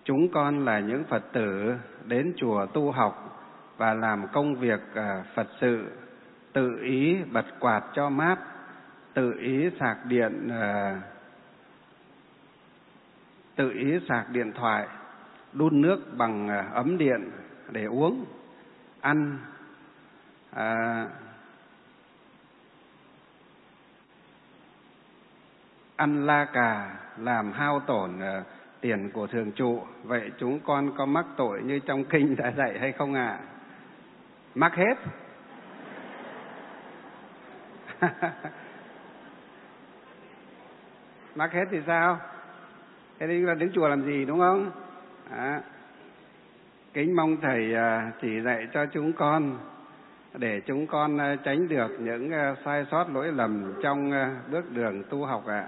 chúng con là những Phật tử đến chùa tu học và làm công việc Phật sự, tự ý bật quạt cho mát, tự ý sạc điện thoại, đun nước bằng ấm điện để uống, ăn la cà, làm hao tổn tiền của thường trụ. Vậy chúng con có mắc tội như trong kinh đã dạy hay không ạ? Mắc hết. Mắc hết thì sao? Thế thì là đến chùa làm gì, đúng không? Kính mong Thầy chỉ dạy cho chúng con để chúng con tránh được những sai sót lỗi lầm trong bước đường tu học ạ.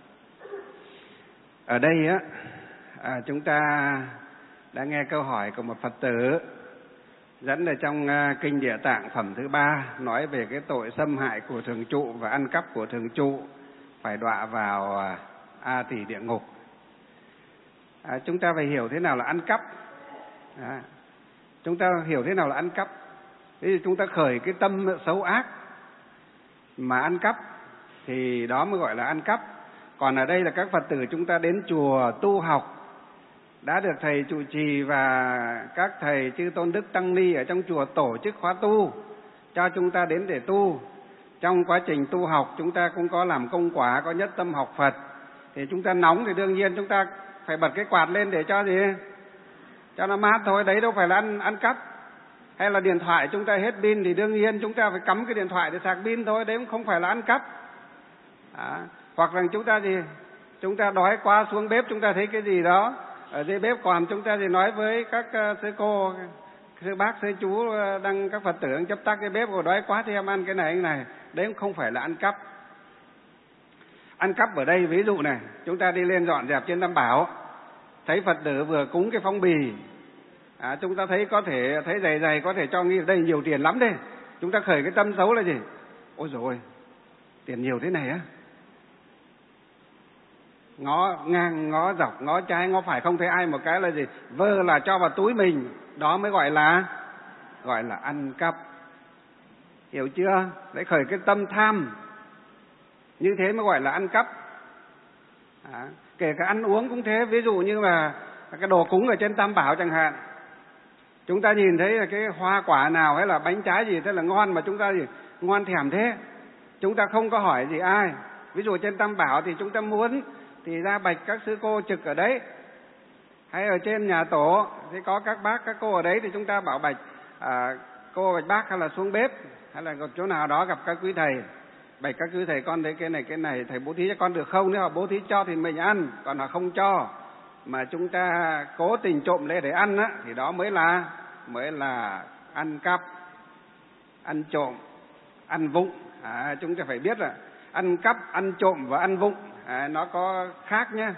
Ở đây chúng ta đã nghe câu hỏi của một Phật tử dẫn ở trong kinh Địa Tạng phẩm thứ 3 nói về cái tội xâm hại của thường trụ và ăn cắp của thường trụ phải đọa vào A Tỳ địa ngục. Chúng ta phải hiểu thế nào là ăn cắp. Chúng ta hiểu thế nào là ăn cắp. Thế thì chúng ta khởi cái tâm xấu ác mà ăn cắp thì đó mới gọi là ăn cắp. Còn ở đây là các Phật tử chúng ta đến chùa tu học, đã được Thầy trụ trì và các Thầy Chư Tôn Đức Tăng Ni ở trong chùa tổ chức khóa tu cho chúng ta đến để tu. Trong quá trình tu học chúng ta cũng có làm công quả, có nhất tâm học Phật. Thì chúng ta nóng thì đương nhiên chúng ta phải bật cái quạt lên để cho gì? Cho nó mát thôi, đấy đâu phải là ăn cắp. Hay là điện thoại chúng ta hết pin thì đương nhiên chúng ta phải cắm cái điện thoại để sạc pin thôi, đấy cũng không phải là ăn cắp. Hoặc là chúng ta đói quá xuống bếp chúng ta thấy cái gì đó ở dưới bếp còn chúng ta thì nói với các sư cô, sư bác, sư chú đang các Phật tử chấp tắt cái bếp rồi đói quá thì em ăn cái này, đấy cũng không phải là ăn cắp. Ăn cắp ở đây ví dụ này, chúng ta đi lên dọn dẹp trên Tam Bảo, thấy Phật tử vừa cúng cái phong bì, chúng ta thấy thấy dày có thể cho nghĩ đây nhiều tiền lắm đây, chúng ta khởi cái tâm xấu là gì? Ôi dồi ôi, tiền nhiều thế này á, ngó ngang, ngó dọc, ngó trái, ngó phải không thấy ai một cái là gì? Vơ là cho vào túi mình, đó mới gọi là ăn cắp. Hiểu chưa? Đấy, khởi cái tâm tham, như thế mới gọi là ăn cắp. Kể cả ăn uống cũng thế, ví dụ như là cái đồ cúng ở trên Tam Bảo chẳng hạn, chúng ta nhìn thấy là cái hoa quả nào hay là bánh trái gì thế là ngon mà chúng ta gì ngon thèm thế, chúng ta không có hỏi gì ai. Ví dụ trên Tam Bảo thì chúng ta muốn thì ra bạch các sư cô trực ở đấy, hay ở trên nhà tổ thì có các bác các cô ở đấy thì chúng ta bảo bạch cô bạch bác, hay là xuống bếp, hay là gặp chỗ nào đó gặp các quý thầy, bạch các quý thầy con thấy cái này thầy bố thí cho con được không? Nếu họ bố thí cho thì mình ăn, còn họ không cho mà chúng ta cố tình trộm lấy để ăn á, thì đó mới là ăn cắp, ăn trộm, ăn vụng. Chúng ta phải biết là ăn cắp, ăn trộm và ăn vụng nó có khác nhá.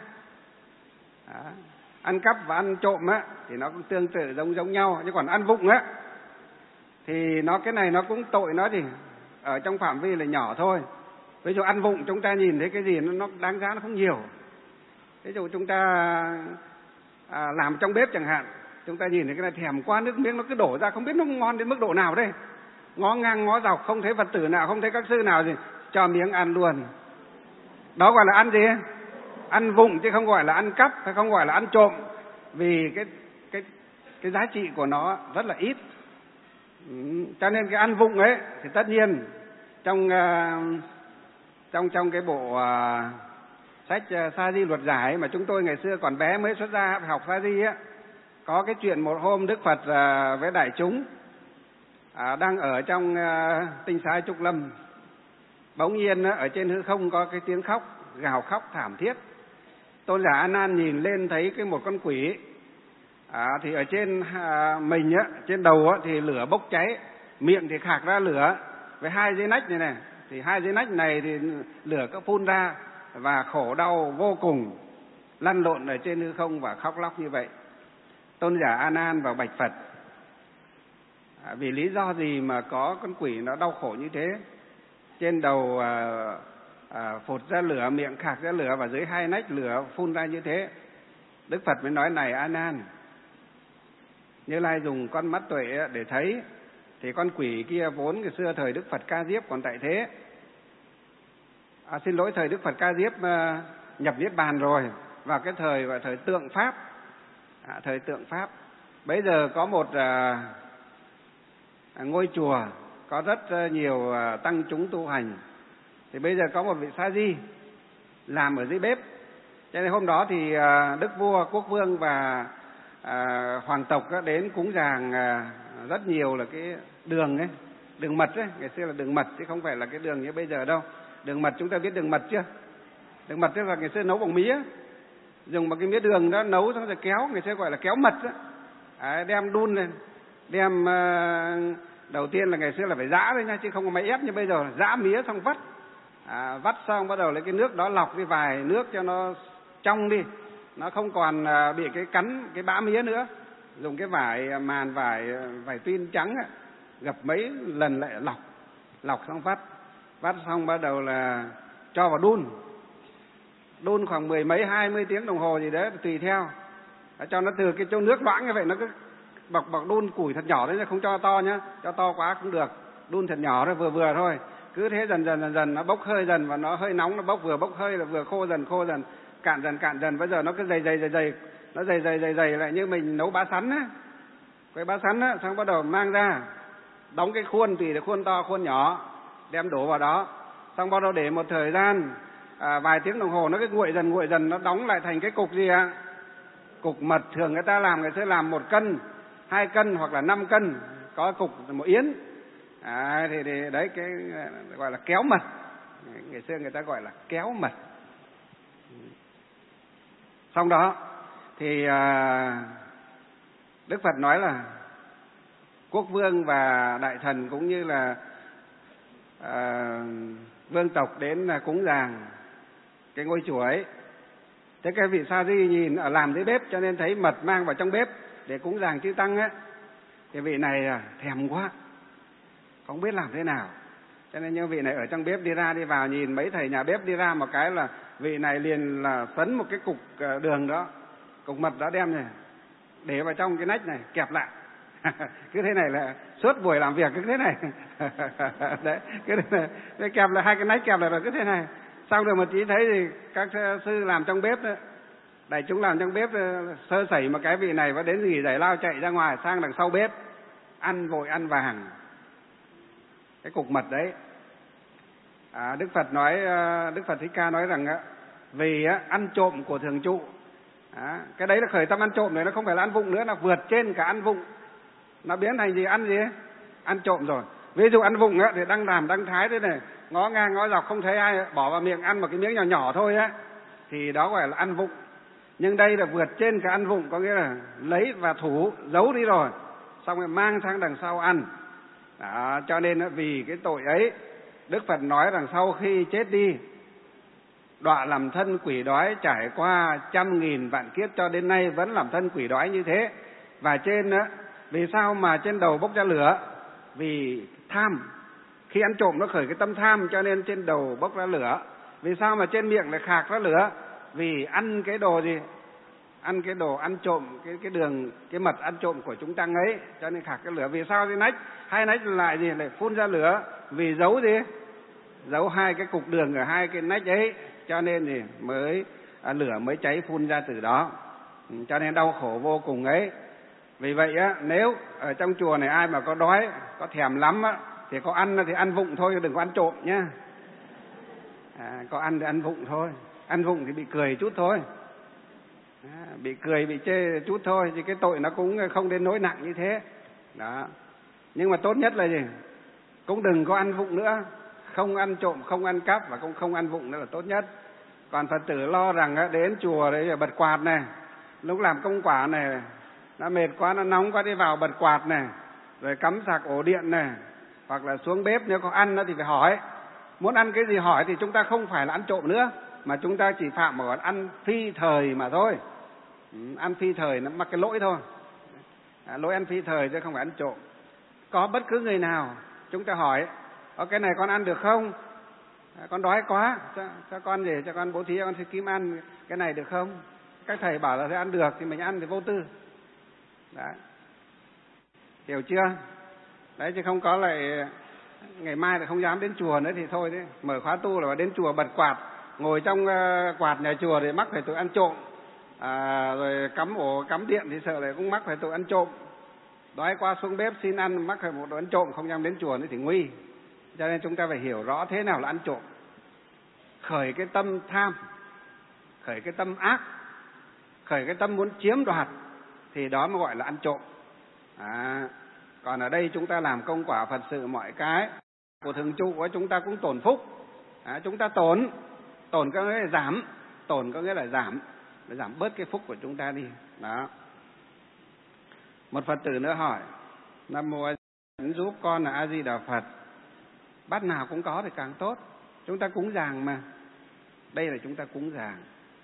Ăn cắp và ăn trộm á thì nó cũng tương tự giống nhau, nhưng còn ăn vụng á thì cái này nó cũng tội, nó thì ở trong phạm vi là nhỏ thôi. Ví dụ ăn vụng chúng ta nhìn thấy cái gì nó đáng giá nó không nhiều. Ví dụ chúng ta làm trong bếp chẳng hạn, chúng ta nhìn thấy cái này thèm quá, nước miếng nó cứ đổ ra, không biết nó ngon đến mức độ nào đây. Ngó ngang ngó dọc không thấy Phật tử nào, không thấy các sư nào gì, cho miếng ăn luôn. Đó gọi là ăn gì? Ăn vụng chứ không gọi là ăn cắp, hay không gọi là ăn trộm. Vì cái giá trị của nó rất là ít. Cho nên cái ăn vụng ấy thì tất nhiên trong cái bộ sách Sa Di Luật Giải mà chúng tôi ngày xưa còn bé mới xuất ra học Sa Di á, có cái chuyện một hôm Đức Phật với đại chúng đang ở trong tinh xá Trúc Lâm, bỗng nhiên ở trên hư không có cái tiếng khóc, gào khóc thảm thiết. Tôn giả A Nan nhìn lên thấy một con quỷ, thì ở trên mình á, trên đầu á thì lửa bốc cháy, miệng thì khạc ra lửa với hai dây nách này, thì hai dây nách này thì lửa cứ phun ra và khổ đau vô cùng, lăn lộn ở trên hư không và khóc lóc như vậy. Tôn giả A Nan vào bạch Phật, vì lý do gì mà có con quỷ nó đau khổ như thế? Trên đầu phụt ra lửa, miệng khạc ra lửa và dưới hai nách lửa phun ra như thế. Đức Phật mới nói: này A Nan, Như Lai dùng con mắt tuệ để thấy, thì con quỷ kia vốn ngày xưa thời Đức Phật Ca Diếp còn tại thế. Xin lỗi, thời Đức Phật Ca Diếp nhập niết bàn rồi, vào cái thời gọi thời tượng pháp. Thời tượng pháp. Bây giờ có một ngôi chùa có rất nhiều tăng chúng tu hành. Thì bây giờ có một vị sa di làm ở dưới bếp. Cho nên hôm đó thì đức vua, quốc vương và hoàng tộc đến cúng dường rất nhiều là cái đường ấy, đường mật ấy, ngày xưa là đường mật chứ không phải là cái đường như bây giờ đâu. Đường mật chúng ta biết đường mật chưa? Đường mật tức là ngày xưa nấu bằng mía, dùng một cái mía đường đó nấu xong rồi kéo, ngày xưa gọi là kéo mật đó. Đem đun lên, đem đầu tiên là ngày xưa là phải giã thôi nha, chứ không có máy ép như bây giờ. Giã mía xong vắt, vắt xong bắt đầu lấy cái nước đó lọc đi vài nước cho nó trong đi, nó không còn bị cái cắn cái bã mía nữa. Dùng cái vải màn vải tuyên trắng gập mấy lần lại lọc xong vắt xong bắt đầu là cho vào đun khoảng 10 mấy 20 tiếng đồng hồ gì đấy tùy theo, cho nó từ cái chỗ nước loãng như vậy. Nó cứ bọc đun củi thật nhỏ đấy, không cho to nhá, cho to quá cũng được, đun thật nhỏ thôi, vừa thôi. Cứ thế dần nó bốc hơi dần, và nó hơi nóng, nó vừa bốc hơi là vừa khô dần, cạn dần. Bây giờ nó cứ dày, nó dày lại như mình nấu bá sắn á. Cái bá sắn á, xong bắt đầu mang ra, đóng cái khuôn, tùy là khuôn to khuôn nhỏ, đem đổ vào đó, xong bắt đầu để một thời gian vài tiếng đồng hồ, nó cứ nguội dần, nó đóng lại thành cái cục gì ạ? Cục mật. Thường người ta làm, người sẽ làm 1 cân, 2 cân hoặc là 5 cân, có cục 1 yến. Thì đấy, cái gọi là kéo mật. Ngày xưa người ta gọi là kéo mật. Xong đó thì Đức Phật nói là quốc vương và đại thần cũng như là vương tộc đến cúng dường cái ngôi chùa ấy. Thế cái vị sa di nhìn ở làm dưới bếp, cho nên thấy mật mang vào trong bếp để cúng dường chư tăng á, thì vị này thèm quá, không biết làm thế nào. Cho nên những vị này ở trong bếp đi ra đi vào, nhìn mấy thầy nhà bếp đi ra một cái là vị này liền là sấn một cái cục đường đó, cục mật đó, đem này để vào trong cái nách này, kẹp lại. Cứ thế này là suốt buổi làm việc cứ thế này. Đấy, cứ thế này, kẹp lại 2 cái nách, kẹp lại rồi cứ thế này. Xong rồi một tí thấy thì các sư làm trong bếp đó, đại chúng làm trong bếp sơ sẩy một cái, vị này và đến gì giải lao chạy ra ngoài sang đằng sau bếp ăn vội ăn vàng cái cục mật đấy. Đức Phật Thích Ca nói rằng vì ăn trộm của thường trụ, cái đấy là khởi tâm ăn trộm này, nó không phải là ăn vụng nữa, nó vượt trên cả ăn vụng, nó biến thành gì? Ăn gì ấy? Ăn trộm rồi. Ví dụ ăn vụng thì đang làm đang thái thế này, ngó ngang ngó dọc không thấy ai, bỏ vào miệng ăn một cái miếng nhỏ thôi thì đó gọi là ăn vụng. Nhưng đây là vượt trên cả ăn vụng, có nghĩa là lấy và thủ giấu đi rồi, xong rồi mang sang đằng sau ăn. Đó, cho nên vì cái tội ấy, Đức Phật nói rằng sau khi chết đi, đọa làm thân quỷ đói, trải qua 100.000 vạn kiếp cho đến nay vẫn làm thân quỷ đói như thế. Và trên vì sao mà trên đầu bốc ra lửa? Vì tham. Khi ăn trộm nó khởi cái tâm tham, cho nên trên đầu bốc ra lửa. Vì sao mà trên miệng lại khạc ra lửa? Vì ăn cái đồ gì? Ăn cái đồ ăn trộm, cái đường, cái mật ăn trộm của chúng tăng ấy, cho nên khạc cái lửa. Vì sao thì nách, 2 nách lại gì lại phun ra lửa? Vì giấu gì? Giấu 2 cái cục đường ở 2 cái nách ấy, cho nên thì mới lửa mới cháy phun ra từ đó. Cho nên đau khổ vô cùng ấy. Vì vậy nếu ở trong chùa này ai mà có đói, có thèm lắm thì có ăn thì ăn vụng thôi, đừng có ăn trộm nhá. Có ăn thì ăn vụng thôi, ăn vụng thì bị cười chút thôi, bị cười bị chê chút thôi, chứ cái tội nó cũng không đến nỗi nặng như thế đó. Nhưng mà tốt nhất là gì? Cũng đừng có ăn vụng nữa, không ăn trộm, không ăn cắp và cũng không ăn vụng nữa là tốt nhất. Còn Phật tử lo rằng đến chùa đấy bật quạt này, lúc làm công quả này nó mệt quá, nó nóng quá, đi vào bật quạt này, rồi cắm sạc ổ điện này, hoặc là xuống bếp nếu có ăn thì phải hỏi. Muốn ăn cái gì hỏi, thì chúng ta không phải là ăn trộm nữa, mà chúng ta chỉ phạm vào ăn phi thời mà thôi. Ăn phi thời nó mắc cái lỗi thôi, lỗi ăn phi thời chứ không phải ăn trộm. Có bất cứ người nào chúng ta hỏi, cái này con ăn được không? Con đói quá, cho con gì, cho con bố thí, cho con xin kiếm ăn cái này được không? các thầy bảo là sẽ ăn được thì mình ăn thì vô tư. Đấy. Hiểu chưa? Đấy, chứ không có lại ngày mai lại không dám đến chùa nữa thì thôi đấy. Mở khóa tu là đến chùa bật quạt, ngồi trong quạt nhà chùa thì mắc phải tội ăn trộm. Rồi cắm ổ cắm điện thì sợ lại cũng mắc phải tội ăn trộm. Đói qua xuống bếp xin ăn mắc phải một tội ăn trộm, không dám đến chùa nữa thì nguy. Cho nên chúng ta phải hiểu rõ thế nào là ăn trộm. Khởi cái tâm tham, khởi cái tâm ác, khởi cái tâm muốn chiếm đoạt thì đó mới gọi là ăn trộm. Còn ở đây chúng ta làm công quả Phật sự mọi cái của thường trụ của chúng ta cũng tổn phúc. Chúng ta tổn có nghĩa là giảm, tổn có nghĩa là giảm, để giảm bớt cái phúc của chúng ta đi. Đó. Một Phật tử nữa hỏi: Nam mô A Di Đà, giúp con là A Di Đà Phật, bát nào cũng có thì càng tốt. Chúng ta cúng dường mà. Đây là chúng ta cúng dường.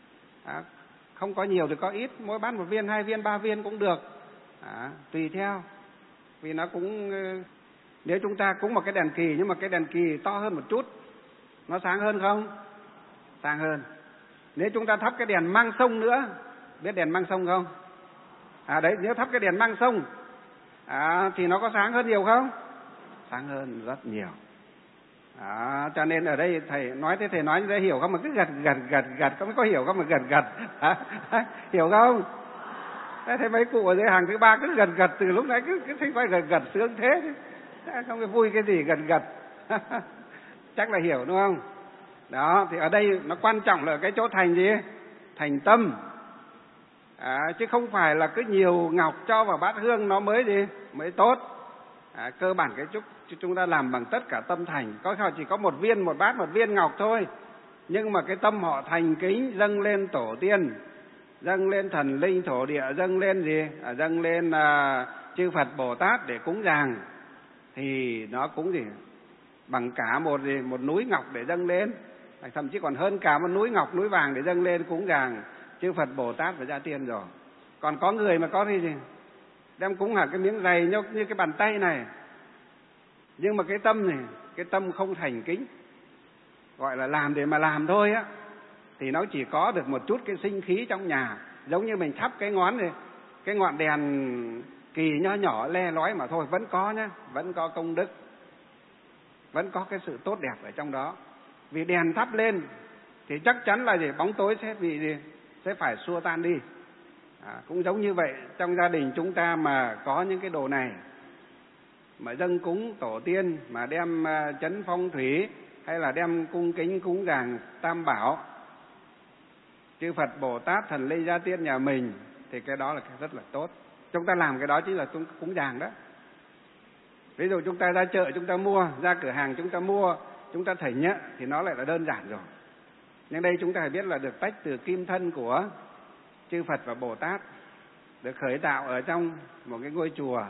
Không có nhiều thì có ít, mỗi bát 1 viên, 2 viên, 3 viên cũng được. Tùy theo. Vì nó cũng, nếu chúng ta cúng một cái đèn kỳ, nhưng mà cái đèn kỳ to hơn một chút, nó sáng hơn không? Sáng hơn. Nếu chúng ta thắp cái đèn mang sông nữa, biết đèn mang sông không? Đấy, nếu thắp cái đèn mang sông thì nó có sáng hơn nhiều không? Sáng hơn rất nhiều. Cho nên ở đây thầy nói thế, thầy nói như thế hiểu không mà cứ gật, có hiểu không mà gật. Hiểu không? Thế thấy mấy cụ ở dưới hàng thứ 3 cứ gật từ lúc nãy cứ thấy phải gật sướng thế. Không phải vui cái gì gật. Chắc là hiểu đúng không? Đó, thì ở đây nó quan trọng là cái chỗ thành gì? Thành tâm. Chứ không phải là cứ nhiều ngọc cho vào bát hương nó mới gì? Mới tốt. Cơ bản cái chúc chúng ta làm bằng tất cả tâm thành. Có khả chỉ có 1 viên, 1 bát, 1 viên ngọc thôi. Nhưng mà cái tâm họ thành kính dâng lên tổ tiên, dâng lên thần linh thổ địa, dâng lên gì? Dâng lên chư Phật Bồ Tát để cúng dường, thì nó cũng gì? Bằng cả một núi ngọc để dâng lên, thậm chí còn hơn cả một núi ngọc, núi vàng để dâng lên cúng dường chư Phật Bồ Tát và Gia Tiên rồi. Còn có người mà có gì đem cúng hẳn cái miếng dày nhóc như cái bàn tay này, nhưng mà cái tâm này, cái tâm không thành kính, gọi là làm để mà làm thôi á, thì nó chỉ có được một chút cái sinh khí trong nhà. Giống như mình thắp cái ngọn đèn kỳ nho nhỏ le lói mà thôi, vẫn có nhá, vẫn có công đức, vẫn có cái sự tốt đẹp ở trong đó. Vì đèn thắp lên thì chắc chắn là gì? Bóng tối sẽ phải xua tan đi. Cũng giống như vậy, trong gia đình chúng ta mà có những cái đồ này mà dâng cúng tổ tiên, mà đem chấn phong thủy, hay là đem cung kính cúng dường Tam Bảo, chư Phật Bồ Tát thần linh Gia Tiên nhà mình, thì cái đó là rất là tốt. Chúng ta làm cái đó chính là cúng dường đó. Ví dụ chúng ta ra chợ chúng ta mua, ra cửa hàng chúng ta mua, chúng ta thỉnh nhá, thì nó lại là đơn giản rồi. Nhưng đây chúng ta phải biết là được tách từ kim thân của chư Phật và Bồ Tát, được khởi tạo ở trong một cái ngôi chùa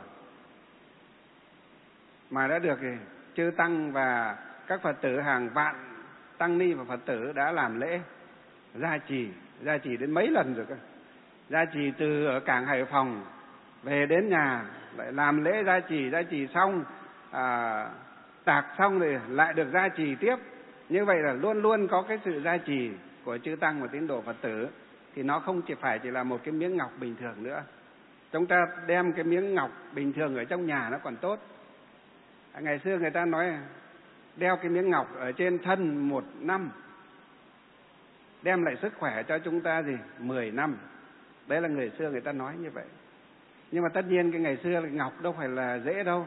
mà đã được chư tăng và các Phật tử hàng vạn tăng ni và Phật tử đã làm lễ gia trì đến mấy lần rồi cơ. Gia trì từ ở cảng Hải Phòng về đến nhà lại làm lễ gia trì xong, tạc xong thì lại được gia trì tiếp. Như vậy là luôn luôn có cái sự gia trì của chư tăng và tín đồ Phật tử, thì nó không chỉ là một cái miếng ngọc bình thường nữa. Chúng ta đem cái miếng ngọc bình thường ở trong nhà nó còn tốt. Ngày xưa người ta nói đeo cái miếng ngọc ở trên thân 1 năm, đem lại sức khỏe cho chúng ta 10 năm. Đấy là người xưa người ta nói như vậy. Nhưng mà tất nhiên cái ngày xưa ngọc đâu phải là dễ đâu.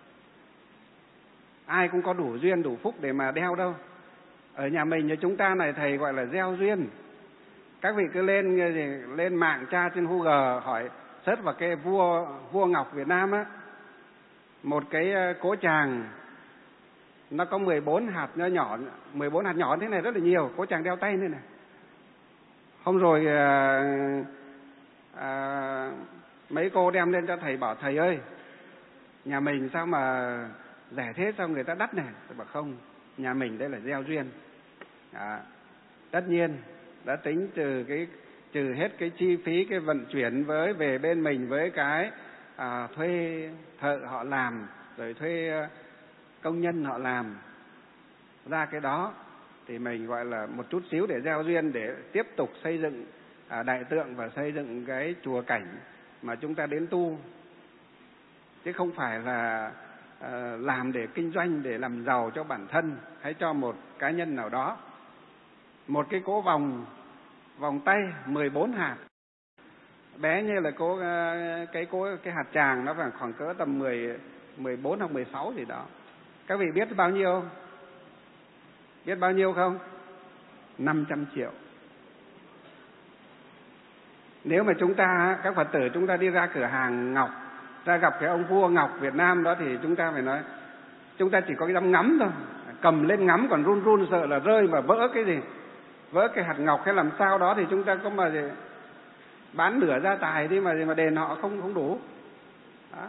Ai cũng có đủ duyên, đủ phúc để mà đeo đâu. Ở nhà mình như chúng ta này, thầy gọi là gieo duyên. Các vị cứ lên mạng tra trên Google hỏi, search vào cái vua ngọc Việt Nam á, một cái cỗ tràng nó có 14 hạt nhỏ, 14 hạt nhỏ thế này rất là nhiều, cỗ tràng đeo tay thế này. Hôm rồi mấy cô đem lên cho thầy, bảo thầy ơi, nhà mình sao mà rẻ thế, sao người ta đắt này? Tôi bảo không, nhà mình đây là gieo duyên. Tất nhiên đã tính trừ hết cái chi phí cái vận chuyển về bên mình với cái thuê thợ họ làm, rồi thuê công nhân họ làm ra cái đó, thì mình gọi là một chút xíu để gieo duyên, để tiếp tục xây dựng đại tượng và xây dựng cái chùa cảnh mà chúng ta đến tu, chứ không phải là làm để kinh doanh, để làm giàu cho bản thân hay cho một cá nhân nào đó. Một cái cỗ vòng tay 14 hạt, bé như là cái hạt tràng, nó khoảng cỡ tầm 14 hoặc 16 gì đó. Các vị biết bao nhiêu? Biết bao nhiêu không? 500 triệu. Nếu mà chúng ta, các Phật tử, chúng ta đi ra cửa hàng ngọc, ra gặp cái ông vua ngọc Việt Nam đó, thì chúng ta phải nói, chúng ta chỉ có cái dám ngắm thôi, cầm lên ngắm còn run run sợ là rơi mà vỡ cái gì, vỡ cái hạt ngọc hay làm sao đó, thì chúng ta có mà bán nửa gia tài đi mà đền họ không đủ đó.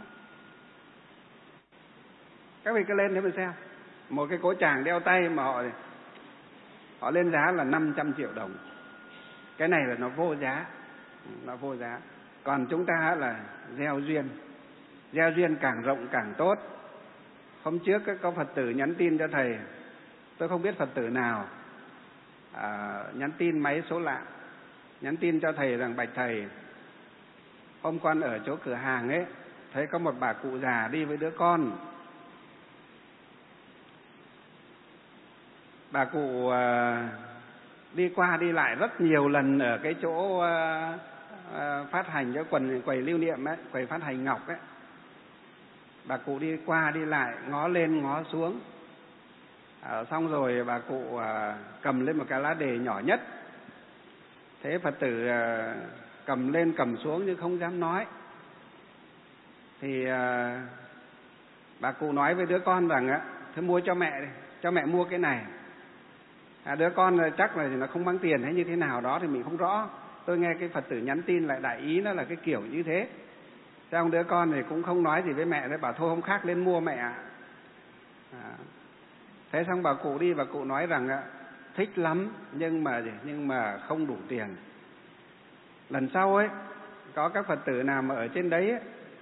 Các vị cứ lên để mà xem, một cái cỗ tràng đeo tay mà họ lên giá là 500 triệu đồng. Cái này là nó vô giá, nó vô giá. Còn chúng ta là gieo duyên càng rộng càng tốt. Hôm trước có Phật tử nhắn tin cho thầy, tôi không biết Phật tử nào nhắn tin máy số lạ, nhắn tin cho thầy rằng: bạch thầy, hôm con ở chỗ cửa hàng ấy, thấy có một bà cụ già đi với đứa con. Bà cụ đi qua đi lại rất nhiều lần ở cái chỗ phát hành cái quầy lưu niệm ấy, quầy phát hành ngọc ấy. Bà cụ đi qua đi lại, ngó lên ngó xuống. Xong rồi bà cụ cầm lên một cái lá đề nhỏ nhất. Thế Phật tử cầm lên cầm xuống nhưng không dám nói. Thì bà cụ nói với đứa con rằng: thôi mua cho mẹ đi, cho mẹ mua cái này. Đứa con chắc là nó không mang tiền hay như thế nào đó thì mình không rõ. Tôi nghe cái Phật tử nhắn tin lại đại ý nó là cái kiểu như thế. Xong đứa con thì cũng không nói gì với mẹ, đấy bảo thôi hôm khác lên mua mẹ ạ. Thế xong bà cụ đi, bà cụ nói rằng thích lắm nhưng mà không đủ tiền. Lần sau ấy, có các Phật tử nào mà ở trên đấy ấy,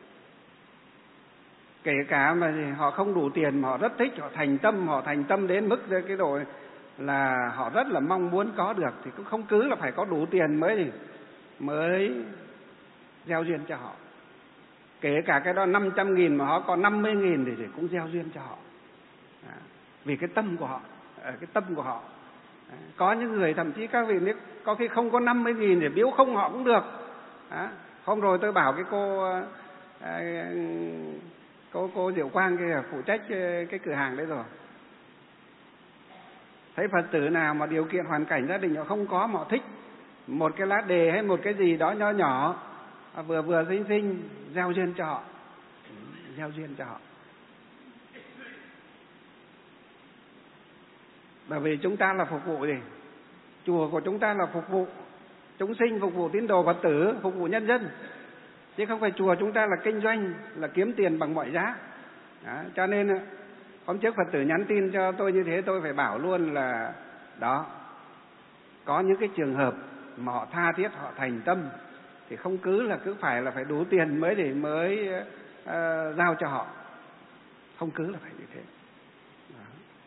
kể cả mà họ không đủ tiền mà họ rất thích, họ thành tâm đến mức cái độ là họ rất là mong muốn có được, thì cũng không cứ là phải có đủ tiền mới gieo duyên cho họ. Kể cả cái đó 500.000 mà họ có 50.000 thì cũng gieo duyên cho họ. Vì cái tâm của họ, cái tâm của họ. Có những người thậm chí các vị có khi không có 50.000 để biếu không họ cũng được. Hôm rồi tôi bảo cái cô Diệu Quang kia phụ trách cái cửa hàng đấy rồi. Thấy Phật tử nào mà điều kiện hoàn cảnh gia đình họ không có mà họ thích một cái lá đề hay một cái gì đó nho nhỏ, vừa xinh gieo duyên cho họ. Gieo duyên cho họ. Bởi vì chúng ta là phục vụ gì? Chùa của chúng ta là phục vụ chúng sinh, phục vụ tín đồ Phật tử, phục vụ nhân dân. Chứ không phải chùa chúng ta là kinh doanh, là kiếm tiền bằng mọi giá. Cho nên hôm trước Phật tử nhắn tin cho tôi như thế, tôi phải bảo luôn là đó, có những cái trường hợp mà họ tha thiết, họ thành tâm thì không cứ phải là phải đủ tiền mới giao cho họ. Không cứ là phải như thế. Đó.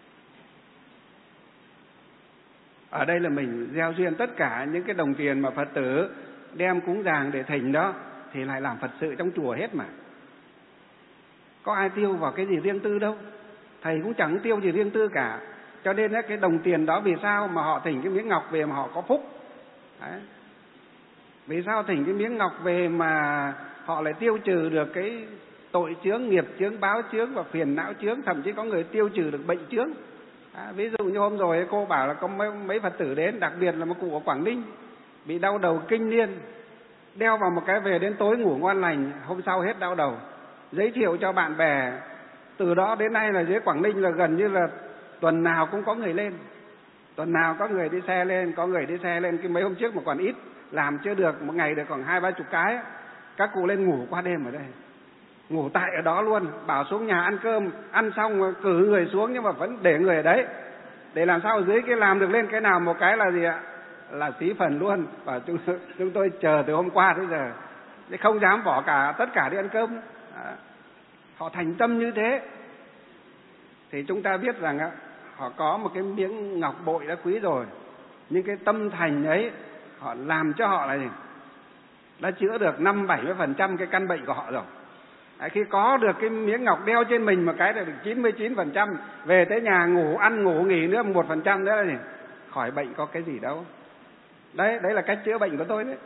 Ở đây là mình gieo duyên tất cả những cái đồng tiền mà Phật tử đem cúng dường để thỉnh đó thì lại làm Phật sự trong chùa hết mà. Có ai tiêu vào cái gì riêng tư đâu. Thầy cũng chẳng tiêu gì riêng tư cả. Cho nên cái đồng tiền đó vì sao mà họ thỉnh cái miếng ngọc về mà họ có phúc. Đấy. Vì sao thỉnh cái miếng ngọc về mà họ lại tiêu trừ được cái tội chướng, nghiệp chướng, báo chướng và phiền não chướng. Thậm chí có người tiêu trừ được bệnh chướng. Ví dụ như hôm rồi cô bảo là có mấy Phật tử đến, đặc biệt là một cụ ở Quảng Ninh bị đau đầu kinh niên, đeo vào một cái về đến tối ngủ ngon lành, hôm sau hết đau đầu. Giới thiệu cho bạn bè, từ đó đến nay là dưới Quảng Ninh là gần như là tuần nào cũng có người lên, tuần nào có người đi xe lên, có người đi xe lên. Cái mấy hôm trước mà còn ít, làm chưa được, một ngày được khoảng 20-30 cái, các cụ lên ngủ qua đêm ở đây, ngủ tại ở đó luôn. Bảo xuống nhà ăn cơm, ăn xong cử người xuống nhưng mà vẫn để người ở đấy, để làm sao ở dưới cái làm được lên cái nào một cái là gì ạ, là xí phần luôn. Và chúng tôi chờ từ hôm qua tới giờ, không dám bỏ tất cả đi ăn cơm. Họ thành tâm như thế thì chúng ta biết rằng họ có một cái miếng ngọc bội đã quý rồi, nhưng cái tâm thành ấy họ làm cho họ là gì? Đã chữa được 50-70% cái căn bệnh của họ rồi. Khi có được cái miếng ngọc đeo trên mình một cái là được 99%, về tới nhà ngủ ăn ngủ nghỉ nữa 1% nữa là gì? Khỏi bệnh có cái gì đâu. Đấy là cách chữa bệnh của tôi đấy.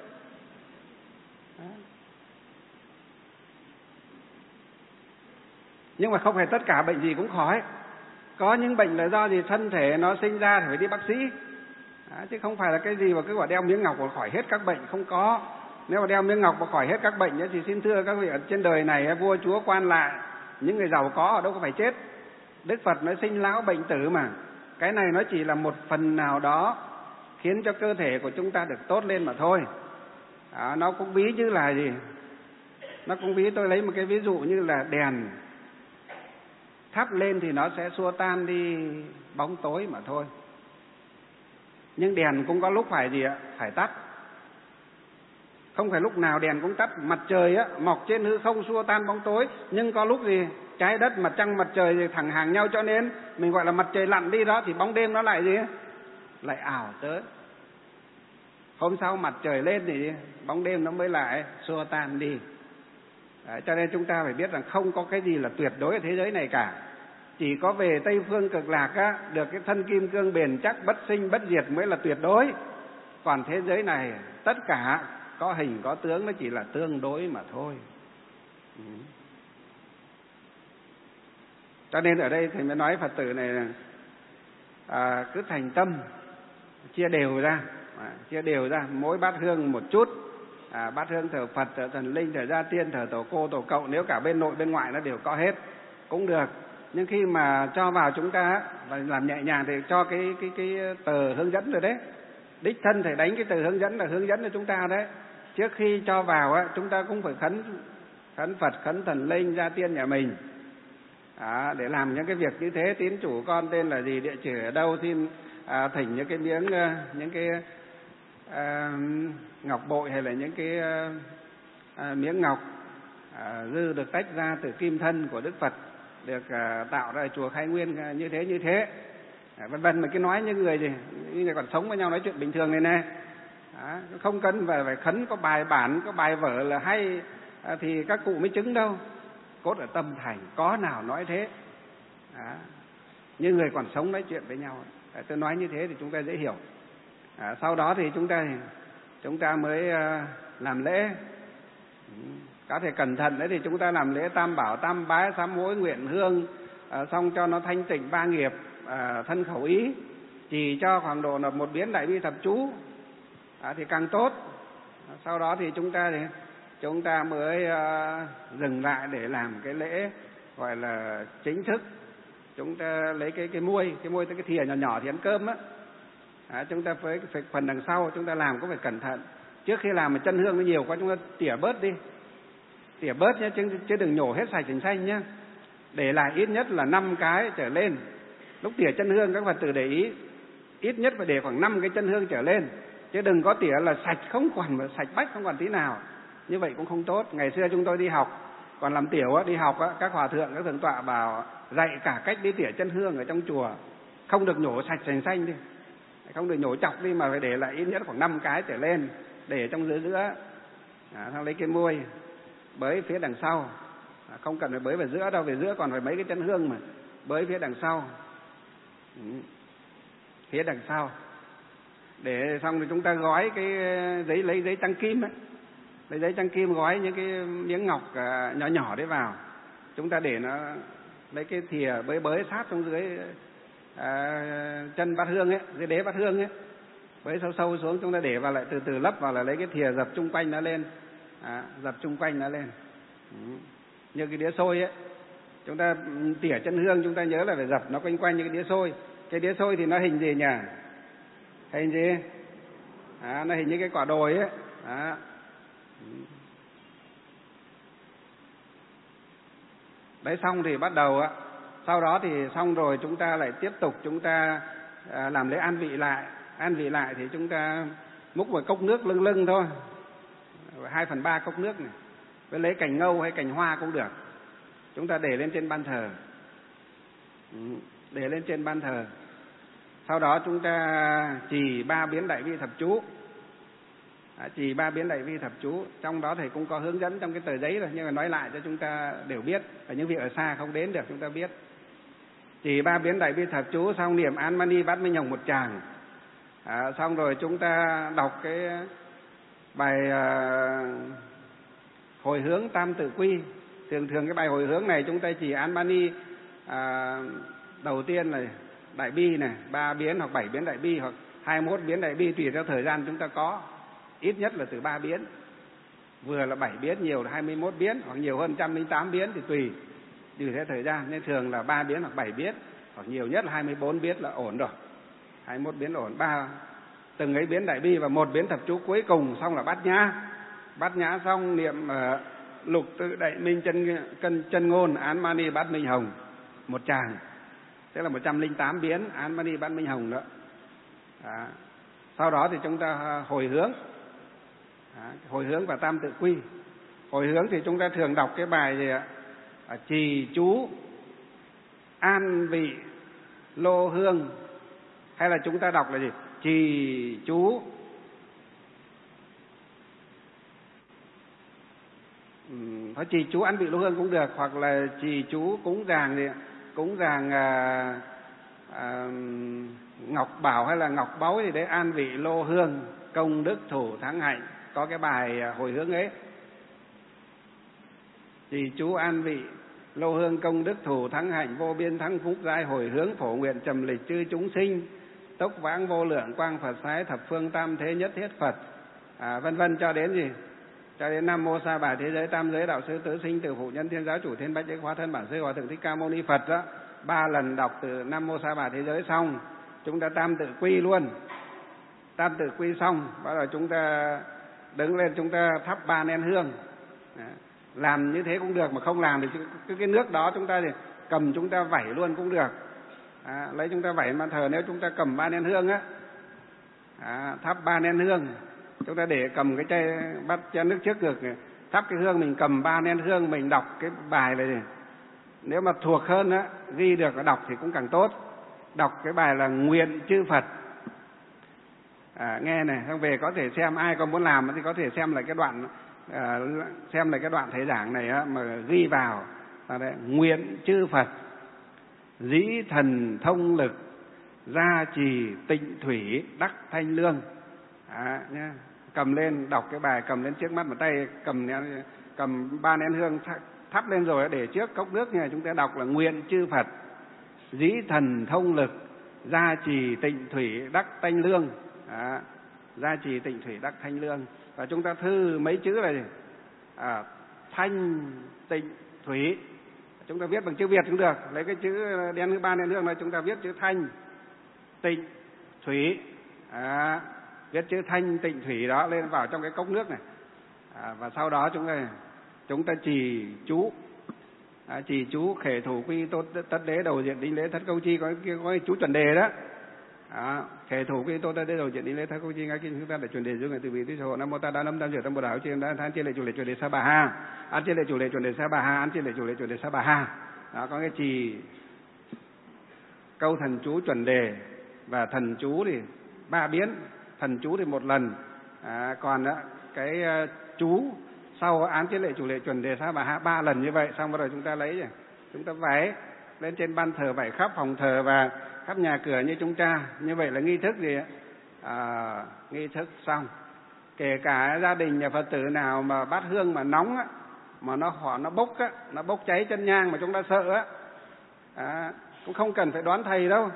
Nhưng mà không phải tất cả bệnh gì cũng khỏi. Có những bệnh là do gì thân thể nó sinh ra thì phải đi bác sĩ. Chứ không phải là cái gì mà cứ bảo đeo miếng ngọc mà khỏi hết các bệnh, không có. Nếu mà đeo miếng ngọc mà khỏi hết các bệnh thì xin thưa các vị, ở trên đời này vua chúa quan lại, những người giàu có ở đâu có phải chết. Đức Phật nói sinh lão bệnh tử mà. Cái này nó chỉ là một phần nào đó khiến cho cơ thể của chúng ta được tốt lên mà thôi. Nó cũng ví như là gì? Nó cũng ví, tôi lấy một cái ví dụ như là đèn thắp lên thì nó sẽ xua tan đi bóng tối mà thôi. Nhưng đèn cũng có lúc phải gì ạ? Phải tắt. Không phải lúc nào đèn cũng tắt. Mặt trời mọc trên hư không xua tan bóng tối, nhưng có lúc gì trái đất, mặt trăng, mặt trời thì thẳng hàng nhau, cho nên mình gọi là mặt trời lặn đi đó, thì bóng đêm nó lại gì? Lại ảo tới. Hôm sau mặt trời lên thì bóng đêm nó mới lại xua tan đi. Cho nên chúng ta phải biết rằng không có cái gì là tuyệt đối ở thế giới này cả. Chỉ có về Tây Phương Cực Lạc được cái thân kim cương bền chắc, bất sinh bất diệt mới là tuyệt đối. Còn thế giới này tất cả có hình có tướng, nó chỉ là tương đối mà thôi. Cho nên ở đây thầy mới nói Phật tử này là cứ thành tâm chia đều ra mỗi bát hương một chút. Bát hương thờ Phật, thờ thần linh, thờ gia tiên, thờ tổ cô, tổ cậu, nếu cả bên nội bên ngoại nó đều có hết cũng được. Nhưng khi mà cho vào chúng ta và làm nhẹ nhàng thì cho cái tờ hướng dẫn rồi đấy. Đích thân thầy đánh cái tờ hướng dẫn là hướng dẫn cho chúng ta đấy. Trước khi cho vào chúng ta cũng phải khấn Phật, khấn thần linh, gia tiên nhà mình. Để làm những cái việc như thế. Tín chủ con tên là gì, địa chỉ ở đâu, xin thỉnh những cái miếng, những cái ngọc bội hay là những cái miếng ngọc dư được tách ra từ kim thân của Đức Phật, được tạo ra chùa Khai Nguyên như thế, vân vân. Mà cứ nói những người gì, những người còn sống với nhau nói chuyện bình thường này nè, không cần phải khấn có bài bản, có bài vở là hay thì các cụ mới chứng đâu. Cốt ở tâm thành, có nào nói thế. Như người còn sống nói chuyện với nhau. Tôi nói như thế thì chúng ta dễ hiểu. Sau đó thì chúng ta mới làm lễ. Có thể cẩn thận đấy thì chúng ta làm lễ tam bảo, tam bái, sám hối, nguyện hương, xong cho nó thanh tịnh ba nghiệp, thân khẩu ý, chỉ cho khoảng độ là một biến đại bi thập chú thì càng tốt. Sau đó thì chúng ta mới dừng lại để làm cái lễ gọi là chính thức. Chúng ta lấy cái muôi tới cái thìa nhỏ nhỏ thì ăn cơm chúng ta phải phần đằng sau chúng ta làm cũng phải cẩn thận. Trước khi làm mà chân hương nó nhiều quá chúng ta tỉa bớt đi, nhé, chứ đừng nhổ hết sạch thành xanh nhé. Để lại ít nhất là 5 cái trở lên. Lúc tỉa chân hương các Phật tử để ý, ít nhất phải để khoảng 5 cái chân hương trở lên, chứ đừng có tỉa là sạch không còn, sạch bách không còn tí nào. Như vậy cũng không tốt. Ngày xưa chúng tôi đi học, còn làm tiểu đi học các hòa thượng, các thượng tọa bảo dạy cả cách đi tỉa chân hương ở trong chùa. Không được nhổ sạch thành xanh đi, không được nhổ chọc đi, mà phải để lại ít nhất khoảng 5 cái trở lên, để trong giữa. Xong lấy cái muôi bới phía đằng sau, không cần phải bới vào giữa đâu, về giữa còn phải mấy cái chân hương mà. Bới phía đằng sau, phía đằng sau. Để xong thì chúng ta gói cái giấy, lấy giấy trăng kim lấy giấy trăng kim gói những cái miếng ngọc nhỏ nhỏ đấy vào. Chúng ta để nó, lấy cái thìa bới sát xuống dưới chân bát hương dưới đế bát hương bới sâu xuống, chúng ta để vào lại từ từ lấp vào, là lấy cái thìa dập chung quanh nó lên, như cái đĩa xôi chúng ta tỉa chân hương chúng ta nhớ là phải dập nó quanh quanh như cái đĩa xôi. Cái đĩa xôi thì nó hình gì nhỉ? Hình gì? Nó hình như cái quả đồi Đấy, xong thì bắt đầu sau đó thì xong rồi chúng ta lại tiếp tục chúng ta làm lễ an vị lại. An vị lại thì chúng ta múc một cốc nước lưng thôi, 2/3 cốc nước này, với lấy cành ngâu hay cành hoa cũng được. Chúng ta để lên trên ban thờ, để lên trên ban thờ. Sau đó chúng ta trì 3 biến đại bi thập chú. Trì 3 biến đại bi thập chú. Trong đó thầy cũng có hướng dẫn trong cái tờ giấy rồi, nhưng mà nói lại cho chúng ta đều biết, và những vị ở xa không đến được chúng ta biết. Trì 3 biến đại bi thập chú xong niệm Án Mani Bát Minh Hồng một tràng. Xong rồi chúng ta đọc cái bài hồi hướng Tam Tự Quy. Thường cái bài hồi hướng này chúng ta chỉ Án Mani đầu tiên là đại bi này, 3 biến hoặc 7 biến đại bi hoặc 21 biến đại bi, tùy theo thời gian chúng ta có. Ít nhất là từ 3 biến, vừa là 7 biến, nhiều là 21 biến, hoặc nhiều hơn 108 biến thì tùy theo thời gian. Nên thường là 3 biến hoặc 7 biến, hoặc nhiều nhất là 24 biến là ổn rồi. 21 biến là ổn. Từng ấy biến đại bi và 1 biến thập chú cuối cùng, xong là Bát Nhã. Bát Nhã xong niệm Lục Tự Đại Minh Chân Ngôn Án Mani Bát Minh Hồng một tràng. Thế là 108 biến Án Mani Bát Minh Hồng đó. Sau đó thì chúng ta hồi hướng. Hồi hướng và Tam Tự Quy. Hồi hướng thì chúng ta thường đọc cái bài gì ạ? Trì chú An Vị Lô Hương, hay là chúng ta đọc là gì? Trì chú trì chú An Vị Lô Hương cũng được, hoặc là trì chú cúng dường gì? Cúng dường ngọc bảo hay là ngọc báu gì đấy, an vị lô hương, công đức thủ thắng hạnh. Có cái bài hồi hướng ấy. Trì chú an vị lô hương, công đức thủ thắng hạnh, vô biên thắng phúc giai, hồi hướng phổ nguyện trầm lịch chư chúng sinh, tốc vãng vô lượng quang Phật sái, thập phương tam thế nhất thiết Phật, vân vân, cho đến gì? Cho đến Nam Mô Sa Bà Thế Giới Tam Giới Đạo Sư Tứ Sinh Từ Phụ Nhân Thiên Giáo Chủ Thiên Bách Giới Hóa Thân Bản Sư Hòa Thượng Thích Ca Mâu Ni Phật đó. 3 lần đọc từ Nam Mô Sa Bà Thế Giới xong, chúng ta Tam Tự Quy luôn. Tam Tự Quy xong, bắt đầu chúng ta đứng lên, chúng ta thắp 3 nén hương. Làm như thế cũng được, mà không làm thì cái nước đó chúng ta thì cầm chúng ta vẩy luôn cũng được. Lấy chúng ta vẩy mà thờ, nếu chúng ta cầm 3 nén hương á, thắp 3 nén hương, chúng ta để cầm cái chai bắt chén nước trước ngực, thắp cái hương, mình cầm 3 nén hương, mình đọc cái bài này. Nếu mà thuộc hơn á, ghi được và đọc thì cũng càng tốt. Đọc cái bài là Nguyện Chư Phật. Nghe này, xong về có thể xem, ai có muốn làm thì có thể xem lại cái đoạn thầy giảng này á, mà ghi vào đấy, Nguyện Chư Phật dĩ thần thông lực, gia trì tịnh thủy đắc thanh lương. Nhá. Cầm lên đọc cái bài, cầm lên trước mắt, một tay cầm 3 nén hương thắp lên rồi để trước cốc nước này, chúng ta đọc là Nguyện Chư Phật dĩ thần thông lực, gia trì tịnh thủy đắc thanh lương. Gia trì tịnh thủy đắc thanh lương. Và chúng ta thư mấy chữ này, thanh tịnh thủy, chúng ta viết bằng chữ Việt cũng được. Lấy cái chữ đen 3 nén hương này, chúng ta viết chữ thanh tịnh thủy, viết chữ thanh tịnh thủy đó lên vào trong cái cốc nước này. Và sau đó chúng ta trì chú, trì chú khể thủ quy tốt tất đế đầu diện đính lễ thất câu chi, có cái chú chuẩn đề đó. Khể thủ quy tốt tất đế đầu diện đính lễ thất câu chi, ngay khi chúng ta để chuẩn đề dưới người từ vị tí số Nam Mô Ta Đa Lâm Tam Diệu Tam Bồ Đào Chi Đa Than Chi Lệ Chủ Lệ Chuẩn Đề Sa Bà Ha, An Chi Lệ Chủ Lệ Chuẩn Đề Sa Bà Ha, An Chi Lệ Chủ Lệ Chuẩn Đề Sa Bà Ha. Đó, có cái trì câu thần chú chuẩn đề, và thần chú thì 3 biến, thần chú thì 1 lần. Còn cái chú sau Án Chế Lệ Chủ Lệ Chuẩn Đề Sa Bà Ha 3 lần như vậy. Xong bắt đầu chúng ta lấy, chúng ta vái lên trên ban thờ, vải khắp phòng thờ và khắp nhà cửa như chúng ta. Như vậy là nghi thức gì? Nghi thức xong. Kể cả gia đình nhà Phật tử nào mà bát hương mà nóng á, mà nó bốc á, nó bốc cháy chân nhang mà chúng ta sợ á, cũng không cần phải đoán thầy đâu,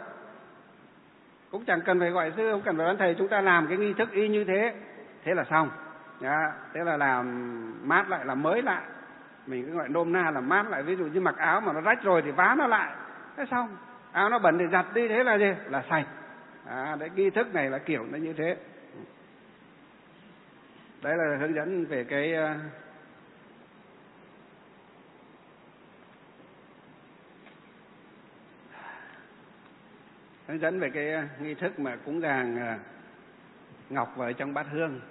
cũng chẳng cần phải gọi sư, không cần phải đoán thầy, chúng ta làm cái nghi thức y như thế, thế là xong. Thế là làm mát lại, làm mới lại, mình cứ gọi nôm na là mát lại. Ví dụ như mặc áo mà nó rách rồi thì vá nó lại, thế xong. Áo nó bẩn thì giặt đi, thế là gì? Là sạch. Đấy, nghi thức này là kiểu nó như thế. Đấy là hướng dẫn về cái nghi thức mà cúng dường ngọc vào trong bát hương.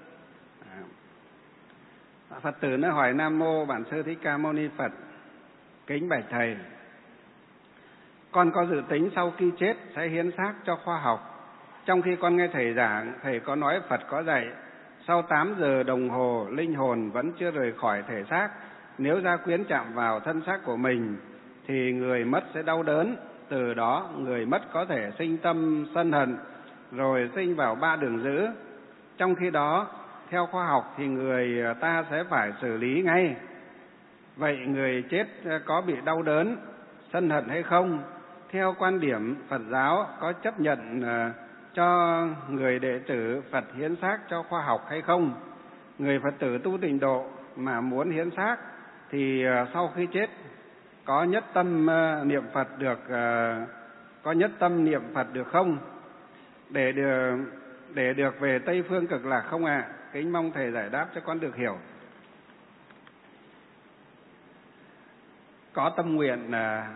Phật tử nó hỏi: Nam Mô Bản Sư Thích Ca Mâu Ni Phật, kính bạch thầy, con có dự tính sau khi chết sẽ hiến xác cho khoa học. Trong khi con nghe thầy giảng, thầy có nói Phật có dạy Sau 8 giờ đồng hồ, linh hồn vẫn chưa rời khỏi thể xác. Nếu gia quyến chạm vào thân xác của mình, thì người mất sẽ đau đớn. Từ đó, người mất có thể sinh tâm sân hận, rồi sinh vào 3 đường dữ. Trong khi đó, theo khoa học thì người ta sẽ phải xử lý ngay. Vậy người chết có bị đau đớn, sân hận hay không? Theo quan điểm Phật giáo, có chấp nhận cho người đệ tử Phật hiến xác cho khoa học hay không? Người Phật tử tu tịnh độ mà muốn hiến xác thì sau khi chết có nhất tâm niệm Phật được không? Để được về Tây Phương Cực Lạc không ạ? Kính mong thầy giải đáp cho con được hiểu. Có tâm nguyện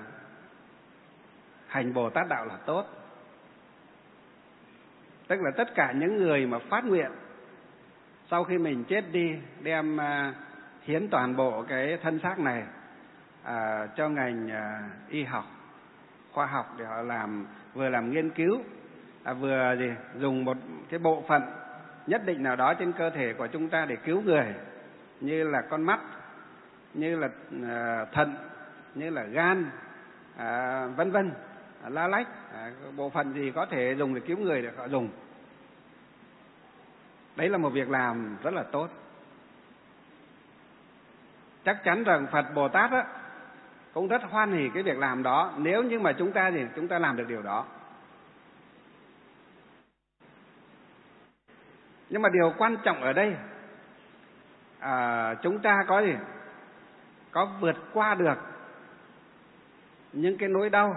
hành Bồ Tát đạo là tốt. Tức là tất cả những người mà phát nguyện sau khi mình chết đi đem hiến toàn bộ cái thân xác này cho ngành y học, khoa học để họ vừa làm nghiên cứu, vừa dùng một cái bộ phận nhất định nào đó trên cơ thể của chúng ta để cứu người, như là con mắt, như là thận, như là gan, vân vân, la lách, bộ phận gì có thể dùng để cứu người để họ dùng. Đấy là một việc làm rất là tốt. Chắc chắn rằng Phật Bồ Tát cũng rất hoan hỉ cái việc làm đó, nếu như mà chúng ta làm được điều đó. Nhưng mà điều quan trọng ở đây, chúng ta có vượt qua được những cái nỗi đau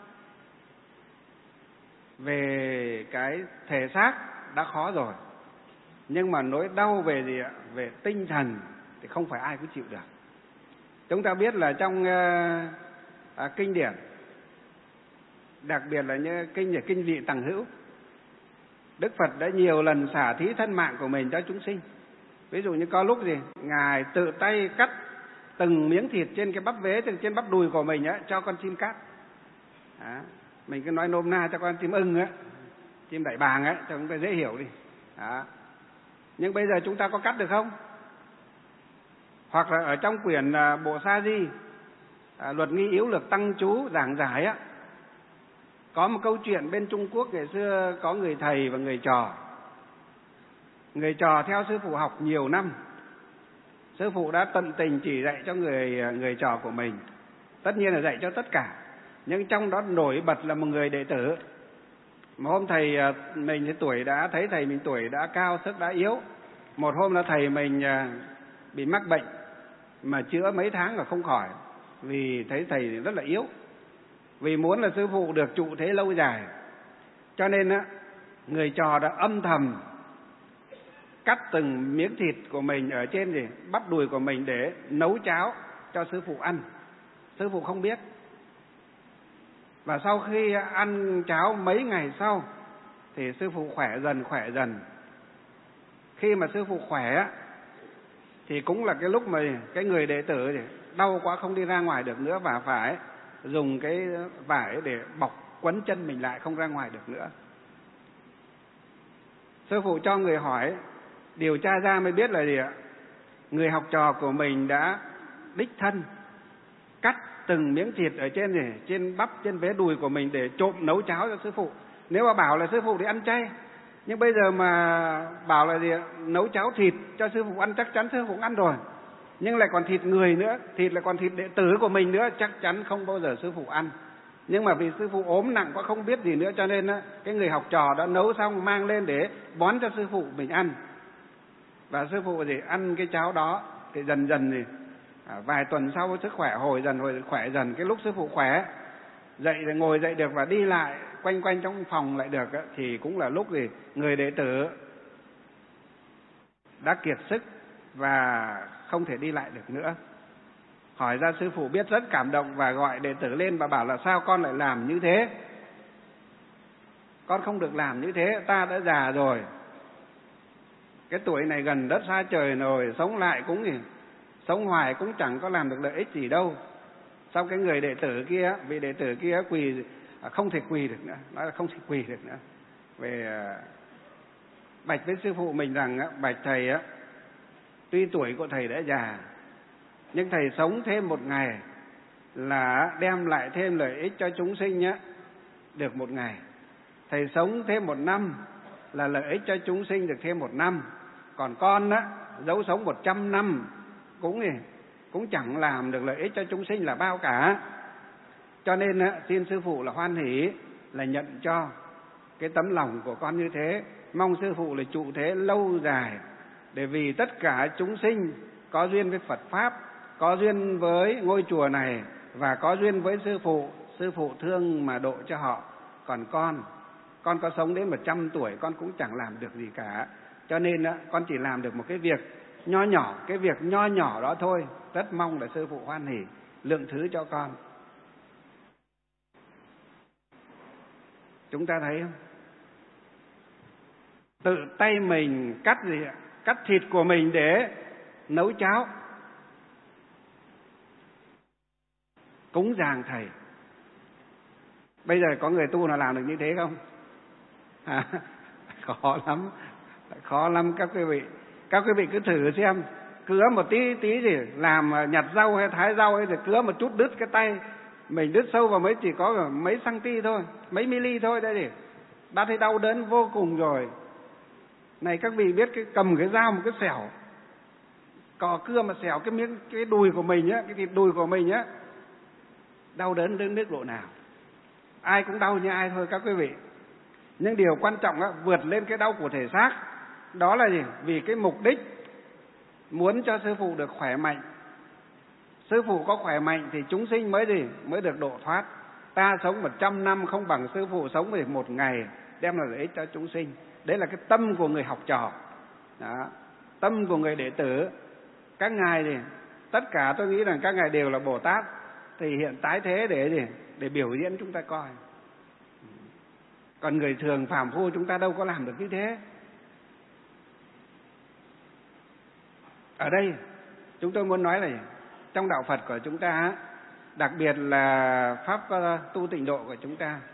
về cái thể xác đã khó rồi, nhưng mà nỗi đau về tinh thần thì không phải ai cũng chịu được. Chúng ta biết là trong kinh điển, đặc biệt là như kinh Vị Tằng Hữu, Đức Phật đã nhiều lần xả thí thân mạng của mình cho chúng sinh. Ví dụ như có lúc Ngài tự tay cắt từng miếng thịt trên cái bắp vế, trên bắp đùi của mình cho con chim cát. Mình cứ nói nôm na cho con chim ưng chim đại bàng cho chúng ta dễ hiểu đi. Nhưng bây giờ chúng ta có cắt được không? Hoặc là ở trong quyển Bộ Sa Di, Luật Nghi Yếu Lược Tăng Chú giảng giải có một câu chuyện bên Trung Quốc ngày xưa, có người thầy và người trò. Người trò theo sư phụ học nhiều năm, sư phụ đã tận tình chỉ dạy cho người trò của mình, tất nhiên là dạy cho tất cả, nhưng trong đó nổi bật là một người đệ tử. Một hôm thầy mình thì thấy thầy mình tuổi đã cao, sức đã yếu. Một hôm là thầy mình bị mắc bệnh mà chữa mấy tháng mà không khỏi, vì thấy thầy rất là yếu. Vì muốn là sư phụ được trụ thế lâu dài, cho nên người trò đã âm thầm cắt từng miếng thịt của mình ở trên bắp đùi của mình để nấu cháo cho sư phụ ăn. Sư phụ không biết. Và sau khi ăn cháo mấy ngày sau thì sư phụ khỏe dần. Khi mà sư phụ khỏe thì cũng là cái lúc mà cái người đệ tử đau quá không đi ra ngoài được nữa, và phải dùng cái vải để bọc quấn chân mình lại, không ra ngoài được nữa. Sư phụ cho người hỏi, điều tra ra mới biết là người học trò của mình đã đích thân cắt từng miếng thịt ở trên bắp, trên vế đùi của mình để trộm nấu cháo cho sư phụ. Nếu mà bảo là sư phụ thì ăn chay, nhưng bây giờ mà bảo là nấu cháo thịt cho sư phụ ăn, chắc chắn sư phụ ăn rồi. Nhưng lại còn thịt người nữa, thịt lại còn thịt đệ tử của mình nữa, chắc chắn không bao giờ sư phụ ăn. Nhưng mà vì sư phụ ốm nặng quá không biết gì nữa, cho nên cái người học trò đã nấu xong mang lên để bón cho sư phụ mình ăn. Và sư phụ ăn cái cháo đó thì dần vài tuần sau sức khỏe hồi khỏe dần. Cái lúc sư phụ khỏe, ngồi dậy được và đi lại quanh trong phòng lại được thì cũng là lúc người đệ tử đã kiệt sức và không thể đi lại được nữa. Hỏi ra sư phụ biết rất cảm động và gọi đệ tử lên và bảo là sao con lại làm như thế? Con không được làm như thế, ta đã già rồi. Cái tuổi này gần đất xa trời rồi, sống lại cũng sống hoài cũng chẳng có làm được lợi ích gì đâu. Sau cái người đệ tử kia, vị đệ tử kia quỳ không thể quỳ được nữa, nói là không thể quỳ được nữa. Về bạch với sư phụ mình rằng bạch thầy á, tuy tuổi của thầy đã già, nhưng thầy sống thêm một ngày là đem lại thêm lợi ích cho chúng sinh nhé, được một ngày. Thầy sống thêm 1 năm là lợi ích cho chúng sinh được thêm 1 năm. Còn con á, dẫu sống 100 năm cũng chẳng làm được lợi ích cho chúng sinh là bao cả. Cho nên á, xin sư phụ là hoan hỷ là nhận cho cái tấm lòng của con như thế. Mong sư phụ là trụ thế lâu dài, để vì tất cả chúng sinh có duyên với Phật Pháp, có duyên với ngôi chùa này và có duyên với sư phụ thương mà độ cho họ. Còn con có sống đến 100 tuổi con cũng chẳng làm được gì cả. Cho nên con chỉ làm được một cái việc nho nhỏ, cái việc nho nhỏ đó thôi. Rất mong là sư phụ hoan hỷ lượng thứ cho con. Chúng ta thấy không? Tự tay mình cắt thịt của mình để nấu cháo, cúng dường thầy. Bây giờ có người tu nào làm được như thế không? Khó lắm các quý vị. Các quý vị cứ thử xem, cứa một tí gì, làm nhặt rau hay thái rau ấy, thì cứa một chút đứt cái tay mình, đứt sâu vào chỉ có mấy cm thôi, mấy mili thôi đây thì đã thấy đau đớn vô cùng rồi. Này các vị biết cầm cái dao một cái xẻo, cò cưa mà xẻo cái đùi của mình á, cái thịt đùi của mình á, đau đớn đến mức độ nào? Ai cũng đau như ai thôi các quý vị. Nhưng điều quan trọng á, vượt lên cái đau của thể xác, đó là gì? Vì cái mục đích muốn cho sư phụ được khỏe mạnh. Sư phụ có khỏe mạnh thì chúng sinh mới được độ thoát. Ta sống 100 năm không bằng sư phụ sống về 1 ngày đem lại lợi ích cho chúng sinh. Đấy là cái tâm của người học trò. Đó, tâm của người đệ tử. Các ngài thì tất cả tôi nghĩ rằng các ngài đều là Bồ Tát, thì hiện tái thế để biểu diễn chúng ta coi. Còn người thường phàm phu chúng ta đâu có làm được như thế. Ở đây chúng tôi muốn nói là trong đạo Phật của chúng ta, đặc biệt là pháp tu tịnh độ của chúng ta,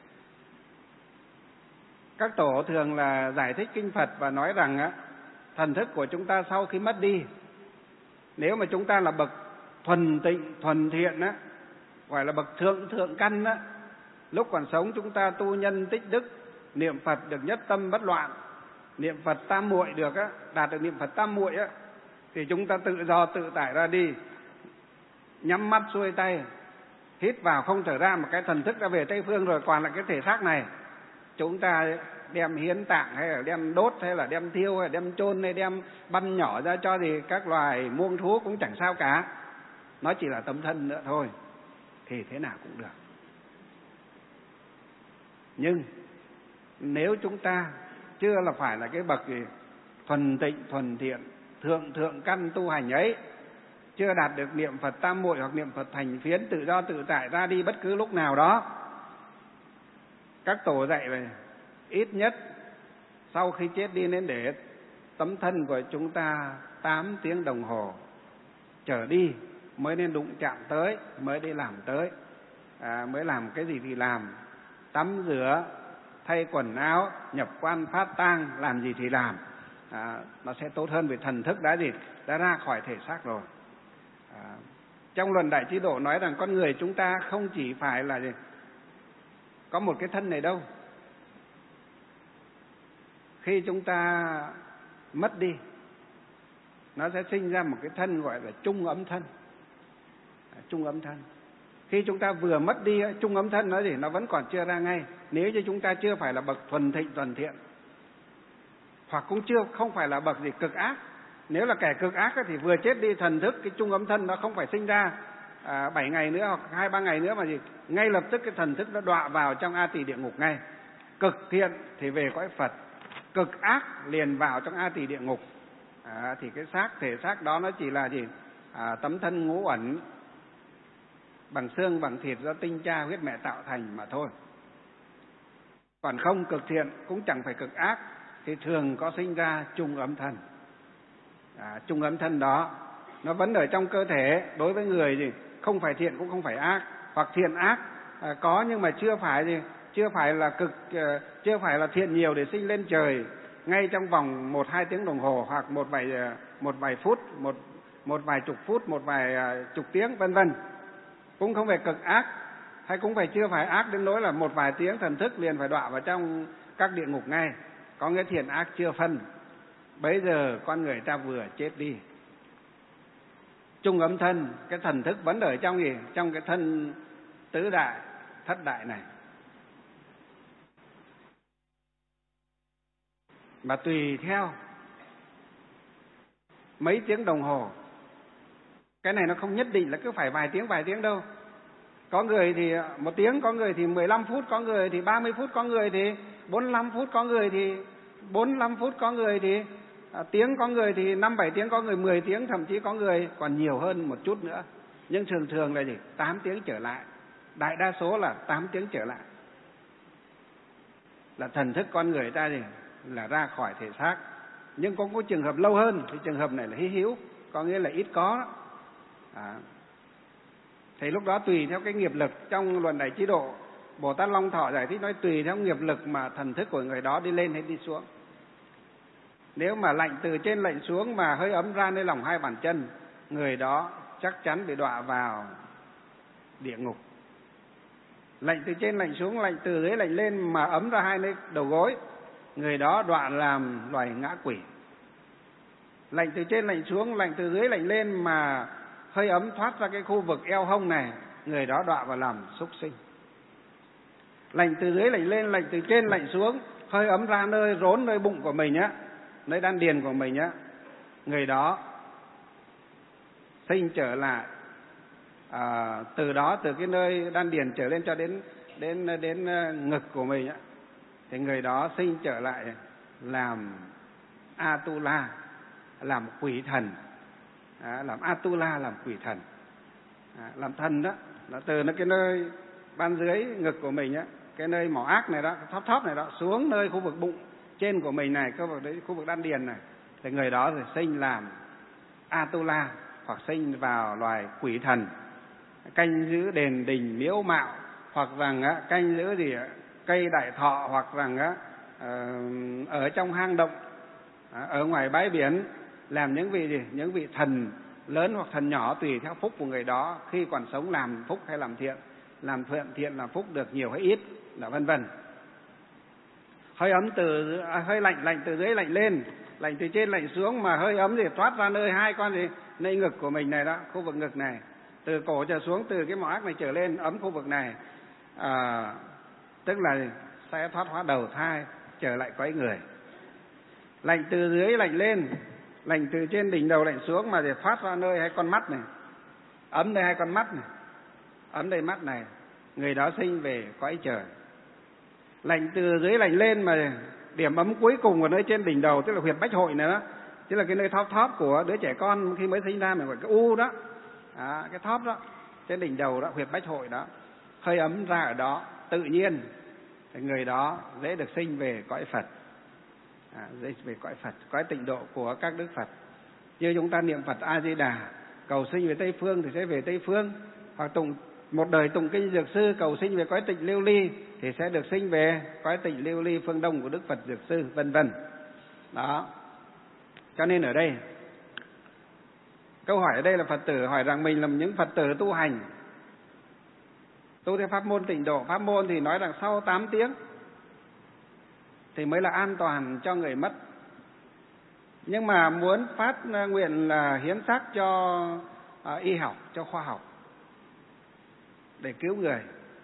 các tổ thường là giải thích kinh Phật và nói rằng thần thức của chúng ta sau khi mất đi, nếu mà chúng ta là bậc thuần tịnh, thuần thiện á, gọi là bậc thượng căn á, lúc còn sống chúng ta tu nhân tích đức, niệm Phật được nhất tâm bất loạn, niệm Phật tam muội được á, đạt được niệm Phật tam muội á, thì chúng ta tự do tự tại ra đi, nhắm mắt xuôi tay, hít vào không thở ra, một cái thần thức đã về Tây Phương rồi. Còn lại cái thể xác này chúng ta đem hiến tạng hay là đem đốt hay là đem thiêu hay là đem chôn hay đem băm nhỏ ra cho thì các loài muông thú cũng chẳng sao cả. Nó chỉ là tấm thân nữa thôi, thì thế nào cũng được. Nhưng nếu chúng ta chưa là phải là cái bậc thuần tịnh, thuần thiện, thượng căn tu hành ấy, chưa đạt được niệm Phật tam muội hoặc niệm Phật thành phiến, tự do tự tại ra đi bất cứ lúc nào đó, các tổ dạy về ít nhất sau khi chết đi nên để tấm thân của chúng ta 8 tiếng đồng hồ trở đi mới nên đụng chạm tới, mới đi làm tới, mới làm cái gì thì làm, tắm rửa, thay quần áo, nhập quan phát tang, làm gì thì làm. Nó sẽ tốt hơn vì thần thức đã ra khỏi thể xác rồi. Trong luận Đại Trí Độ nói rằng con người chúng ta không chỉ phải là có một cái thân này đâu. Khi chúng ta mất đi, nó sẽ sinh ra một cái thân gọi là trung ấm thân. Trung ấm thân. Khi chúng ta vừa mất đi, trung ấm thân nó vẫn còn chưa ra ngay. Nếu như chúng ta chưa phải là bậc thuần thịnh thuần thiện, hoặc cũng không phải là bậc cực ác. Nếu là kẻ cực ác thì vừa chết đi thần thức, cái trung ấm thân nó không phải sinh ra 7 ngày nữa hoặc 2-3 ngày nữa mà ngay lập tức cái thần thức nó đọa vào trong A Tỳ địa ngục ngay. Cực thiện thì về cõi Phật, cực ác liền vào trong A Tỳ địa ngục. Thì cái thể xác đó nó chỉ là tấm thân ngũ uẩn bằng xương bằng thịt do tinh cha huyết mẹ tạo thành mà thôi. Còn không cực thiện cũng chẳng phải cực ác thì thường có sinh ra trung ấm thân. Trung ấm thân đó nó vẫn ở trong cơ thể. Đối với người không phải thiện cũng không phải ác, hoặc thiện ác có nhưng mà chưa phải là thiện nhiều để sinh lên trời, ngay trong vòng 1-2 tiếng đồng hồ, hoặc một vài phút, một vài chục phút, một vài chục tiếng, vân vân. Cũng không phải cực ác, hay cũng chưa phải ác đến nỗi là một vài tiếng thần thức liền phải đọa vào trong các địa ngục ngay. Có nghĩa thiện ác chưa phân. Bấy giờ con người ta vừa chết đi. Trung ấm thân, cái thần thức vẫn ở trong gì? Trong cái thân tứ đại, thất đại này. Mà tùy theo mấy tiếng đồng hồ. Cái này nó không nhất định là cứ phải vài tiếng đâu. Có người thì 1 tiếng, có người thì 15 phút, có người thì 30 phút, có người thì 45 phút, có người thì 45 phút, có người thì tiếng, có người thì 5-7 tiếng, có người 10 tiếng, thậm chí có người còn nhiều hơn một chút nữa. Nhưng thường là gì? 8 tiếng trở lại. Đại đa số là 8 tiếng trở lại. Là thần thức con người ta gì? Là ra khỏi thể xác. Nhưng có trường hợp lâu hơn, thì trường hợp này là hy hữu, có nghĩa là ít có. Thì lúc đó tùy theo cái nghiệp lực. Trong Luận Đại Trí Độ, Bồ Tát Long Thọ giải thích nói tùy theo nghiệp lực mà thần thức của người đó đi lên hay đi xuống. Nếu mà lạnh từ trên lạnh xuống mà hơi ấm ra nơi lòng 2 bàn chân, người đó chắc chắn bị đọa vào địa ngục. Lạnh từ trên lạnh xuống, lạnh từ dưới lạnh lên mà ấm ra 2 nơi đầu gối, người đó đọa làm loài ngã quỷ. Lạnh từ trên lạnh xuống, lạnh từ dưới lạnh lên mà hơi ấm thoát ra cái khu vực eo hông này, người đó đọa vào làm súc sinh. Lạnh từ dưới lạnh lên, lạnh từ trên lạnh xuống, hơi ấm ra nơi rốn, nơi bụng của mình á, nơi đan điền của mình á, người đó sinh trở lại từ đó, từ cái nơi đan điền trở lên cho đến ngực của mình á, thì người đó sinh trở lại làm Atula, làm quỷ thần. Làm Atula, làm quỷ thần. Làm thần đó là từ cái nơi ban dưới ngực của mình á, cái nơi mỏ ác này đó, thóp này đó, xuống nơi khu vực bụng trên của mình này, khu vực đan điền này, thì người đó thì sinh làm Atula, hoặc sinh vào loài quỷ thần, canh giữ đền đình miếu mạo, hoặc rằng canh giữ gì cây đại thọ, hoặc rằng ở trong hang động, ở ngoài bãi biển, làm những vị gì? Những vị thần lớn hoặc thần nhỏ tùy theo phúc của người đó, khi còn sống làm phúc hay làm thiện, làm thiện làm phúc được nhiều hay ít, là vân vân. Hơi ấm hơi lạnh từ dưới lạnh lên, lạnh từ trên lạnh xuống, mà hơi ấm thì thoát ra nơi 2 con gì? Nơi ngực của mình này đó, khu vực ngực này, từ cổ trở xuống, từ cái mỏ ác này trở lên, ấm khu vực này, tức là sẽ thoát hóa đầu thai trở lại cõi người. Lạnh từ dưới lạnh lên, lạnh từ trên đỉnh đầu lạnh xuống, mà để thoát ra nơi 2 con mắt này, ấm nơi 2 con mắt này, ấm nơi mắt này, người đó sinh về cõi trời. Lạnh từ dưới lạnh lên, mà điểm ấm cuối cùng ở nơi trên đỉnh đầu, tức là huyệt bách hội này đó, tức là cái nơi thóp của đứa trẻ con khi mới sinh ra, mình gọi cái u đó, cái thóp đó trên đỉnh đầu đó, huyệt bách hội đó, hơi ấm ra ở đó tự nhiên, thì người đó dễ được sinh về cõi Phật. Dễ về cõi Phật, cõi tịnh độ của các đức Phật. Như chúng ta niệm Phật A Di Đà, cầu sinh về Tây phương thì sẽ về Tây phương, hoặc một đời tụng kinh Dược Sư cầu sinh về cõi Tịnh Lưu Ly thì sẽ được sinh về cõi Tịnh Lưu Ly phương Đông của Đức Phật Dược Sư, vân vân. Đó. Cho nên ở đây câu hỏi ở đây là Phật tử hỏi rằng mình là những Phật tử tu hành, tu theo pháp môn tịnh độ. Pháp môn thì nói rằng sau 8 tiếng thì mới là an toàn cho người mất. Nhưng mà muốn phát nguyện là hiến xác cho y học, cho khoa học, để cứu người.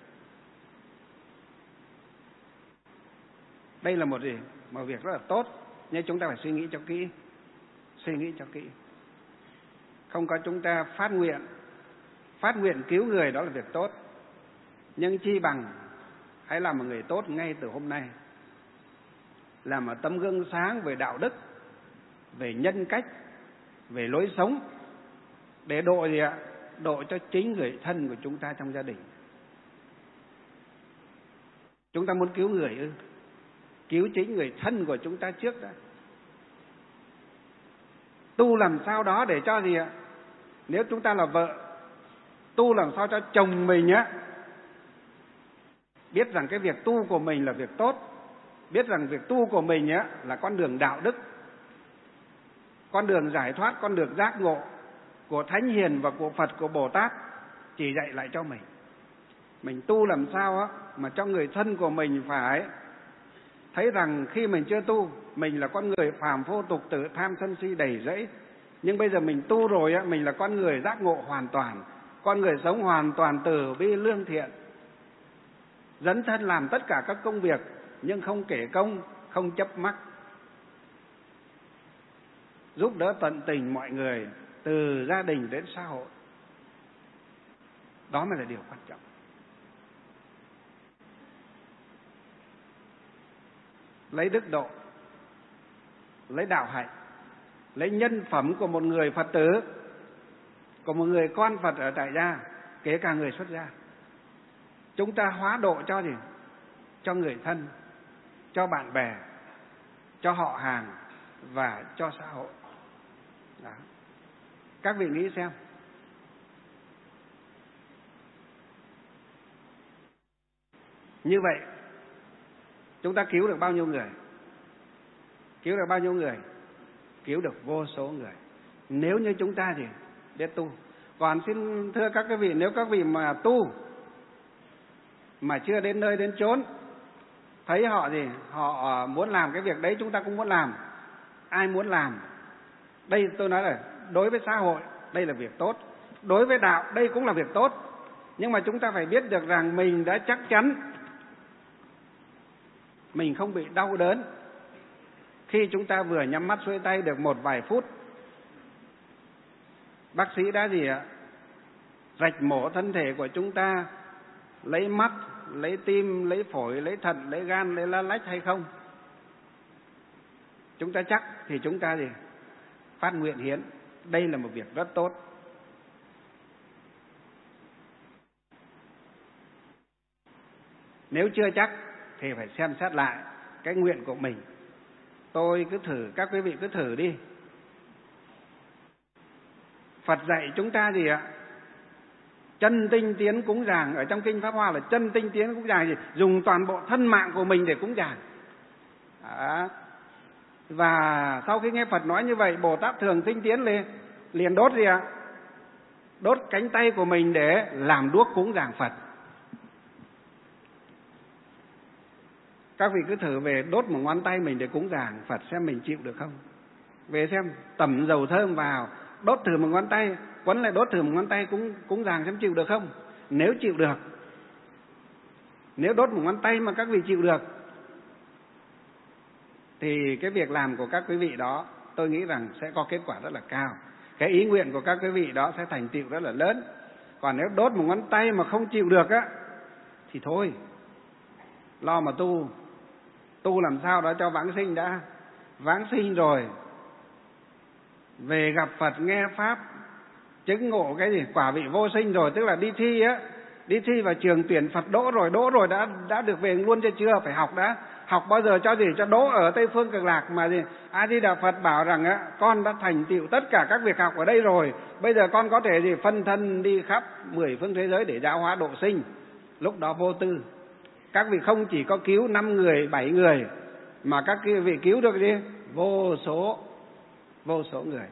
Đây là một việc rất là tốt, nhưng chúng ta phải suy nghĩ cho kỹ. Không có chúng ta phát nguyện cứu người, đó là việc tốt. Nhưng chi bằng hãy làm một người tốt ngay từ hôm nay, làm một tấm gương sáng về đạo đức, về nhân cách, về lối sống, để độ gì ạ? Độ cho chính người thân của chúng ta trong gia đình. Chúng ta muốn cứu người ư? Cứu chính người thân của chúng ta trước đã. Tu làm sao đó để cho gì ạ? Nếu chúng ta là vợ, tu làm sao cho chồng mình á biết rằng cái việc tu của mình là việc tốt, biết rằng việc tu của mình á là con đường đạo đức, con đường giải thoát, con đường giác ngộ của Thánh Hiền và của Phật, của Bồ Tát chỉ dạy lại cho mình. Mình tu làm sao á mà cho người thân của mình phải thấy rằng khi mình chưa tu, mình là con người phàm vô tục tử, tham sân si đầy rẫy. Nhưng bây giờ mình tu rồi á, mình là con người giác ngộ hoàn toàn, con người sống hoàn toàn từ bi lương thiện, dấn thân làm tất cả các công việc nhưng không kể công, không chấp mắc, giúp đỡ tận tình mọi người từ gia đình đến xã hội. Đó mới là điều quan trọng. Lấy đức độ, lấy đạo hạnh, lấy nhân phẩm của một người Phật tử, của một người con Phật ở tại gia, kể cả người xuất gia. Chúng ta hóa độ cho gì? Cho người thân, cho bạn bè, cho họ hàng và cho xã hội. Đó. Các vị nghĩ xem. Như vậy chúng ta cứu được bao nhiêu người? Cứu được bao nhiêu người? Cứu được vô số người. Nếu như chúng ta thì biết tu. Còn xin thưa các vị, nếu các vị mà tu mà chưa đến nơi đến chốn, thấy họ gì, họ muốn làm cái việc đấy chúng ta cũng muốn làm. Ai muốn làm? Đây tôi nói là đối với xã hội đây là việc tốt, đối với đạo đây cũng là việc tốt. Nhưng mà chúng ta phải biết được rằng mình đã chắc chắn mình không bị đau đớn khi chúng ta vừa nhắm mắt xuôi tay được một vài phút. Bác sĩ đã gì ạ? Rạch mổ thân thể của chúng ta, lấy mắt, lấy tim, lấy phổi, lấy thận, lấy gan, lấy lá lách hay không? Chúng ta chắc thì chúng ta gì? Phát nguyện hiến. Đây là một việc rất tốt. Nếu chưa chắc thì phải xem xét lại cái nguyện của mình. Tôi cứ thử, các quý vị cứ thử đi. Phật dạy chúng ta gì ạ? Chân tinh tiến cúng dường. Ở trong kinh Pháp Hoa là chân tinh tiến cúng dường gì? Dùng toàn bộ thân mạng của mình để cúng dường. Và sau khi nghe Phật nói như vậy, Bồ Tát Thường Tinh Tiến liền đốt gì ạ? Đốt cánh tay của mình để làm đuốc cúng dường Phật. Các vị cứ thử về đốt một ngón tay mình để cúng dường Phật xem mình chịu được không. Về xem, tẩm dầu thơm vào, đốt thử một ngón tay, quấn lại đốt thử một ngón tay cúng dường xem chịu được không. Nếu chịu được, nếu đốt một ngón tay mà các vị chịu được, thì cái việc làm của các quý vị đó tôi nghĩ rằng sẽ có kết quả rất là cao. Cái ý nguyện của các quý vị đó sẽ thành tựu rất là lớn. Còn nếu đốt một ngón tay mà không chịu được á, thì thôi, lo mà tu làm sao đó cho vãng sinh đã. Vãng sinh rồi về gặp Phật nghe Pháp, chứng ngộ cái gì? Quả vị vô sinh rồi, tức là đi thi á, đi thi vào trường tuyển Phật đỗ rồi đã được về luôn cho chưa? Phải học đã. Học bao giờ cho gì? Cho đỗ ở Tây Phương Cực Lạc mà gì? A Di Đà Phật bảo rằng á, con đã thành tựu tất cả các việc học ở đây rồi, bây giờ con có thể gì phân thân đi khắp 10 phương thế giới để giáo hóa độ sinh. Lúc đó vô tư. Các vị không chỉ có cứu 5 người, 7 người, mà các vị cứu được gì? Vô số người.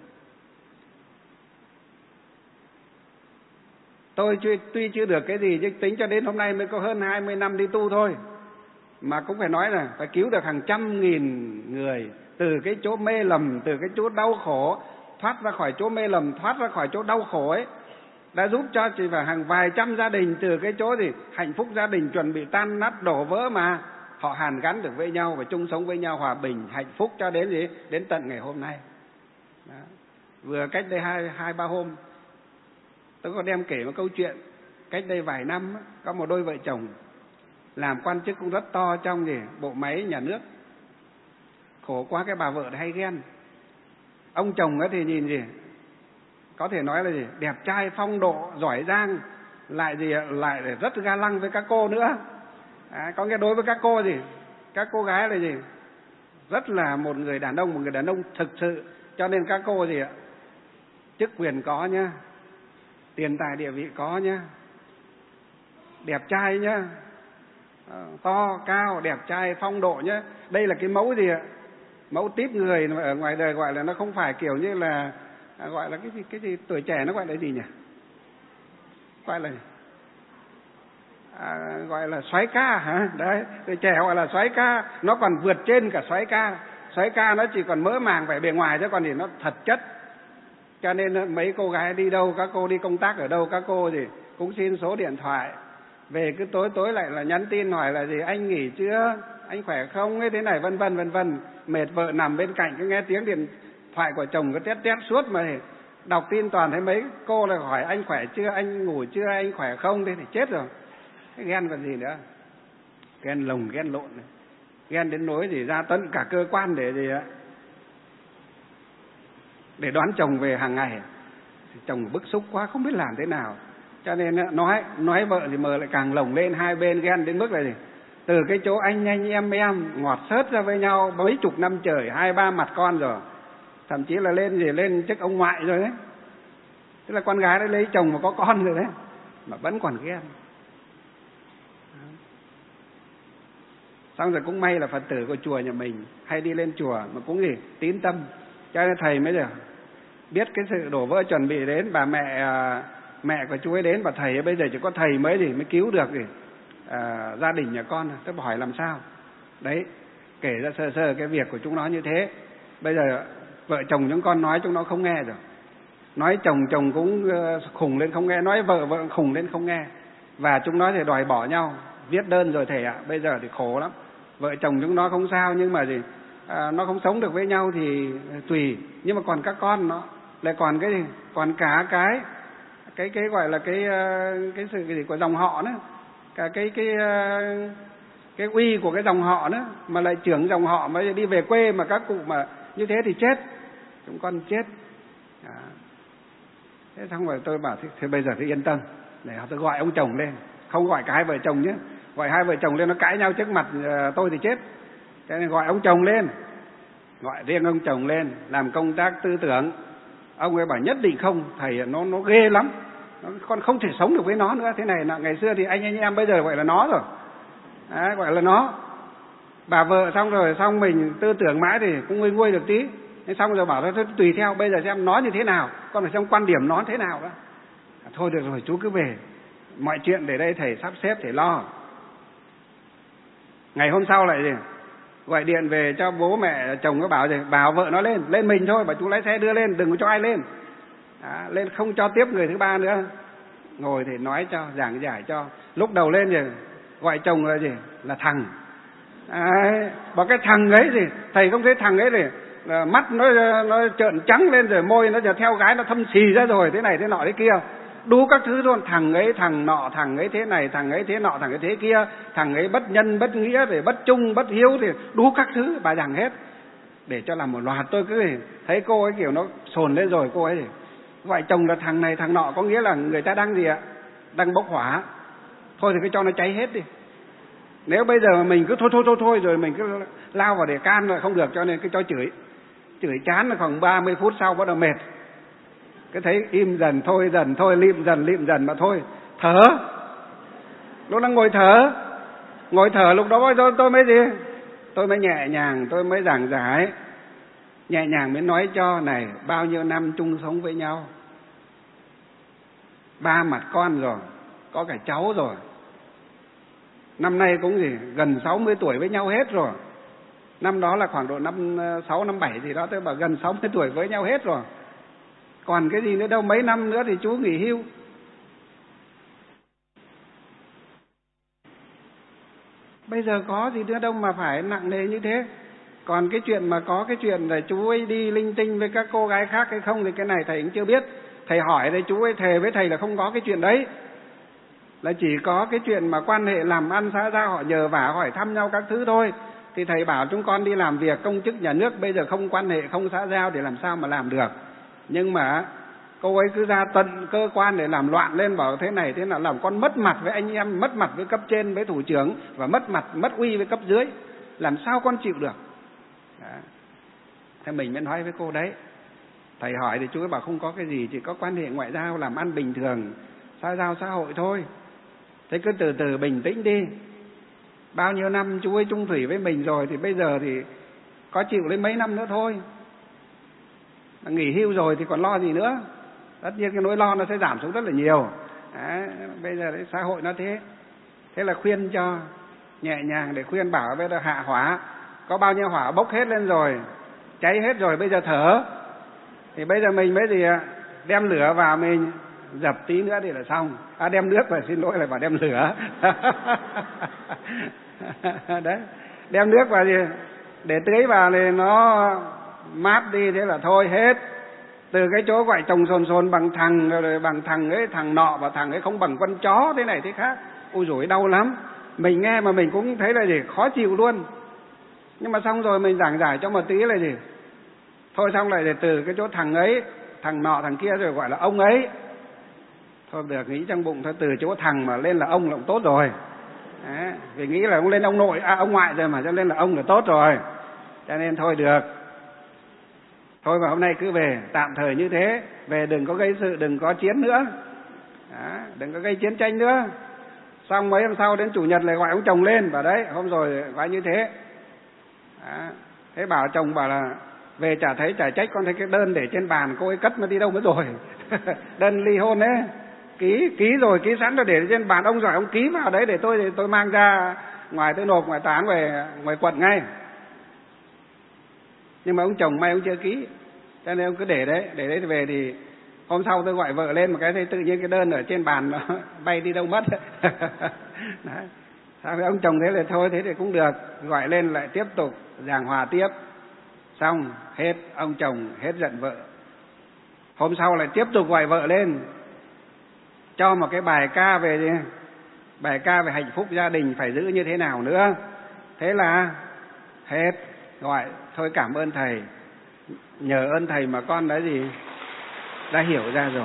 Tôi tuy chưa được cái gì, chứ tính cho đến hôm nay mới có hơn 20 năm đi tu thôi, mà cũng phải nói là phải cứu được hàng trăm nghìn người từ cái chỗ mê lầm, từ cái chỗ đau khổ, thoát ra khỏi chỗ mê lầm, thoát ra khỏi chỗ đau khổ ấy. Đã giúp cho chỉ phải hàng vài trăm gia đình từ cái chỗ thì hạnh phúc gia đình chuẩn bị tan nát đổ vỡ mà họ hàn gắn được với nhau và chung sống với nhau hòa bình hạnh phúc cho đến gì? Đến tận ngày hôm nay. Đó. Vừa cách đây hai ba hôm tôi có đem kể một câu chuyện. Cách đây vài năm có một đôi vợ chồng làm quan chức cũng rất to trong gì bộ máy nhà nước. Khổ quá, cái bà vợ hay ghen. Ông chồng ấy thì nhìn gì có thể nói là gì đẹp trai phong độ giỏi giang, lại rất ga lăng với các cô nữa. Có nghĩa đối với các cô gì, các cô gái là gì rất là một người đàn ông thực sự. Cho nên các cô gì ạ, chức quyền có nhá, tiền tài địa vị có nhá, đẹp trai nhá, to, cao, đẹp trai, phong độ nhé. Đây là cái mẫu gì ạ? Mẫu típ người mà ở ngoài đời gọi là nó không phải kiểu như là gọi là cái gì tuổi trẻ nó gọi là gì nhỉ? Gọi là soái ca hả? Đấy, tuổi trẻ gọi là soái ca, nó còn vượt trên cả soái ca. Soái ca nó chỉ còn mỡ màng vẻ bề ngoài chứ còn thì nó thật chất. Cho nên mấy cô gái đi đâu, các cô đi công tác ở đâu, các cô thì cũng xin số điện thoại. Về cứ tối lại là nhắn tin hỏi là gì, anh nghỉ chưa, anh khỏe không ấy, thế này vân vân. Mệt vợ nằm bên cạnh cứ nghe tiếng điện thoại của chồng cứ tét suốt mà thì đọc tin toàn thấy mấy cô là hỏi anh khỏe chưa, anh ngủ chưa, anh khỏe không, thế thì chết rồi. Thế ghen còn gì nữa, ghen lồng ghen lộn này. Ghen đến nỗi gì ra tận cả cơ quan để gì ạ, để đón chồng về hàng ngày. Chồng bức xúc quá không biết làm thế nào, cho nên nói vợ thì mờ lại càng lồng lên. Hai bên ghen đến mức là gì, từ cái chỗ anh em ngọt xớt ra với nhau mấy chục năm trời, 2-3 mặt con rồi, thậm chí là lên chức ông ngoại rồi đấy. Tức là con gái đã lấy chồng mà có con rồi đấy mà vẫn còn ghen. Xong rồi cũng may là Phật tử của chùa nhà mình hay đi lên chùa mà cũng gì tín tâm, cho nên thầy mới được biết cái sự đổ vỡ chuẩn bị đến. Bà mẹ của chú ấy đến, bà thầy bây giờ chỉ có thầy mới cứu được gia đình nhà con. Tôi hỏi làm sao đấy, kể ra sơ cái việc của chúng nó như thế. Bây giờ vợ chồng chúng con nói chúng nó không nghe rồi, nói chồng cũng khùng lên không nghe, nói vợ khùng lên không nghe, và chúng nó thì đòi bỏ nhau. Viết đơn rồi thầy ạ, bây giờ thì khổ lắm. Vợ chồng chúng nó không sao nhưng mà nó không sống được với nhau thì tùy, nhưng mà còn các con nó lại còn cái gì, còn cả cái gọi là cái sự cái gì của dòng họ nữa, cả cái uy của cái dòng họ nữa, mà lại trưởng dòng họ mà đi về quê mà các cụ mà như thế thì chết, chúng con chết. Thế xong rồi tôi bảo thế bây giờ thì yên tâm, để tôi gọi ông chồng lên, không gọi cả hai vợ chồng nhé, gọi hai vợ chồng lên nó cãi nhau trước mặt tôi thì chết. Thế nên gọi ông chồng lên, gọi riêng ông chồng lên làm công tác tư tưởng. Ông ấy bảo nhất định không, thầy nó ghê lắm, con không thể sống được với nó nữa. Thế này là ngày xưa thì anh em bây giờ gọi là nó rồi. Đấy, gọi là nó. Bà vợ xong mình tư tưởng mãi thì cũng nguôi được tí. Thế xong rồi bảo thôi tùy theo, bây giờ xem nó như thế nào, con phải xem quan điểm nó thế nào đó. Thôi được rồi chú cứ về, mọi chuyện để đây thầy sắp xếp thầy lo. Ngày hôm sau lại gì gọi điện về cho bố mẹ chồng, nó bảo gì, bảo vợ nó lên mình thôi, bảo chú lái xe đưa lên, đừng có cho ai lên. Lên không cho tiếp người thứ ba nữa. Ngồi thì nói cho, giảng giải cho. Lúc đầu lên thì gọi chồng là gì, là thằng. Bảo cái thằng ấy gì, thầy không thấy thằng ấy thì mắt nó trợn trắng lên rồi, môi nó giờ theo gái nó thâm xì ra rồi, thế này thế nọ thế kia, đủ các thứ luôn. Thằng ấy thằng nọ, thằng ấy thế này, thằng ấy thế nọ, thằng ấy thế kia, thằng ấy bất nhân bất nghĩa, rồi bất trung bất hiếu, thì đủ các thứ bà giảng hết để cho làm một loạt. Tôi cứ thấy cô ấy kiểu nó sồn lên rồi, cô ấy thì gọi chồng là thằng này thằng nọ, có nghĩa là người ta đang gì ạ, đang bốc hỏa. Thôi thì cứ cho nó cháy hết đi. Nếu bây giờ mà mình cứ thôi rồi mình cứ lao vào để can rồi không được, cho nên cứ cho chửi chán là khoảng 30 phút sau bắt đầu mệt, cái thấy im dần thôi, lịm dần mà thôi, thở. Lúc đang ngồi thở lúc đó tôi mới gì, tôi mới nhẹ nhàng, tôi mới giảng giải nhẹ nhàng, mới nói cho này, bao nhiêu năm chung sống với nhau, 3 mặt con rồi, có cả cháu rồi, năm nay cũng gì gần 60 tuổi với nhau hết rồi. Năm đó là khoảng độ năm 6, năm 7 gì đó, tôi bảo gần 60 tuổi với nhau hết rồi, còn cái gì nữa đâu, mấy năm nữa thì chú nghỉ hưu. Bây giờ có gì nữa đâu mà phải nặng nề như thế. Còn cái chuyện mà có cái chuyện là chú ấy đi linh tinh với các cô gái khác hay không thì cái này thầy cũng chưa biết. Thầy hỏi đây, chú ấy thề với thầy là không có cái chuyện đấy, là chỉ có cái chuyện mà quan hệ làm ăn xã giao, họ nhờ vả hỏi thăm nhau các thứ thôi. Thì thầy bảo chúng con đi làm việc công chức nhà nước, bây giờ không quan hệ không xã giao thì làm sao mà làm được. Nhưng mà cô ấy cứ ra tận cơ quan để làm loạn lên, bảo thế này thế nào, làm con mất mặt với anh em, mất mặt với cấp trên, với thủ trưởng, và mất mặt mất uy với cấp dưới, làm sao con chịu được. Đó. Thế mình mới nói với cô đấy, thầy hỏi thì chú ấy bảo không có cái gì, chỉ có quan hệ ngoại giao làm ăn bình thường, xã giao xã hội thôi. Thế cứ từ từ bình tĩnh đi. Bao nhiêu năm chú ấy chung thủy với mình rồi thì bây giờ thì có chịu lấy mấy năm nữa thôi. Nghỉ hưu rồi thì còn lo gì nữa. Tất nhiên cái nỗi lo nó sẽ giảm xuống rất là nhiều. Đấy, bây giờ đấy, xã hội nó thế. Thế là khuyên cho nhẹ nhàng để khuyên bảo bây giờ hạ hỏa. Có bao nhiêu hỏa bốc hết lên rồi, cháy hết rồi, bây giờ thở. Thì bây giờ mình mới gì đem lửa vào mình dập tí nữa thì là xong. Đem nước vào, xin lỗi là bảo đem lửa. Đấy, đem nước vào gì để tưới vào thì nó mát đi, thế là thôi hết. Từ cái chỗ gọi chồng sồn bằng thằng, rồi bằng thằng ấy, thằng nọ và thằng ấy không bằng con chó thế này thế khác. Ôi dồi đau lắm. Mình nghe mà mình cũng thấy là gì khó chịu luôn. Nhưng mà xong rồi mình giảng giải cho một tí là gì thôi, xong lại để từ cái chỗ thằng ấy, thằng nọ thằng kia rồi gọi là ông ấy. Thôi được, nghĩ trong bụng thôi, từ chỗ thằng mà lên là ông là cũng tốt rồi. Đấy, vì nghĩ là ông lên ông nội, ông ngoại rồi mà, cho nên là ông là tốt rồi. Cho nên thôi được. Thôi mà hôm nay cứ về tạm thời như thế, về đừng có gây sự, đừng có chiến nữa. Đó, đừng có gây chiến tranh nữa. Xong mấy hôm sau đến chủ nhật lại gọi ông chồng lên, bảo đấy, hôm rồi gọi như thế. Đó, thế bảo chồng bảo là về chả thấy chả trách, con thấy cái đơn để trên bàn cô ấy cất nó đi đâu mất rồi. Đơn ly hôn ấy, ký rồi, ký sẵn rồi để trên bàn, ông giỏi ông ký vào đấy để tôi mang ra ngoài, tôi nộp ngoài tòa về ngoài quận ngay. Nhưng mà ông chồng may ông chưa ký, cho nên ông cứ để đấy thì về thì hôm sau tôi gọi vợ lên một cái, thấy tự nhiên cái đơn ở trên bàn nó bay đi đâu mất. Đấy. Sao ông chồng thế là thôi, thế thì cũng được, gọi lên lại tiếp tục giảng hòa tiếp. Xong hết, ông chồng hết giận vợ. Hôm sau lại tiếp tục gọi vợ lên, cho một cái bài ca về gì? Bài ca về hạnh phúc gia đình phải giữ như thế nào nữa. Thế là hết, gọi thôi cảm ơn thầy, nhờ ơn thầy mà con đã gì đã hiểu ra rồi.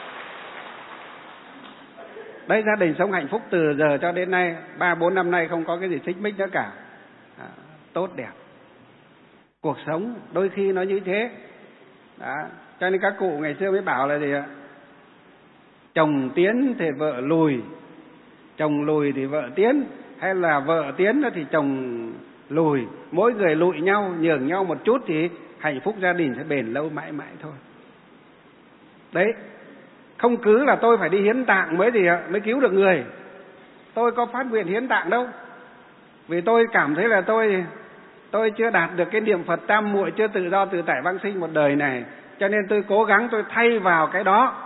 Đấy, gia đình sống hạnh phúc từ giờ cho đến nay 3-4 năm nay không có cái gì xích mích nữa cả. Tốt đẹp. Cuộc sống đôi khi nó như thế. Đó. Cho nên các cụ ngày xưa mới bảo là gì ạ? Chồng tiến thì vợ lùi, chồng lùi thì vợ tiến, hay là vợ tiến thì chồng lùi. Mỗi người lùi nhau, nhường nhau một chút thì hạnh phúc gia đình sẽ bền lâu mãi mãi thôi. Đấy, không cứ là tôi phải đi hiến tạng mới mới cứu được người. Tôi có phát nguyện hiến tạng đâu. Vì tôi cảm thấy là tôi chưa đạt được cái niệm Phật tam muội, chưa tự do tự tại vãng sinh một đời này, cho nên tôi cố gắng tôi thay vào cái đó.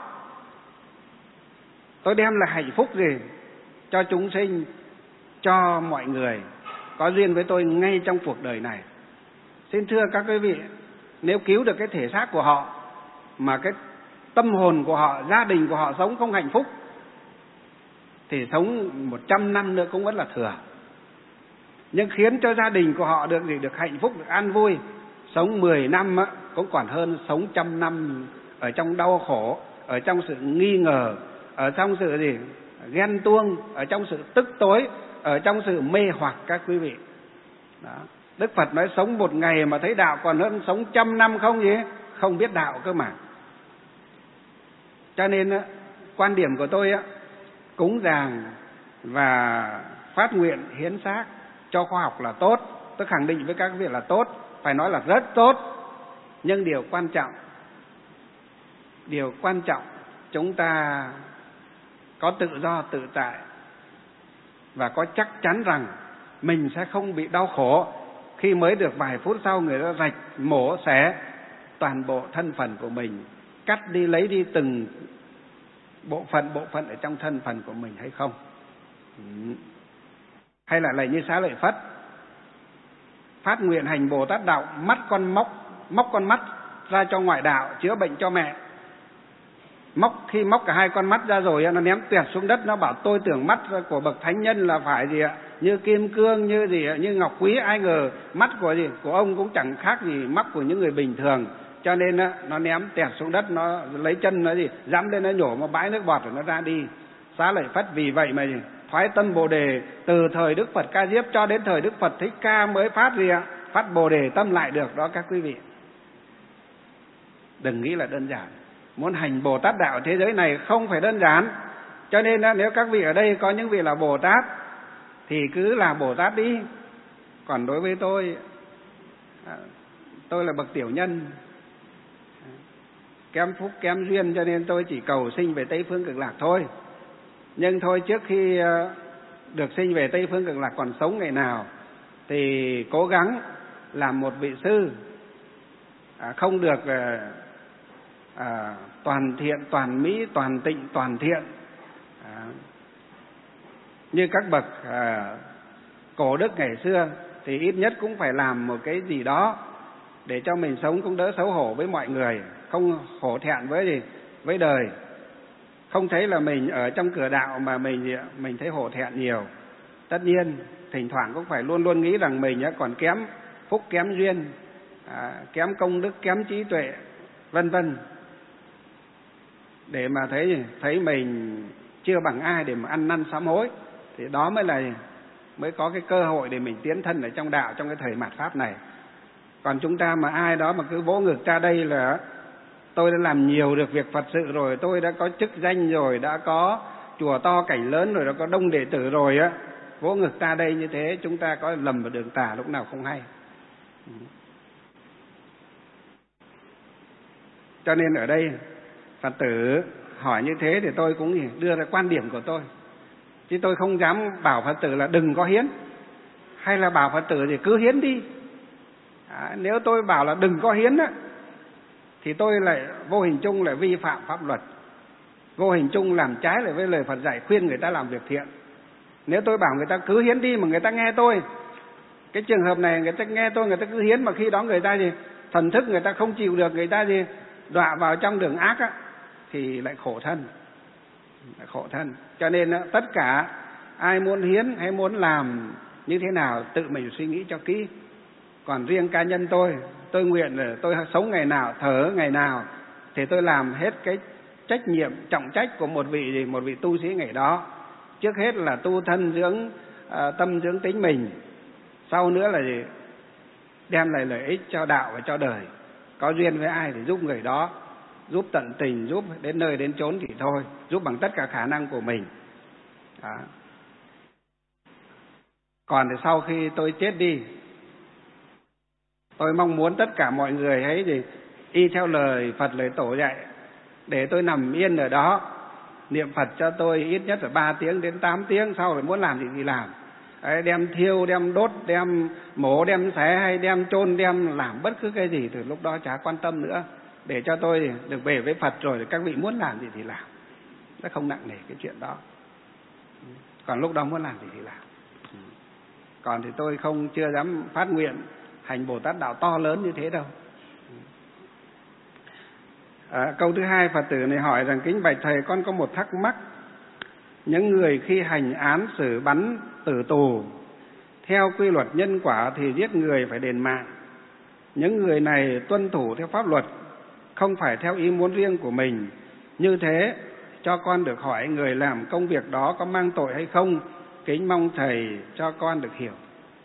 Tôi đem là hạnh phúc gì cho chúng sinh, cho mọi người có duyên với tôi ngay trong cuộc đời này. Xin thưa các quý vị, nếu cứu được cái thể xác của họ mà cái tâm hồn của họ, gia đình của họ sống không hạnh phúc thì sống 100 năm nữa cũng vẫn là thừa. Nhưng khiến cho gia đình của họ được hạnh phúc, được an vui, sống 10 năm cũng còn hơn sống 100 năm ở trong đau khổ, ở trong sự nghi ngờ, ở trong sự ghen tuông, ở trong sự tức tối, ở trong sự mê hoặc các quý vị. Đó. Đức Phật nói sống một ngày mà thấy đạo còn hơn sống 100 năm không biết đạo cơ mà. Cho nên quan điểm của tôi cúng dường và phát nguyện hiến xác cho khoa học là tốt. Tôi khẳng định với các vị là tốt, phải nói là rất tốt. Nhưng điều quan trọng chúng ta có tự do tự tại và có chắc chắn rằng mình sẽ không bị đau khổ khi mới được vài phút sau người ta rạch mổ xẻ toàn bộ thân phận của mình, cắt đi lấy đi từng bộ phận ở trong thân phận của mình hay không. Hay là như Xá Lợi Phất phát nguyện hành Bồ Tát đạo, móc con mắt ra cho ngoại đạo chữa bệnh cho mẹ. Khi móc cả hai con mắt ra rồi nó ném tuyệt xuống đất, nó bảo tôi tưởng mắt của bậc thánh nhân là phải như kim cương, như ngọc quý, ai ngờ mắt của ông cũng chẳng khác gì mắt của những người bình thường. Cho nên nó ném tẹt xuống đất, nó lấy chân nó dẫm lên, nó nhổ một bãi nước bọt rồi nó ra đi. Xá Lợi Phất vì vậy mà thoái tâm Bồ đề, từ thời Đức Phật Ca Diếp cho đến thời Đức Phật Thích Ca mới phát Bồ đề tâm lại được đó các quý vị. Đừng nghĩ là đơn giản. Muốn hành Bồ Tát đạo thế giới này không phải đơn giản. Cho nên nếu các vị ở đây có những vị là Bồ Tát thì cứ là Bồ Tát đi. Còn đối với tôi là bậc tiểu nhân, kém phúc kém duyên, cho nên tôi chỉ cầu sinh về Tây Phương Cực Lạc thôi. Nhưng thôi, trước khi được sinh về Tây Phương Cực Lạc còn sống ngày nào thì cố gắng làm một vị sư, không được toàn thiện, toàn mỹ, toàn tịnh, toàn thiện như các bậc cổ đức ngày xưa, thì ít nhất cũng phải làm một cái gì đó để cho mình sống cũng đỡ xấu hổ với mọi người, không hổ thẹn với đời. Không thấy là mình ở trong cửa đạo mà mình thấy hổ thẹn nhiều. Tất nhiên thỉnh thoảng cũng phải luôn luôn nghĩ rằng mình còn kém phúc kém duyên, kém công đức, kém trí tuệ, vân vân, để mà thấy mình chưa bằng ai để mà ăn năn sám hối, thì đó mới có cái cơ hội để mình tiến thân ở trong đạo, trong cái thời mạt pháp này. Còn chúng ta mà ai đó mà cứ vỗ ngực ra đây là tôi đã làm nhiều được việc Phật sự rồi, tôi đã có chức danh rồi, đã có chùa to cảnh lớn rồi, đã có đông đệ tử rồi á, vỗ ngực ra đây như thế, chúng ta có lầm vào đường tà lúc nào không hay. Cho nên ở đây Phật tử hỏi như thế thì tôi cũng đưa ra quan điểm của tôi, chứ tôi không dám bảo Phật tử là đừng có hiến, hay là bảo Phật tử thì cứ hiến đi. Nếu tôi bảo là đừng có hiến á, thì tôi lại vô hình chung lại vi phạm pháp luật, vô hình chung làm trái lại với lời Phật dạy khuyên người ta làm việc thiện. Nếu tôi bảo người ta cứ hiến đi mà người ta nghe tôi, cái trường hợp này người ta nghe tôi, người ta cứ hiến, mà khi đó người ta thần thức người ta không chịu được, người ta đọa vào trong đường ác á, thì lại khổ thân. Cho nên tất cả ai muốn hiến hay muốn làm như thế nào tự mình suy nghĩ cho kỹ. Còn riêng cá nhân tôi nguyện là tôi sống ngày nào, thở ngày nào thì tôi làm hết cái trách nhiệm trọng trách của một vị tu sĩ ngày đó. Trước hết là tu thân dưỡng tâm dưỡng tính mình, sau nữa là đem lại lợi ích cho đạo và cho đời. Có duyên với ai thì giúp người đó, giúp tận tình, giúp đến nơi đến chốn thì thôi, giúp bằng tất cả khả năng của mình. Còn thì sau khi tôi chết đi, tôi mong muốn tất cả mọi người hãy y theo lời Phật, lời Tổ dạy, để tôi nằm yên ở đó niệm Phật cho tôi ít nhất là 3 tiếng đến 8 tiếng, sau rồi muốn làm gì thì làm. Đem thiêu, đem đốt, đem mổ, đem xé hay đem chôn, đem làm bất cứ cái gì, từ lúc đó chả quan tâm nữa, để cho tôi được về với Phật rồi các vị muốn làm gì thì làm. Nó không nặng nề cái chuyện đó. Còn lúc đó muốn làm gì thì làm. Còn thì tôi chưa dám phát nguyện hành Bồ Tát đạo to lớn như thế đâu. Câu thứ hai, Phật tử này hỏi rằng: kính bạch thầy, con có một thắc mắc. Những người khi hành án xử bắn tử tù, theo quy luật nhân quả thì giết người phải đền mạng. Những người này tuân thủ theo pháp luật, không phải theo ý muốn riêng của mình. Như thế, cho con được hỏi người làm công việc đó có mang tội hay không? Kính mong thầy cho con được hiểu.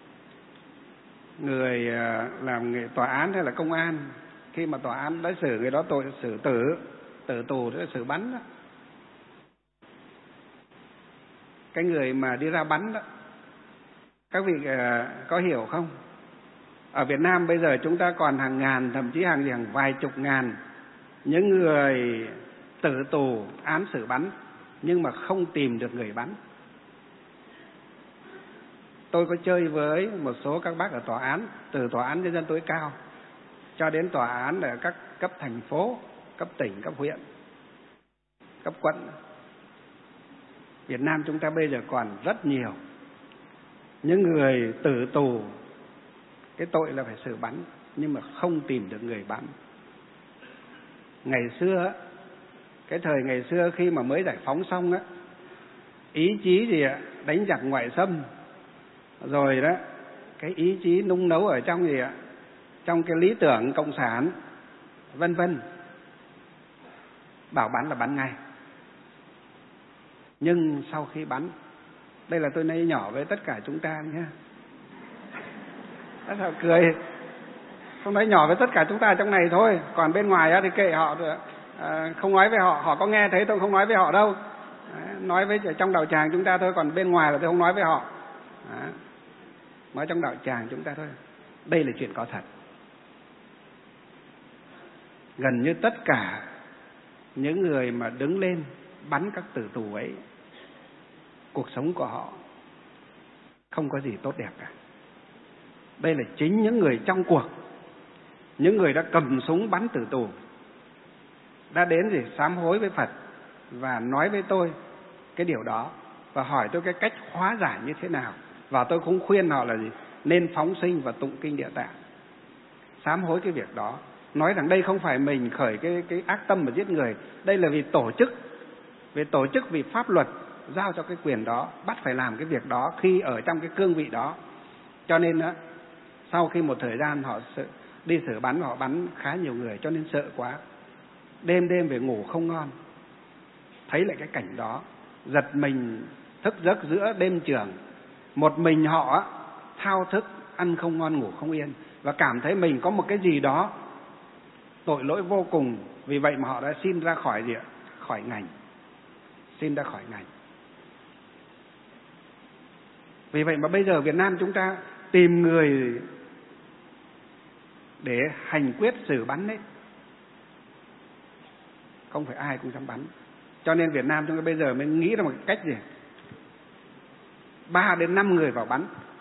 Người làm nghề tòa án hay là công an, khi mà tòa án đã xử người đó tội xử tử tù, đó là xử bắn đó. Cái người mà đi ra bắn đó, các vị có hiểu không? Ở Việt Nam bây giờ chúng ta còn hàng ngàn, thậm chí hàng vài chục ngàn những người tử tù án xử bắn, nhưng mà không tìm được người bắn. Tôi có chơi với một số các bác ở tòa án, từ tòa án nhân dân tối cao cho đến tòa án ở các cấp thành phố, cấp tỉnh, cấp huyện, cấp quận. Việt Nam chúng ta bây giờ còn rất nhiều những người tử tù, cái tội là phải xử bắn, nhưng mà không tìm được người bắn. Ngày xưa, cái thời ngày xưa khi mà mới giải phóng xong á, ý chí đánh giặc ngoại xâm, rồi đó cái ý chí nung nấu ở trong trong cái lý tưởng cộng sản, vân vân, bảo bắn là bắn ngay. Nhưng sau khi bắn, đây là tôi nói nhỏ với tất cả chúng ta nhé. Sao cười? Không nói nhỏ với tất cả chúng ta trong này thôi, còn bên ngoài thì kệ họ, không nói với họ, họ có nghe thấy tôi không nói với họ đâu. Nói với trong đạo tràng chúng ta thôi, còn bên ngoài là tôi không nói với họ. Đó. Nói trong đạo tràng chúng ta thôi. Đây là chuyện có thật. Gần như tất cả những người mà đứng lên bắn các tử tù ấy, cuộc sống của họ không có gì tốt đẹp cả. Đây là chính những người trong cuộc, những người đã cầm súng bắn tử tù, đã đến để sám hối với Phật và nói với tôi cái điều đó và hỏi tôi cái cách hóa giải như thế nào. Và tôi cũng khuyên họ là gì? Nên phóng sinh và tụng kinh Địa Tạng, sám hối cái việc đó, nói rằng đây không phải mình khởi cái ác tâm mà giết người, đây là vì tổ chức, vì pháp luật giao cho cái quyền đó, bắt phải làm cái việc đó khi ở trong cái cương vị đó. Cho nên đó, sau khi một thời gian họ đi xử bắn, họ bắn khá nhiều người, cho nên sợ quá, đêm về ngủ không ngon. Thấy lại cái cảnh đó, giật mình thức giấc giữa đêm trường, một mình họ thao thức, ăn không ngon ngủ không yên, và cảm thấy mình có một cái gì đó tội lỗi vô cùng. Vì vậy mà họ đã xin ra khỏi gì ạ? Khỏi ngành. Xin ra khỏi ngành. Vì vậy mà bây giờ Việt Nam chúng ta tìm người để hành quyết xử bắn đấy, không phải ai cũng dám bắn. Cho nên Việt Nam chúng ta bây giờ mới nghĩ ra một cách gì? 3 đến 5 người vào bắn.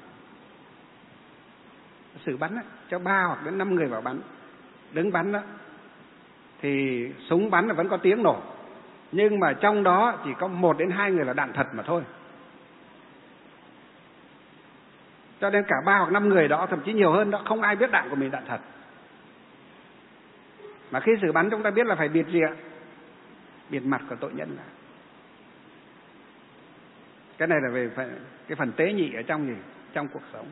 Xử bắn đó, cho 3 hoặc đến 5 người vào bắn. Đứng bắn đó thì súng bắn là vẫn có tiếng nổ, nhưng mà trong đó chỉ có 1 đến 2 người là đạn thật mà thôi. Cho nên cả 3 hoặc 5 người đó, thậm chí nhiều hơn đó, không ai biết đạn của mình đạn thật. Mà khi xử bắn chúng ta biết là phải bịt gì ạ? Bịt mặt của tội nhân. Cái này là về cái phần tế nhị ở trong gì? Trong cuộc sống.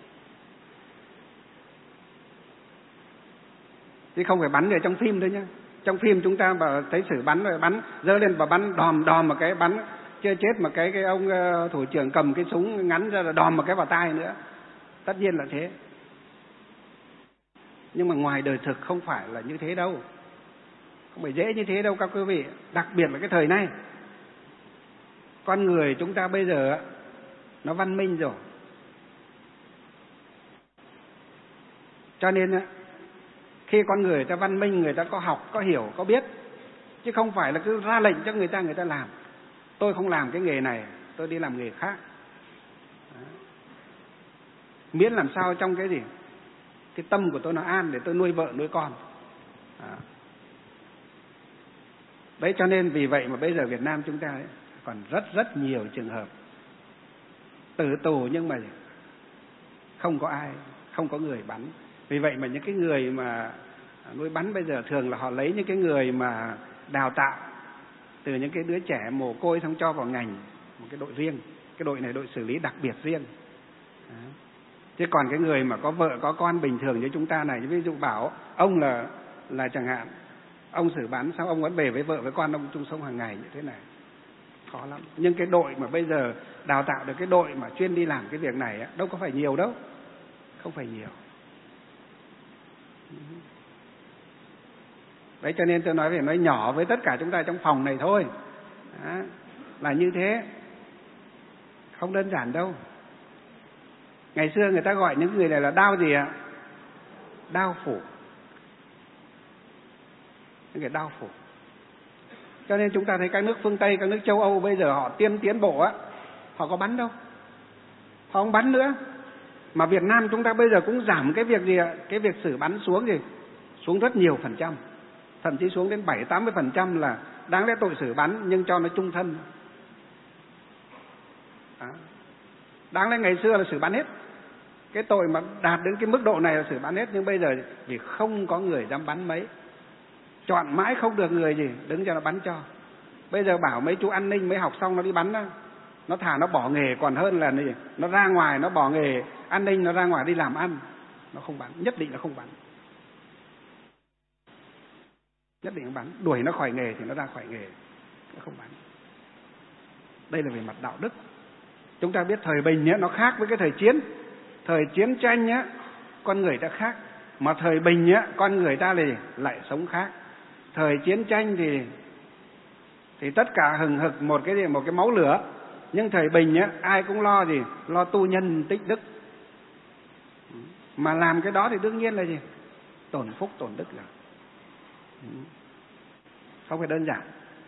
Chứ không phải bắn ở trong phim thôi nhá. Trong phim chúng ta bảo thấy xử bắn rồi bắn giơ lên và bắn đòm một cái, bắn chưa chết mà cái ông thủ trưởng cầm cái súng ngắn ra là đòm một cái vào tai nữa. Tất nhiên là thế. Nhưng mà ngoài đời thực không phải là như thế đâu. Không phải dễ như thế đâu các quý vị. Đặc biệt là cái thời này, con người chúng ta bây giờ nó văn minh rồi. Cho nên khi con người ta văn minh, người ta có học, có hiểu, có biết, chứ không phải là cứ ra lệnh cho người ta làm. Tôi không làm cái nghề này, tôi đi làm nghề khác. Đó. Miễn làm sao trong cái gì? Cái tâm của tôi nó an để tôi nuôi vợ, nuôi con. Đó. Đấy, cho nên vì vậy mà bây giờ Việt Nam chúng ta ấy, còn rất nhiều trường hợp tử tù nhưng mà không có ai, không có người bắn. Vì vậy mà những cái người mà nuôi bắn bây giờ thường là họ lấy những cái người mà đào tạo từ những cái đứa trẻ mồ côi xong cho vào ngành một cái đội riêng. Cái đội này đội xử lý đặc biệt riêng. Đó. Chứ còn cái người mà có vợ có con bình thường như chúng ta này, ví dụ bảo ông là chẳng hạn ông xử bắn sao ông vẫn về với vợ với con ông chung sống hàng ngày như thế này, khó lắm. Nhưng cái đội mà bây giờ đào tạo được cái đội mà chuyên đi làm cái việc này đâu có phải nhiều đâu, không phải nhiều. Đấy, cho nên tôi nói nhỏ với tất cả chúng ta trong phòng này thôi. Đó, là như thế, không đơn giản đâu. Ngày xưa người ta gọi những người này là đao gì ạ? Đao phủ. Những người đao phủ. Cho nên chúng ta thấy các nước phương Tây, các nước châu Âu bây giờ họ tiến bộ á, họ có bắn đâu, họ không bắn nữa. Mà Việt Nam chúng ta bây giờ cũng giảm cái việc gì ạ? Cái việc xử bắn xuống gì? Xuống rất nhiều phần trăm, thậm chí xuống đến 70-80% là đáng lẽ tội xử bắn nhưng cho nó chung thân. Đó. Đáng lẽ ngày xưa là xử bắn hết, cái tội mà đạt đến cái mức độ này là xử bắn hết, nhưng bây giờ vì không có người dám bắn mấy, chọn mãi không được người gì đứng cho nó bắn cho. Bây giờ bảo mấy chú an ninh mới học xong nó đi bắn đó, nó thà nó bỏ nghề còn hơn là gì? Nó ra ngoài nó bỏ nghề an ninh, nó ra ngoài đi làm ăn, nó không bắn, nhất định là không bắn, nhất định bắn, đuổi nó khỏi nghề thì nó ra khỏi nghề, nó không bắn. Đây là về mặt đạo đức. Chúng ta biết thời bình nó khác với cái thời chiến. Thời chiến tranh con người ta khác, mà thời bình con người ta lại sống khác. Thời chiến tranh thì tất cả hừng hực một cái máu lửa, Nhưng thời Bình á, ai cũng lo gì? Lo tu nhân tích đức. Mà làm cái đó thì đương nhiên là gì? Tổn phúc tổn đức rồi. Không phải đơn giản.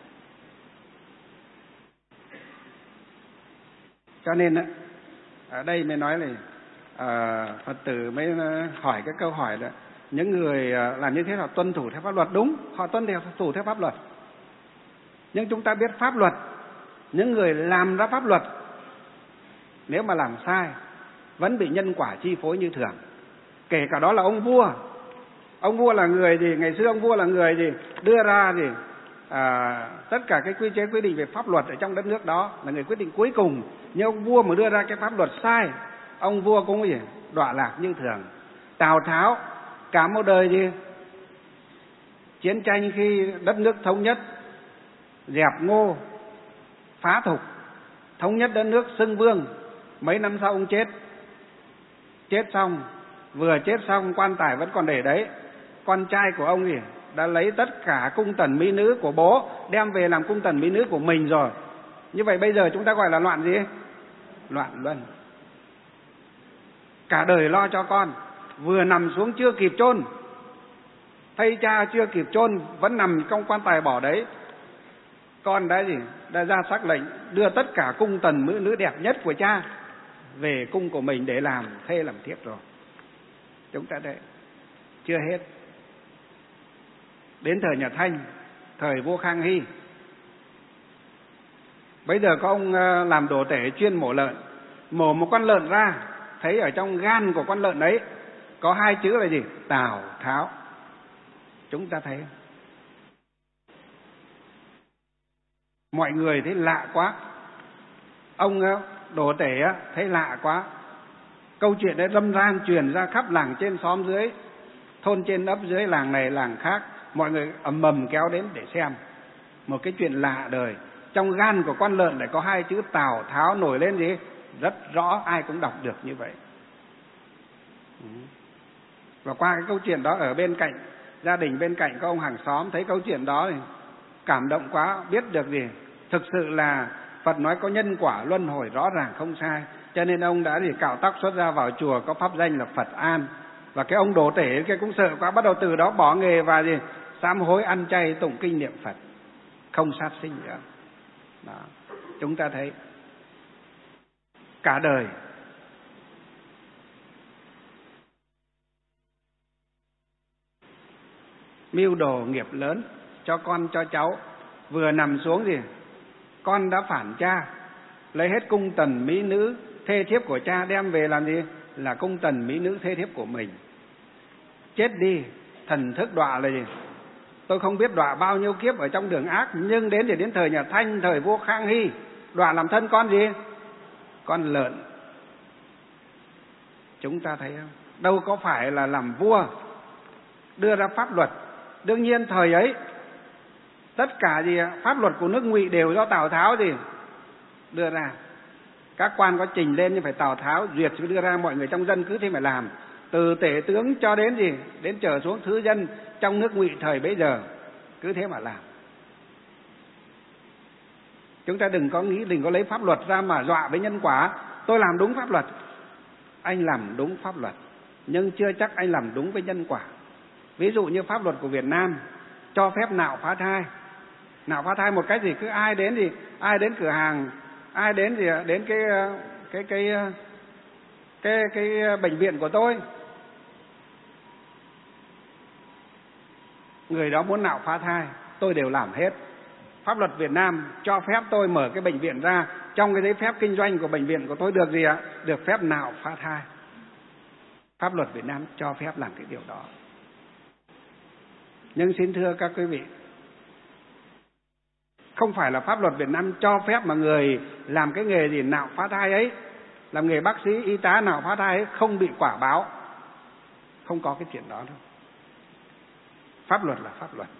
Cho nên á, ở đây mới nói là Phật tử mới hỏi cái câu hỏi đó. Những người làm như thế họ tuân thủ theo pháp luật, đúng, họ tuân thủ theo pháp luật. Nhưng chúng ta biết pháp luật, những người làm ra pháp luật nếu mà làm sai vẫn bị nhân quả chi phối như thường. Kể cả đó là ông vua. Ông vua là người gì? Ngày xưa ông vua là người gì? Đưa ra gì? Tất cả cái quy chế quy định về pháp luật ở trong đất nước đó là người quyết định cuối cùng. Nhưng ông vua mà đưa ra cái pháp luật sai, ông vua cũng gì? Đọa lạc như thường. Tào Tháo cả một đời gì? Chiến tranh khi đất nước thống nhất, dẹp Ngô, phá Thục, thống nhất đất nước, xưng vương. Mấy năm sau ông chết. Chết xong, vừa chết xong quan tài vẫn còn để đấy. Con trai của ông gì? Đã lấy tất cả cung tần mỹ nữ của bố đem về làm cung tần mỹ nữ của mình rồi. Như vậy bây giờ chúng ta gọi là loạn gì? Loạn luân. Cả đời lo cho con, vừa nằm xuống chưa kịp chôn, thây cha chưa kịp chôn, vẫn nằm trong quan tài bỏ đấy. Con đã gì? Đã ra sắc lệnh đưa tất cả cung tần mỹ nữ đẹp nhất của cha về cung của mình để làm thê làm thiếp rồi. Chúng ta đây chưa hết. Đến thời nhà Thanh, thời vua Khang Hy, bây giờ có ông làm đồ tể chuyên mổ lợn. Mổ một con lợn ra, thấy ở trong gan của con lợn ấy có 2 chữ là gì? Tào Tháo. Chúng ta thấy không? Mọi người thấy lạ quá. Ông đồ tể thấy lạ quá. Câu chuyện đấy râm ran truyền ra khắp làng trên xóm dưới, thôn trên ấp dưới, làng này làng khác. Mọi người ầm ầm kéo đến để xem. Một cái chuyện lạ đời. Trong gan của con lợn lại có 2 chữ Tào Tháo nổi lên gì? Rất rõ, ai cũng đọc được như vậy. Và qua cái câu chuyện đó ở bên cạnh, gia đình bên cạnh có ông hàng xóm thấy câu chuyện đó thì cảm động quá, biết được gì? Thực sự là Phật nói có nhân quả luân hồi rõ ràng không sai. Cho nên ông đã gì cạo tóc xuất ra vào chùa có pháp danh là Phật An. Và cái ông đồ tể kia cũng sợ quá, bắt đầu từ đó bỏ nghề và gì? Sám hối ăn chay tụng kinh niệm Phật, không sát sinh nữa. Đó. Chúng ta thấy cả đời mưu đồ nghiệp lớn cho con cho cháu, vừa nằm xuống gì con đã phản cha, lấy hết cung tần mỹ nữ thê thiếp của cha đem về làm gì? Là cung tần mỹ nữ thê thiếp của mình. Chết đi, thần thức đọa là gì? Tôi không biết đọa bao nhiêu kiếp ở trong đường ác, nhưng đến thời nhà Thanh, thời vua Khang Hy, đọa làm thân con gì? Con lợn. Chúng ta thấy không? Đâu có phải là làm vua đưa ra pháp luật. Đương nhiên thời ấy tất cả gì pháp luật của nước Ngụy đều do Tào Tháo gì đưa ra. Các quan có trình lên nhưng phải Tào Tháo duyệt chứ đưa ra, mọi người trong dân cứ thế mà làm. Từ tể tướng cho đến gì? Đến trở xuống thứ dân trong nước Ngụy thời bấy giờ cứ thế mà làm. Chúng ta đừng có nghĩ, đừng có lấy pháp luật ra mà dọa với nhân quả. Tôi làm đúng pháp luật. Anh làm đúng pháp luật, nhưng chưa chắc anh làm đúng với nhân quả. Ví dụ như pháp luật của Việt Nam cho phép nạo phá thai. Nạo phá thai một cách gì? Cứ ai đến gì? Ai đến cửa hàng, ai đến gì? Đến cái bệnh viện của tôi, người đó muốn nạo phá thai, tôi đều làm hết. Pháp luật Việt Nam cho phép tôi mở cái bệnh viện ra, trong cái giấy phép kinh doanh của bệnh viện của tôi được gì ạ? Được phép nạo phá thai. Pháp luật Việt Nam cho phép làm cái điều đó. Nhưng xin thưa các quý vị, không phải là pháp luật Việt Nam cho phép mà người làm cái nghề gì nạo phá thai ấy, làm nghề bác sĩ, y tá nạo phá thai ấy không bị quả báo. Không có cái chuyện đó đâu. Pháp luật là pháp luật.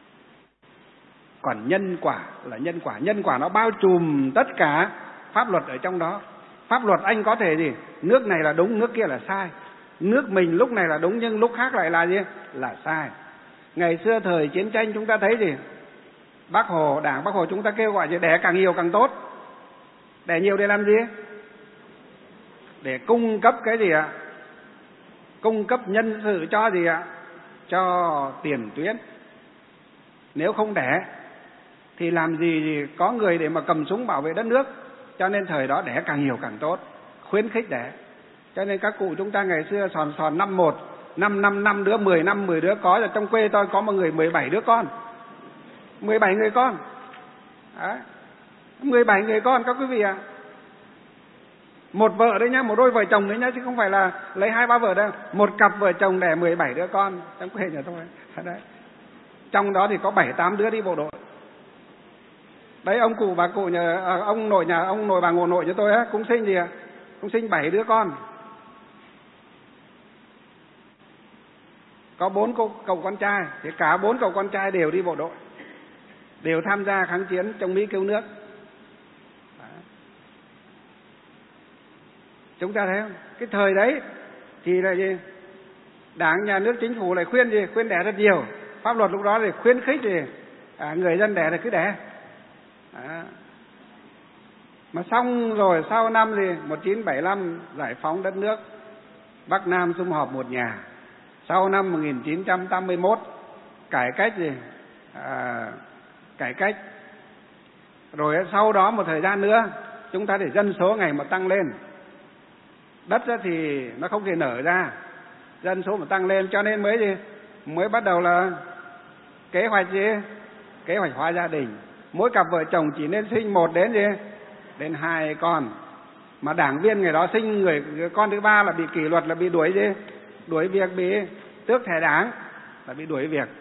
Còn nhân quả là nhân quả. Nhân quả nó bao trùm tất cả pháp luật ở trong đó. Pháp luật anh có thể gì? Nước này là đúng, nước kia là sai. Nước mình lúc này là đúng nhưng lúc khác lại là gì? Là sai. Ngày xưa thời chiến tranh chúng ta thấy gì? Bác Hồ, Đảng Bác Hồ chúng ta kêu gọi gì? Đẻ càng nhiều càng tốt. Đẻ nhiều để làm gì? Để cung cấp cái gì ạ? Cung cấp nhân sự cho gì ạ? Cho tiền tuyến. Nếu không đẻ thì làm gì có người để mà cầm súng bảo vệ đất nước. Cho nên thời đó đẻ càng nhiều càng tốt, khuyến khích đẻ. Cho nên các cụ chúng ta ngày xưa sòn năm một, 5 đứa, 10 đứa có. Trong quê tôi có một người 17 đứa con, 17 người con. Đấy, 17 người con các quý vị ạ. Một vợ đấy nhá, một đôi vợ chồng đấy nhá, chứ không phải là lấy 2-3 vợ đâu. Một cặp vợ chồng đẻ 17 đứa con trong quê nhà tôi. Đấy. Trong đó thì có 7-8 đứa đi bộ đội. Đấy, ông cụ bà cụ nhà ông nội bà ngộ nội nhà tôi á, cũng sinh gì ạ? Cũng sinh 7 đứa con. Có 4 cậu con trai, thì cả 4 cậu con trai đều đi bộ đội, đều tham gia kháng chiến chống Mỹ cứu nước. Chúng ta thấy không? Cái thời đấy thì là gì? Đảng, nhà nước, chính phủ lại khuyên gì? Khuyên đẻ rất nhiều. Pháp luật lúc đó thì khuyến khích gì? Người dân đẻ thì cứ đẻ. Mà xong rồi sau năm gì 1975 giải phóng đất nước, Bắc Nam sum họp một nhà. Sau năm 1981 cải cách gì? Cải cách. Rồi sau đó một thời gian nữa chúng ta để dân số ngày một tăng lên, đất thì nó không thể nở ra, dân số mà tăng lên, cho nên mới bắt đầu là kế hoạch gì? Kế hoạch hóa gia đình. Mỗi cặp vợ chồng chỉ nên sinh 1 đến 2 con. Mà đảng viên ngày đó sinh người con thứ 3 là bị kỷ luật, là bị đuổi gì? Đuổi việc, bị tước thẻ đảng, là bị đuổi việc.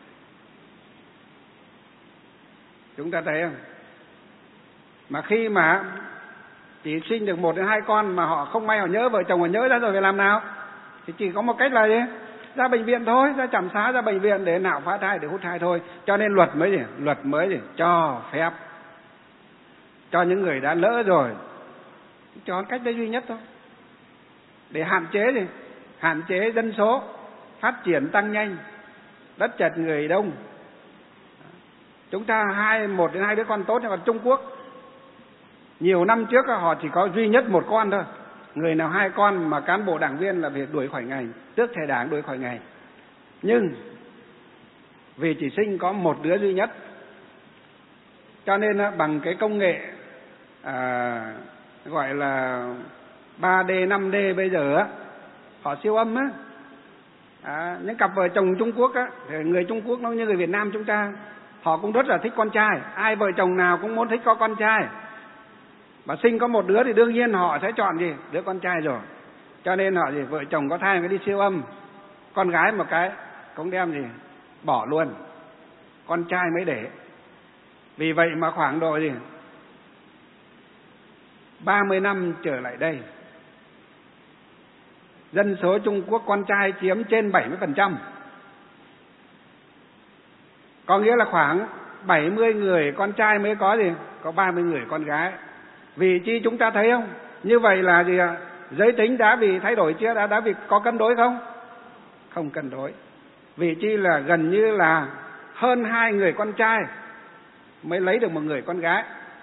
Chúng ta thấy không? Mà khi mà chỉ sinh được 1 đến 2 con mà họ không may họ nhớ vợ chồng, họ nhớ ra rồi phải làm nào? Thì chỉ có một cách là gì? Ra bệnh viện thôi, ra trạm xá, ra bệnh viện để nạo phá thai, để hút thai thôi. Cho nên luật mới cho phép cho những người đã lỡ rồi, cho cách đấy duy nhất thôi, để hạn chế dân số phát triển tăng nhanh, đất chật người đông. Chúng ta 1 đến 2 đứa con tốt, nhưng mà Trung Quốc nhiều năm trước họ chỉ có duy nhất 1 con thôi. Người nào 2 con mà cán bộ đảng viên là bị đuổi khỏi ngành, tước thẻ đảng, đuổi khỏi ngành. Nhưng vì chỉ sinh có 1 đứa duy nhất, cho nên bằng cái công nghệ gọi là 3D, 5D bây giờ á, họ siêu âm á, những cặp vợ chồng Trung Quốc á, người Trung Quốc nó như người Việt Nam chúng ta, họ cũng rất là thích con trai. Ai vợ chồng nào cũng muốn thích có con trai. Mà sinh có 1 đứa thì đương nhiên họ sẽ chọn gì? Đứa con trai rồi. Cho nên họ gì? Vợ chồng có thai mới đi siêu âm. Con gái một cái cũng đem gì? Bỏ luôn. Con trai mới để. Vì vậy mà khoảng độ gì? 30 năm trở lại đây, dân số Trung Quốc con trai chiếm trên 70%. Có nghĩa là khoảng 70 người con trai mới có gì? Có 30 người con gái. Vì chi chúng ta thấy không? Như vậy là gì ạ? Giới tính đã bị thay đổi chưa? Đã bị có cân đối không? Không cân đối. Vì chi là gần như là hơn 2 người con trai mới lấy được 1 người con gái.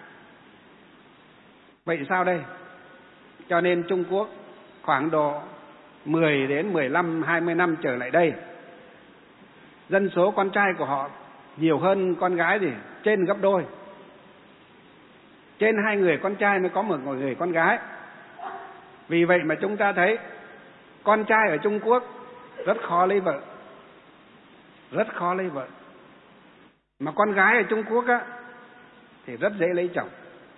Vậy sao đây? Cho nên Trung Quốc khoảng độ 10 đến 15, 20 năm trở lại đây, dân số con trai của họ nhiều hơn con gái gì? Trên gấp đôi. Trên 2 người con trai mới có 1 người con gái. Vì vậy mà chúng ta thấy con trai ở Trung Quốc rất khó lấy vợ. Rất khó lấy vợ. Mà con gái ở Trung Quốc á thì rất dễ lấy chồng.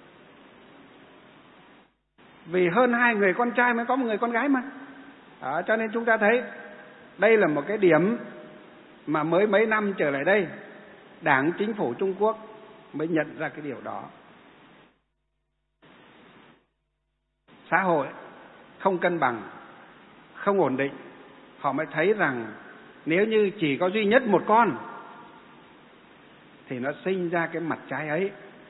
Vì hơn 2 người con trai mới có 1 người con gái mà. Cho nên chúng ta thấy đây là một cái điểm mà mới mấy năm trở lại đây Đảng, chính phủ Trung Quốc mới nhận ra cái điều đó. Xã hội không cân bằng, không ổn định, họ mới thấy rằng nếu như chỉ có duy nhất 1 con thì nó sinh ra cái mặt trái ấy.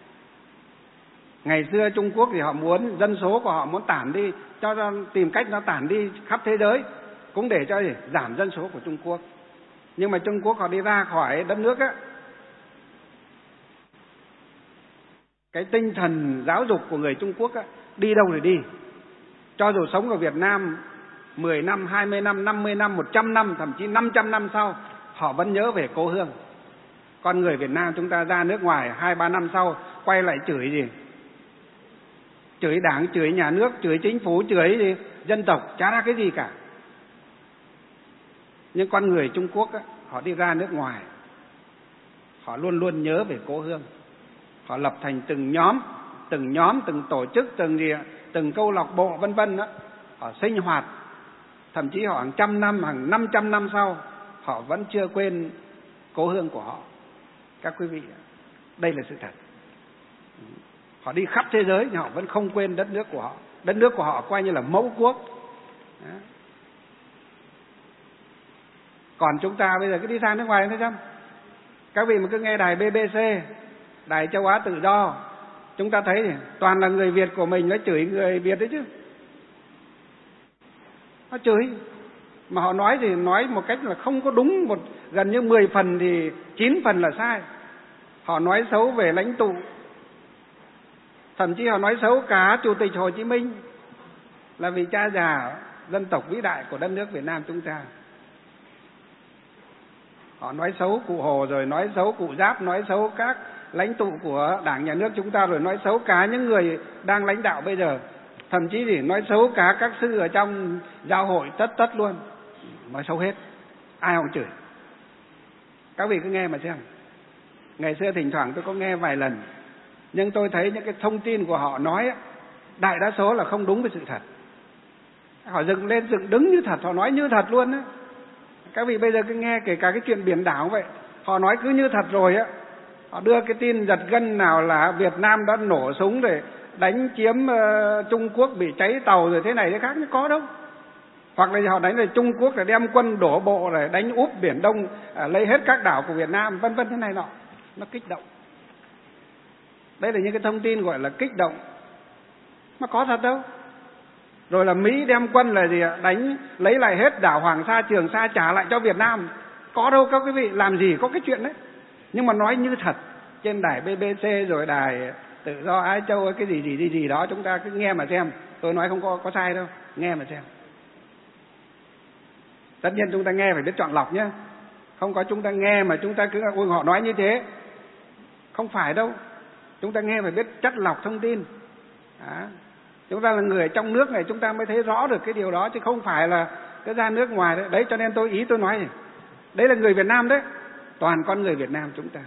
Ngày xưa Trung Quốc thì họ muốn dân số của họ muốn tản đi, cho tìm cách nó tản đi khắp thế giới, cũng để cho giảm dân số của Trung Quốc. Nhưng mà Trung Quốc họ đi ra khỏi đất nước á, cái tinh thần giáo dục của người Trung Quốc á, đi đâu thì đi. Cho dù sống ở Việt Nam 10 năm, 20 năm, 50 năm, 100 năm, thậm chí 500 năm sau, họ vẫn nhớ về cố hương. Con người Việt Nam chúng ta ra nước ngoài 2-3 năm sau quay lại chửi gì? Chửi đảng, chửi nhà nước, chửi chính phủ, chửi gì? Dân tộc, chả ra cái gì cả. Nhưng con người Trung Quốc á, họ đi ra nước ngoài, họ luôn luôn nhớ về cố hương. Họ lập thành từng nhóm, từng tổ chức, từng câu lạc bộ vân vân đó. Họ sinh hoạt, thậm chí họ hàng trăm năm, hàng 500 năm sau, họ vẫn chưa quên cố hương của họ. Các quý vị, đây là sự thật. Họ đi khắp thế giới nhưng họ vẫn không quên đất nước của họ. Đất nước của họ coi như là mẫu quốc. Đó. Còn chúng ta bây giờ cứ đi sang nước ngoài thấy không? Các vị mà cứ nghe đài BBC, đài Châu Á Tự Do, chúng ta thấy toàn là người Việt của mình nó chửi người Việt đấy chứ. Nó chửi. Mà họ nói thì nói một cách là không có đúng, gần như 10 phần thì 9 phần là sai. Họ nói xấu về lãnh tụ, thậm chí họ nói xấu cả Chủ tịch Hồ Chí Minh là vị cha già dân tộc vĩ đại của đất nước Việt Nam chúng ta. Họ nói xấu cụ Hồ, rồi nói xấu cụ Giáp, nói xấu các lãnh tụ của Đảng, Nhà nước chúng ta, rồi nói xấu cả những người đang lãnh đạo bây giờ. Thậm chí thì nói xấu cả các sư ở trong giáo hội tất luôn. Nói xấu hết, ai không chửi. Các vị cứ nghe mà xem. Ngày xưa thỉnh thoảng tôi có nghe vài lần, nhưng tôi thấy những cái thông tin của họ nói đại đa số là không đúng với sự thật. Họ dựng lên dựng đứng như thật, họ nói như thật luôn á. Các vị bây giờ cứ nghe kể cả cái chuyện biển đảo vậy, họ nói cứ như thật rồi á. Họ đưa cái tin giật gân nào là Việt Nam đã nổ súng để đánh chiếm Trung Quốc, bị cháy tàu rồi thế này thế khác, nó có đâu. Hoặc là họ đánh là Trung Quốc là đem quân đổ bộ rồi đánh úp Biển Đông, lấy hết các đảo của Việt Nam, vân vân thế này nọ. Nó kích động. Đây là những cái thông tin gọi là kích động. Mà có thật đâu. Rồi là Mỹ đem quân là gì ạ? Đánh lấy lại hết đảo Hoàng Sa, Trường Sa trả lại cho Việt Nam. Có đâu các quý vị, làm gì có cái chuyện đấy. Nhưng mà nói như thật trên đài BBC rồi đài Tự Do Á Châu cái gì đó, chúng ta cứ nghe mà xem. Tôi nói không có sai đâu, nghe mà xem. Tất nhiên chúng ta nghe phải biết chọn lọc nhé. Không có chúng ta nghe mà chúng ta cứ ôi họ nói như thế. Không phải đâu. Chúng ta nghe phải biết chắt lọc thông tin. Đó. Chúng ta là người ở trong nước này, chúng ta mới thấy rõ được cái điều đó, chứ không phải là cứ ra nước ngoài đấy. Đấy cho nên tôi nói này, đấy là người Việt Nam đấy. Toàn con người Việt Nam chúng ta.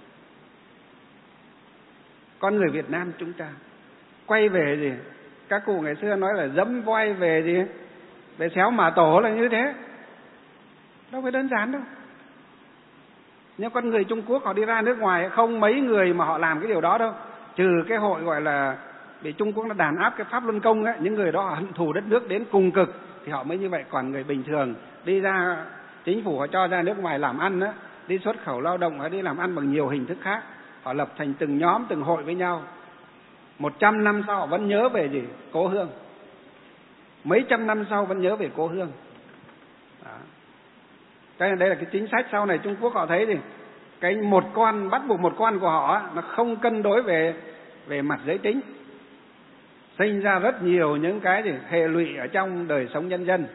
Con người Việt Nam chúng ta quay về gì? Các cụ ngày xưa nói là dẫm voi về gì? Về xéo mả tổ là như thế. Đâu phải đơn giản đâu. Nhưng con người Trung Quốc họ đi ra nước ngoài không mấy người mà họ làm cái điều đó đâu. Trừ cái hội gọi là bị Trung Quốc nó đàn áp cái pháp luân công ấy, những người đó hận thù đất nước đến cùng cực thì họ mới như vậy. Còn người bình thường đi ra, chính phủ họ cho ra nước ngoài làm ăn á, đi xuất khẩu lao động, họ đi làm ăn bằng nhiều hình thức khác. Họ lập thành từng nhóm, từng hội với nhau. 100 năm sau họ vẫn nhớ về gì? Cố hương. Mấy trăm năm sau vẫn nhớ về cố hương. Đó. Cho nên đây là cái chính sách sau này Trung Quốc họ thấy thì cái một con, bắt buộc một con của họ nó không cân đối về mặt giới tính, sinh ra rất nhiều những cái gì hệ lụy ở trong đời sống nhân dân.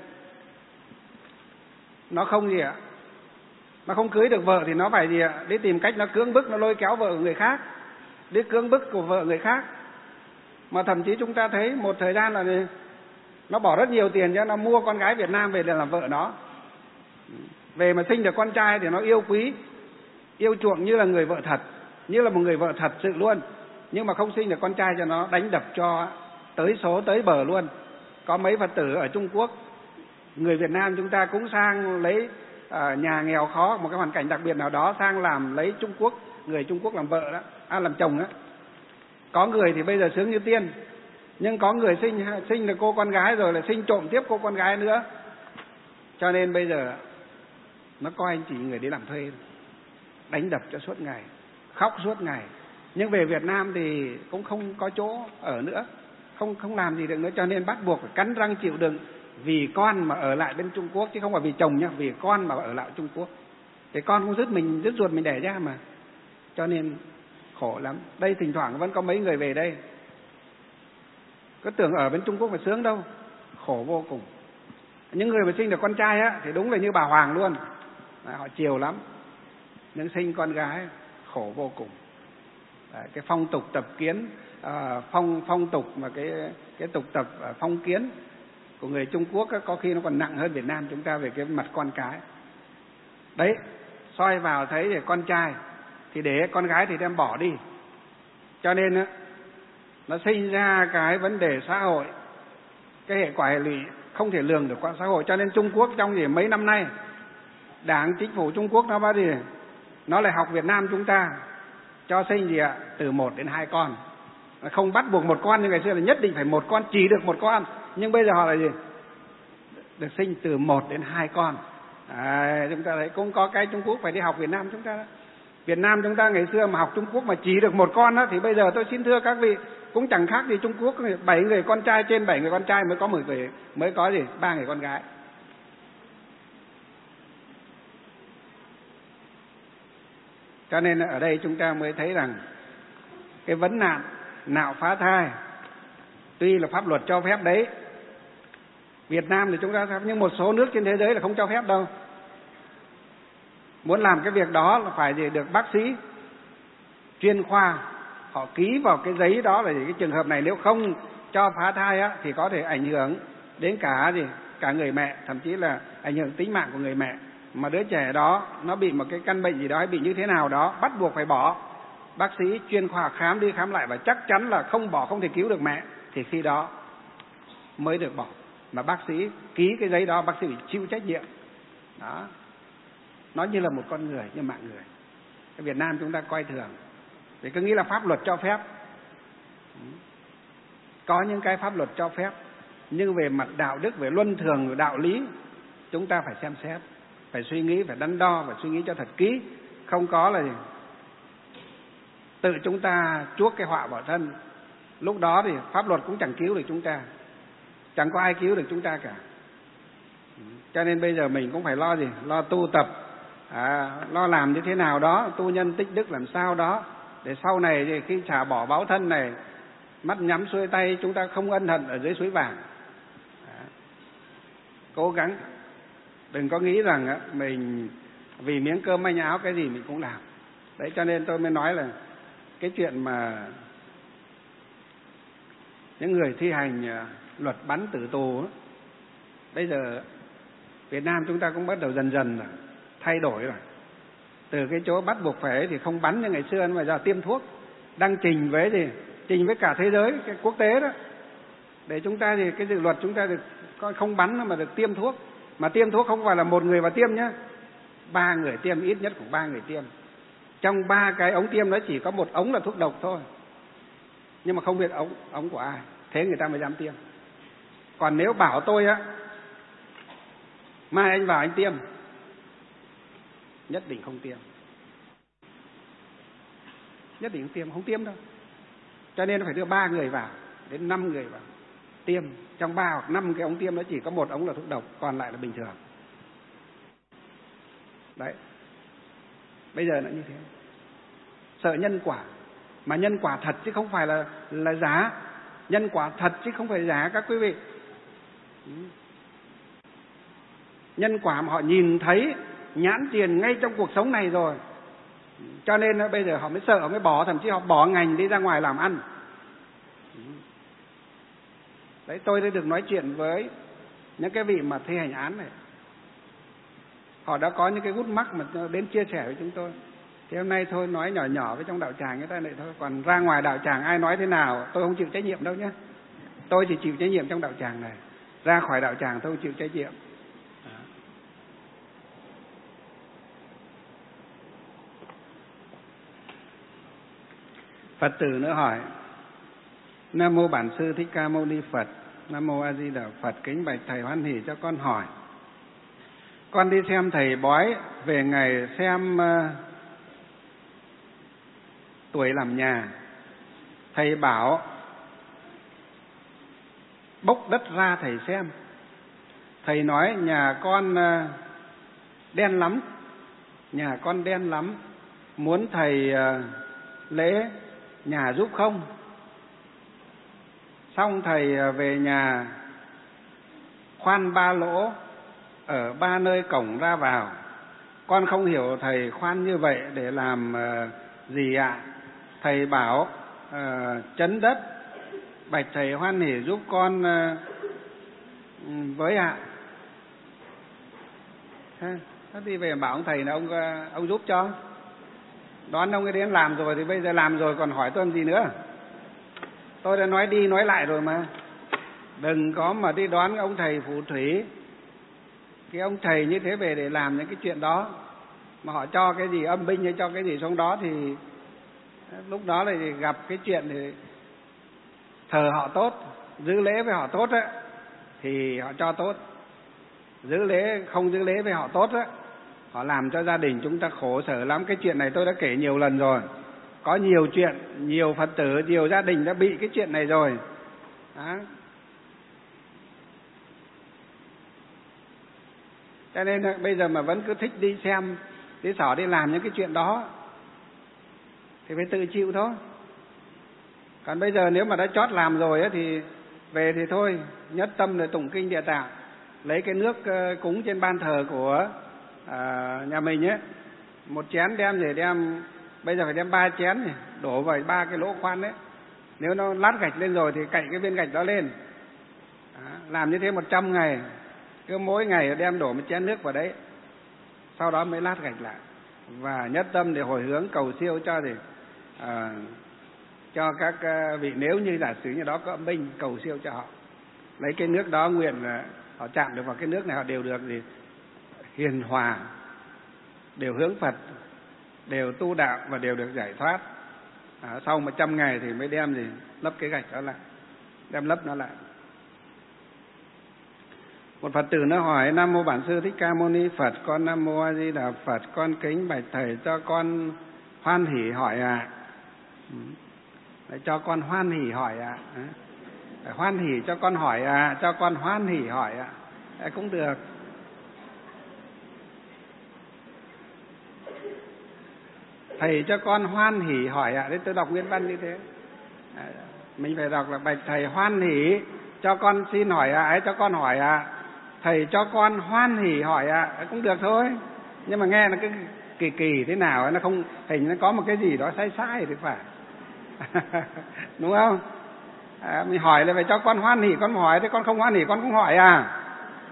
Nó không gì ạ, nó không cưới được vợ thì nó phải gì ạ, đi tìm cách nó cưỡng bức, nó lôi kéo vợ của người khác, đi cưỡng bức của vợ người khác. Mà thậm chí chúng ta thấy một thời gian là nó bỏ rất nhiều tiền cho nó mua con gái Việt Nam về để làm vợ nó. Về mà sinh được con trai thì nó yêu quý, yêu chuộng như là người vợ thật, như là một người vợ thật sự luôn. Nhưng mà không sinh được con trai cho nó, đánh đập cho tới số tới bờ luôn. Có mấy Phật tử ở Trung Quốc, người Việt Nam chúng ta cũng sang lấy nhà nghèo khó, một cái hoàn cảnh đặc biệt nào đó, sang làm lấy Trung Quốc, người Trung Quốc làm vợ đó, làm chồng đó. Có người thì bây giờ sướng như tiên, nhưng có người sinh được cô con gái rồi lại sinh trộm tiếp cô con gái nữa. Cho nên bây giờ nó coi anh chỉ người đi làm thuê, đánh đập cho suốt ngày, khóc suốt ngày. Nhưng về Việt Nam thì cũng không có chỗ ở nữa, không làm gì được nữa, cho nên bắt buộc phải cắn răng chịu đựng vì con mà ở lại bên Trung Quốc, chứ không phải vì chồng nhá, vì con mà ở lại Trung Quốc. Thì con cũng rứt ruột mình đẻ ra mà, cho nên khổ lắm. Đây thỉnh thoảng vẫn có mấy người về đây, có tưởng ở bên Trung Quốc mà sướng đâu, khổ vô cùng. Những người mà sinh được con trai á thì đúng là như bà Hoàng luôn, họ chiều lắm. Nhưng sinh con gái khổ vô cùng. Đấy, cái phong tục tập kiến, phong tục mà cái tục tập phong kiến của người Trung Quốc á, có khi nó còn nặng hơn Việt Nam chúng ta về cái mặt con cái. Đấy, soi vào thấy thì con trai thì để, con gái thì đem bỏ đi. Cho nên á, nó sinh ra cái vấn đề xã hội, cái hệ quả hệ lụy không thể lường được qua xã hội. Cho nên Trung Quốc trong mấy năm nay, Đảng chính phủ Trung Quốc nó bắt gì, nó lại học Việt Nam chúng ta, cho sinh gì ạ, từ 1 đến 2 con, không bắt buộc 1 con như ngày xưa là nhất định phải 1 con, chỉ được 1 con. Nhưng bây giờ họ là gì, được sinh từ 1 đến 2 con. Chúng ta thấy cũng có cái Trung Quốc phải đi học Việt Nam chúng ta đó. Việt Nam chúng ta ngày xưa mà học Trung Quốc mà chỉ được 1 con đó, thì bây giờ tôi xin thưa các vị cũng chẳng khác gì Trung Quốc, 7 người con trai, trên 7 người con trai mới có 10 người, mới có gì 3 người con gái. Cho nên ở đây chúng ta mới thấy rằng cái vấn nạn nạo phá thai tuy là pháp luật cho phép đấy, Việt Nam thì chúng ta phép, nhưng một số nước trên thế giới là không cho phép đâu. Muốn làm cái việc đó là phải được bác sĩ chuyên khoa họ ký vào cái giấy đó, là cái trường hợp này nếu không cho phá thai á, thì có thể ảnh hưởng đến cả người mẹ, thậm chí là ảnh hưởng tính mạng của người mẹ. Mà đứa trẻ đó nó bị một cái căn bệnh gì đó hay bị như thế nào đó, bắt buộc phải bỏ. Bác sĩ chuyên khoa khám đi khám lại và chắc chắn là không bỏ, không thể cứu được mẹ, thì khi đó mới được bỏ. Mà bác sĩ ký cái giấy đó, bác sĩ phải chịu trách nhiệm. Đó, nó như là một con người, như mạng người. Ở Việt Nam chúng ta coi thường, vì cứ nghĩ là pháp luật cho phép. Có những cái pháp luật cho phép, nhưng về mặt đạo đức, về luân thường, về đạo lý, chúng ta phải xem xét, phải suy nghĩ, phải đắn đo, phải suy nghĩ cho thật kỹ. Không có là tự chúng ta chuốc cái họa vào thân. Lúc đó thì pháp luật cũng chẳng cứu được chúng ta, chẳng có ai cứu được chúng ta cả. Cho nên bây giờ mình cũng phải lo tu tập, lo làm như thế nào đó, tu nhân tích đức làm sao đó, để sau này thì khi trả bỏ báo thân này, mắt nhắm xuôi tay, chúng ta không ân hận ở dưới suối vàng. Cố gắng, đừng có nghĩ rằng mình vì miếng cơm manh áo cái gì mình cũng làm. Đấy, cho nên tôi mới nói là cái chuyện mà những người thi hành luật bắn tử tù, bây giờ Việt Nam chúng ta cũng bắt đầu dần dần thay đổi rồi. Từ cái chỗ bắt buộc phải thì không bắn như ngày xưa, mà giờ tiêm thuốc, đang trình với cả thế giới, cái quốc tế đó, để chúng ta thì cái dự luật chúng ta được không bắn mà được tiêm thuốc. Mà tiêm thuốc không phải là 1 người vào tiêm nhá, 3 người tiêm, ít nhất cũng 3 người tiêm. Trong 3 cái ống tiêm đó chỉ có 1 ống là thuốc độc thôi, nhưng mà không biết ống của ai, thế người ta mới dám tiêm. Còn nếu bảo tôi mai anh vào anh tiêm, nhất định không tiêm, nhất định không tiêm đâu. Cho nên nó phải đưa 3 người vào đến 5 người vào tiêm. Trong 3 hoặc 5 cái ống tiêm đó chỉ có 1 ống là thuốc độc, còn lại là bình thường. Đấy, bây giờ nó như thế. Sợ nhân quả, mà nhân quả thật chứ không phải là giả. Nhân quả thật chứ không phải giả các quý vị. Nhân quả mà họ nhìn thấy nhãn tiền ngay trong cuộc sống này rồi. Cho nên bây giờ họ mới sợ, họ mới bỏ, thậm chí họ bỏ ngành đi ra ngoài làm ăn. Đấy, tôi đã được nói chuyện với những cái vị mà thi hành án này. Họ đã có những cái gút mắc mà đến chia sẻ với chúng tôi. Thì hôm nay thôi nói nhỏ nhỏ với trong đạo tràng người ta này thôi. Còn ra ngoài đạo tràng ai nói thế nào tôi không chịu trách nhiệm đâu nhé. Tôi chỉ chịu trách nhiệm trong đạo tràng này. Ra khỏi đạo tràng tôi không chịu trách nhiệm. Phật tử nữa hỏi: Nam mô Bản Sư Thích Ca Mâu Ni Phật. Nam mô A Di Đà Phật. Kính bạch thầy hoan hỉ cho con hỏi. Con đi xem thầy bói về ngày xem tuổi làm nhà. Thầy bảo bốc đất ra thầy xem. Thầy nói nhà con đen lắm, nhà con đen lắm, muốn thầy lễ nhà giúp không? Xong thầy về nhà khoan 3 lỗ ở 3 nơi cổng ra vào. Con không hiểu thầy khoan như vậy để làm gì ạ? Thầy bảo chấn đất. Bạch thầy hoan hỉ giúp con với ạ. Nó đi về bảo ông thầy là ông giúp cho. Đoán ông ấy đến làm rồi thì bây giờ làm rồi còn hỏi tôi làm gì nữa. Tôi đã nói đi nói lại rồi mà. Đừng có mà đi đoán ông thầy phù thủy. Cái ông thầy như thế về để làm những cái chuyện đó, mà họ cho cái gì âm binh hay cho cái gì xuống đó thì lúc đó là gặp cái chuyện thì thờ họ tốt, giữ lễ với họ tốt á thì họ cho tốt. Giữ lễ không giữ lễ với họ tốt á, họ làm cho gia đình chúng ta khổ sở lắm. Cái chuyện này tôi đã kể nhiều lần rồi. Có nhiều chuyện, nhiều Phật tử, nhiều gia đình đã bị cái chuyện này rồi. Đó. Cho nên bây giờ mà vẫn cứ thích đi xem, đi xỏ đi làm những cái chuyện đó thì phải tự chịu thôi. Còn bây giờ nếu mà đã chót làm rồi ấy, thì về thì thôi, nhất tâm để tụng kinh Địa Tạng, lấy cái nước cúng trên ban thờ của nhà mình ấy, một chén đem để đem, bây giờ phải đem 3 chén này, đổ vào 3 cái lỗ khoan đấy. Nếu nó lát gạch lên rồi thì cạy cái viên gạch đó lên. Đó, làm như thế 100 ngày, cứ mỗi ngày đem đổ một chén nước vào đấy, sau đó mới lát gạch lại. Và nhất tâm để hồi hướng cầu siêu cho thì cho các vị, nếu như giả sử như đó có âm binh, cầu siêu cho họ. Lấy cái nước đó nguyện họ chạm được vào cái nước này, họ đều được gì hiền hòa, đều hướng Phật, đều tu đạo và đều được giải thoát. Sau 100 ngày thì mới đem gì lấp cái gạch đó lại, đem lấp nó lại. Một Phật tử nó hỏi: Nam mô Bản Sư Thích Ca Mâu Ni Phật, con Nam mô A Di Đà Phật, con kính bạch thầy cho con hoan hỉ hỏi ạ. Cho con hoan hỉ hỏi ạ. Hoan hỉ cho con hỏi ạ, cho con hoan hỉ hỏi ạ. Cũng được. Thầy cho con hoan hỉ hỏi ạ. Đấy, tôi đọc nguyên văn như thế. Mình phải đọc là bạch thầy hoan hỉ cho con xin hỏi ạ, cho con hỏi ạ. Thầy cho con hoan hỉ hỏi ạ, cũng được thôi. Nhưng mà nghe nó cứ kỳ kỳ thế nào, nó không hình nó có một cái gì đó sai sai thì phải. Đúng không? Mình hỏi là phải cho con hoan hỉ con hỏi, thế con không hoan hỉ con cũng hỏi à?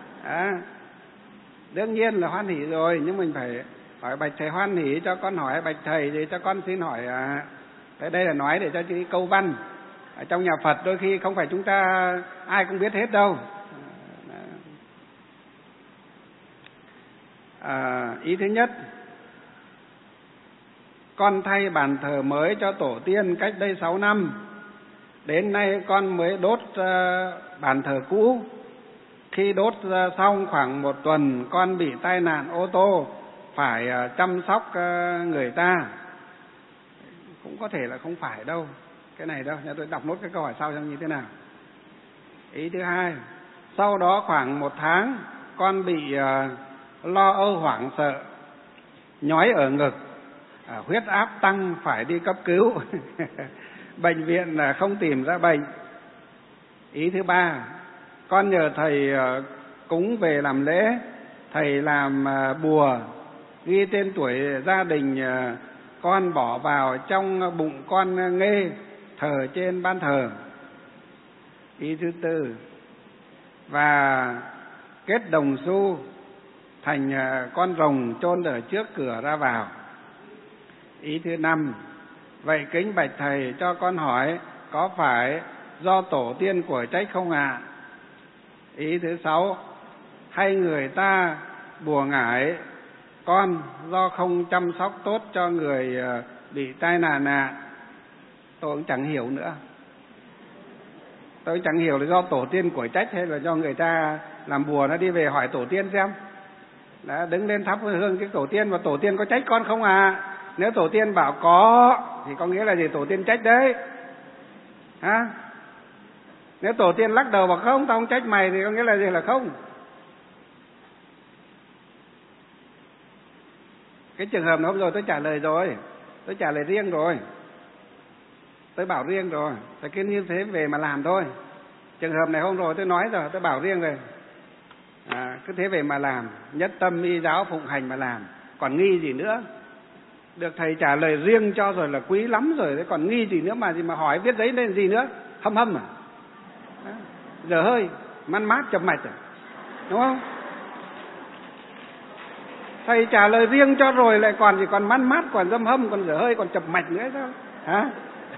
Đương nhiên là hoan hỉ rồi, nhưng mình phải hỏi bạch thầy hoan hỉ cho con hỏi, bạch thầy thì cho con xin hỏi à. Đây là nói để cho cái câu văn. Ở trong nhà Phật đôi khi không phải chúng ta ai cũng biết hết đâu. Ý thứ nhất, con thay bàn thờ mới cho tổ tiên cách đây 6 năm. Đến nay con mới đốt bàn thờ cũ. Khi đốt xong khoảng 1 tuần, con bị tai nạn ô tô, phải chăm sóc người ta. Cũng có thể là không phải đâu, cái này đâu. Nhà tôi đọc nốt cái câu hỏi sau xem như thế nào. Ý thứ hai, sau đó khoảng 1 tháng, con bị lo âu hoảng sợ, nhói ở ngực, huyết áp tăng phải đi cấp cứu. Bệnh viện là không tìm ra bệnh. Ý thứ ba, con nhờ thầy cúng về làm lễ, thầy làm bùa ghi tên tuổi gia đình con bỏ vào trong bụng con nghê thờ trên ban thờ. Ý thứ tư, và kết đồng xu thành con rồng chôn ở trước cửa ra vào. Ý thứ năm, vậy kính bạch thầy cho con hỏi có phải do tổ tiên của trách không ạ? Ý thứ sáu, hay người ta bùa ngải con do không chăm sóc tốt cho người bị tai nạn ạ? Tôi cũng chẳng hiểu nữa. Tôi chẳng hiểu là do tổ tiên của trách hay là do người ta làm bùa nó đi về hỏi tổ tiên xem. Đã đứng lên thắp hương cái tổ tiên, và tổ tiên có trách con không à? Nếu tổ tiên bảo có thì có nghĩa là gì? Tổ tiên trách đấy. Nếu tổ tiên lắc đầu bảo không, tao không trách mày thì có nghĩa là gì? Là không. Cái trường hợp đó hôm rồi tôi trả lời rồi, tôi trả lời riêng rồi. tôi bảo riêng rồi, tôi cứ như thế về mà làm thôi. Trường hợp này hôm rồi tôi nói rồi, tôi bảo riêng rồi. Cứ thế về mà làm, nhất tâm y giáo phụng hành mà làm, còn nghi gì nữa. Được thầy trả lời riêng cho rồi là quý lắm rồi, thế còn nghi gì nữa mà hỏi viết giấy lên gì nữa, hâm à? Dở hơi, man mát chập mạch à? Đúng không? Thầy trả lời riêng cho rồi lại còn man mát, còn dâm hâm, còn dở hơi, còn chập mạch nữa sao? Hả?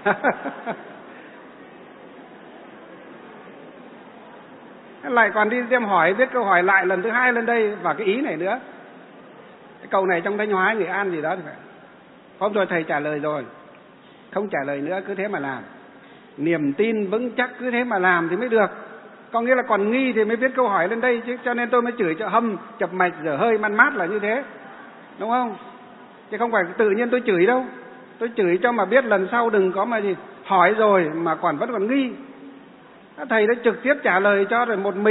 Lại còn đi xem hỏi, viết câu hỏi lại lần thứ 2 lên đây và cái ý này nữa. Cái câu này trong Thanh Hóa, Nghệ An gì đó thì phải. Hôm rồi thầy trả lời rồi, không trả lời nữa, cứ thế mà làm. Niềm tin vững chắc cứ thế mà làm thì mới được. Có nghĩa là còn nghi thì mới viết câu hỏi lên đây chứ. Cho nên tôi mới chửi cho hâm, chập mạch, dở hơi, man mát là như thế. Đúng không? Chứ không phải tự nhiên tôi chửi đâu. Tôi chửi cho mà biết lần sau đừng có mà gì hỏi rồi mà vẫn còn nghi. Thầy đã trực tiếp trả lời cho rồi, một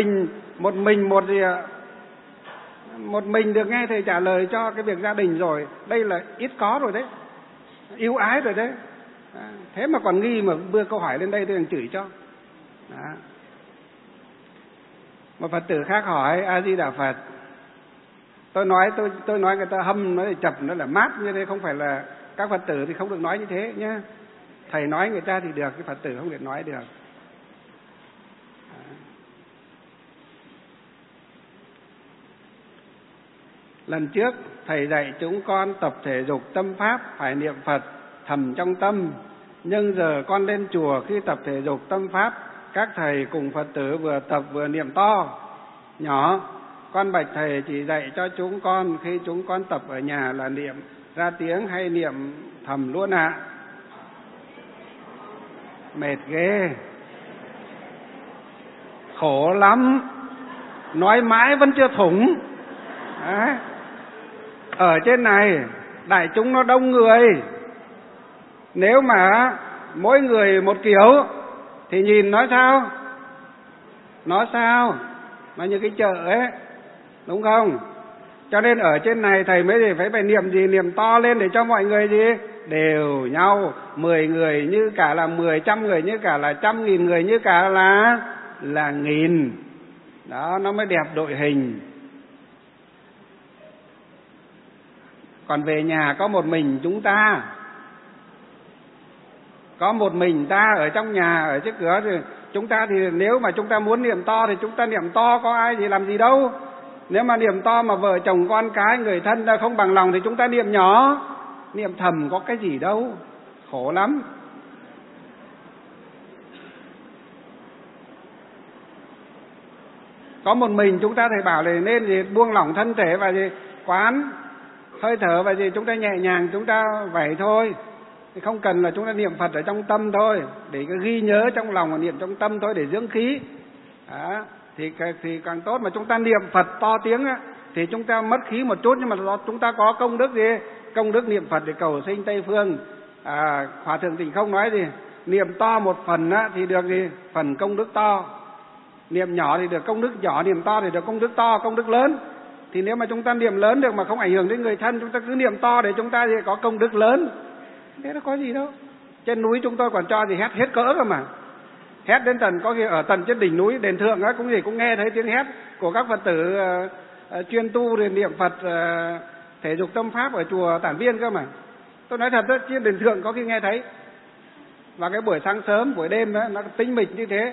mình được nghe thầy trả lời cho cái việc gia đình rồi. Đây là ít có rồi đấy, ưu ái rồi đấy. Thế mà còn nghi mà đưa câu hỏi lên đây tôi đang chửi cho. Một Phật tử khác hỏi: A Di Đà Phật, tôi nói người ta hâm, nói là chập, nó là mát như thế, không phải là các Phật tử thì không được nói như thế nhá. Thầy nói người ta thì được, cái Phật tử không được nói được. Lần trước thầy dạy chúng con tập thể dục tâm pháp phải niệm Phật thầm trong tâm, nhưng giờ con lên chùa khi tập thể dục tâm pháp, các thầy cùng Phật tử vừa tập vừa niệm to nhỏ. Con bạch thầy chỉ dạy cho chúng con khi chúng con tập ở nhà là niệm ra tiếng hay niệm thầm luôn ạ? Mệt ghê, khổ lắm, nói mãi vẫn chưa thủng. Đấy. Ở trên này đại chúng nó đông người, nếu mà mỗi người một kiểu thì nhìn nó sao? Nó như cái chợ ấy, đúng không? Cho nên ở trên này thầy mới phải niệm gì? Niệm to lên để cho mọi người gì? Đều nhau, 10 người như cả là 10, trăm người như cả là trăm, nghìn người như cả là nghìn. Đó, nó mới đẹp đội hình. Còn về nhà có một mình chúng ta, có một mình ta ở trong nhà, ở trước cửa thì chúng ta thì nếu mà chúng ta muốn niệm to thì chúng ta niệm to, có ai thì làm gì đâu. Nếu mà niệm to mà vợ chồng con cái người thân ta không bằng lòng thì chúng ta niệm nhỏ, niệm thầm có cái gì đâu, khổ lắm. Có một mình chúng ta thầy bảo là nên gì buông lỏng thân thể và gì quán hơi thở và gì chúng ta nhẹ nhàng, chúng ta vậy thôi. Thì không cần là chúng ta niệm Phật ở trong tâm thôi, để ghi nhớ trong lòng và niệm trong tâm thôi để dưỡng khí. Đó, thì càng tốt. Mà chúng ta niệm Phật to tiếng á, thì chúng ta mất khí một chút, nhưng mà chúng ta có công đức gì? Công đức niệm Phật để cầu sinh Tây Phương. Hòa thượng Tịnh Không nói gì? Niệm to một phần á, thì được gì? Phần công đức to. Niệm nhỏ thì được công đức nhỏ, niệm to thì được công đức to, công đức lớn. Thì nếu mà chúng ta niệm lớn được mà không ảnh hưởng đến người thân, chúng ta cứ niệm to để chúng ta gì có công đức lớn. Thế nó có gì đâu. Trên núi chúng tôi còn cho gì hét hết cỡ cơ mà. Hét đến tận, có khi ở tận trên đỉnh núi đền thượng á cũng nghe thấy tiếng hét của các Phật tử chuyên tu để niệm Phật thể dục tâm pháp ở chùa Tản Viên cơ mà. Tôi nói thật đó, trên đền thượng có khi nghe thấy. Và cái buổi sáng sớm, buổi đêm đó, nó tĩnh mịch như thế.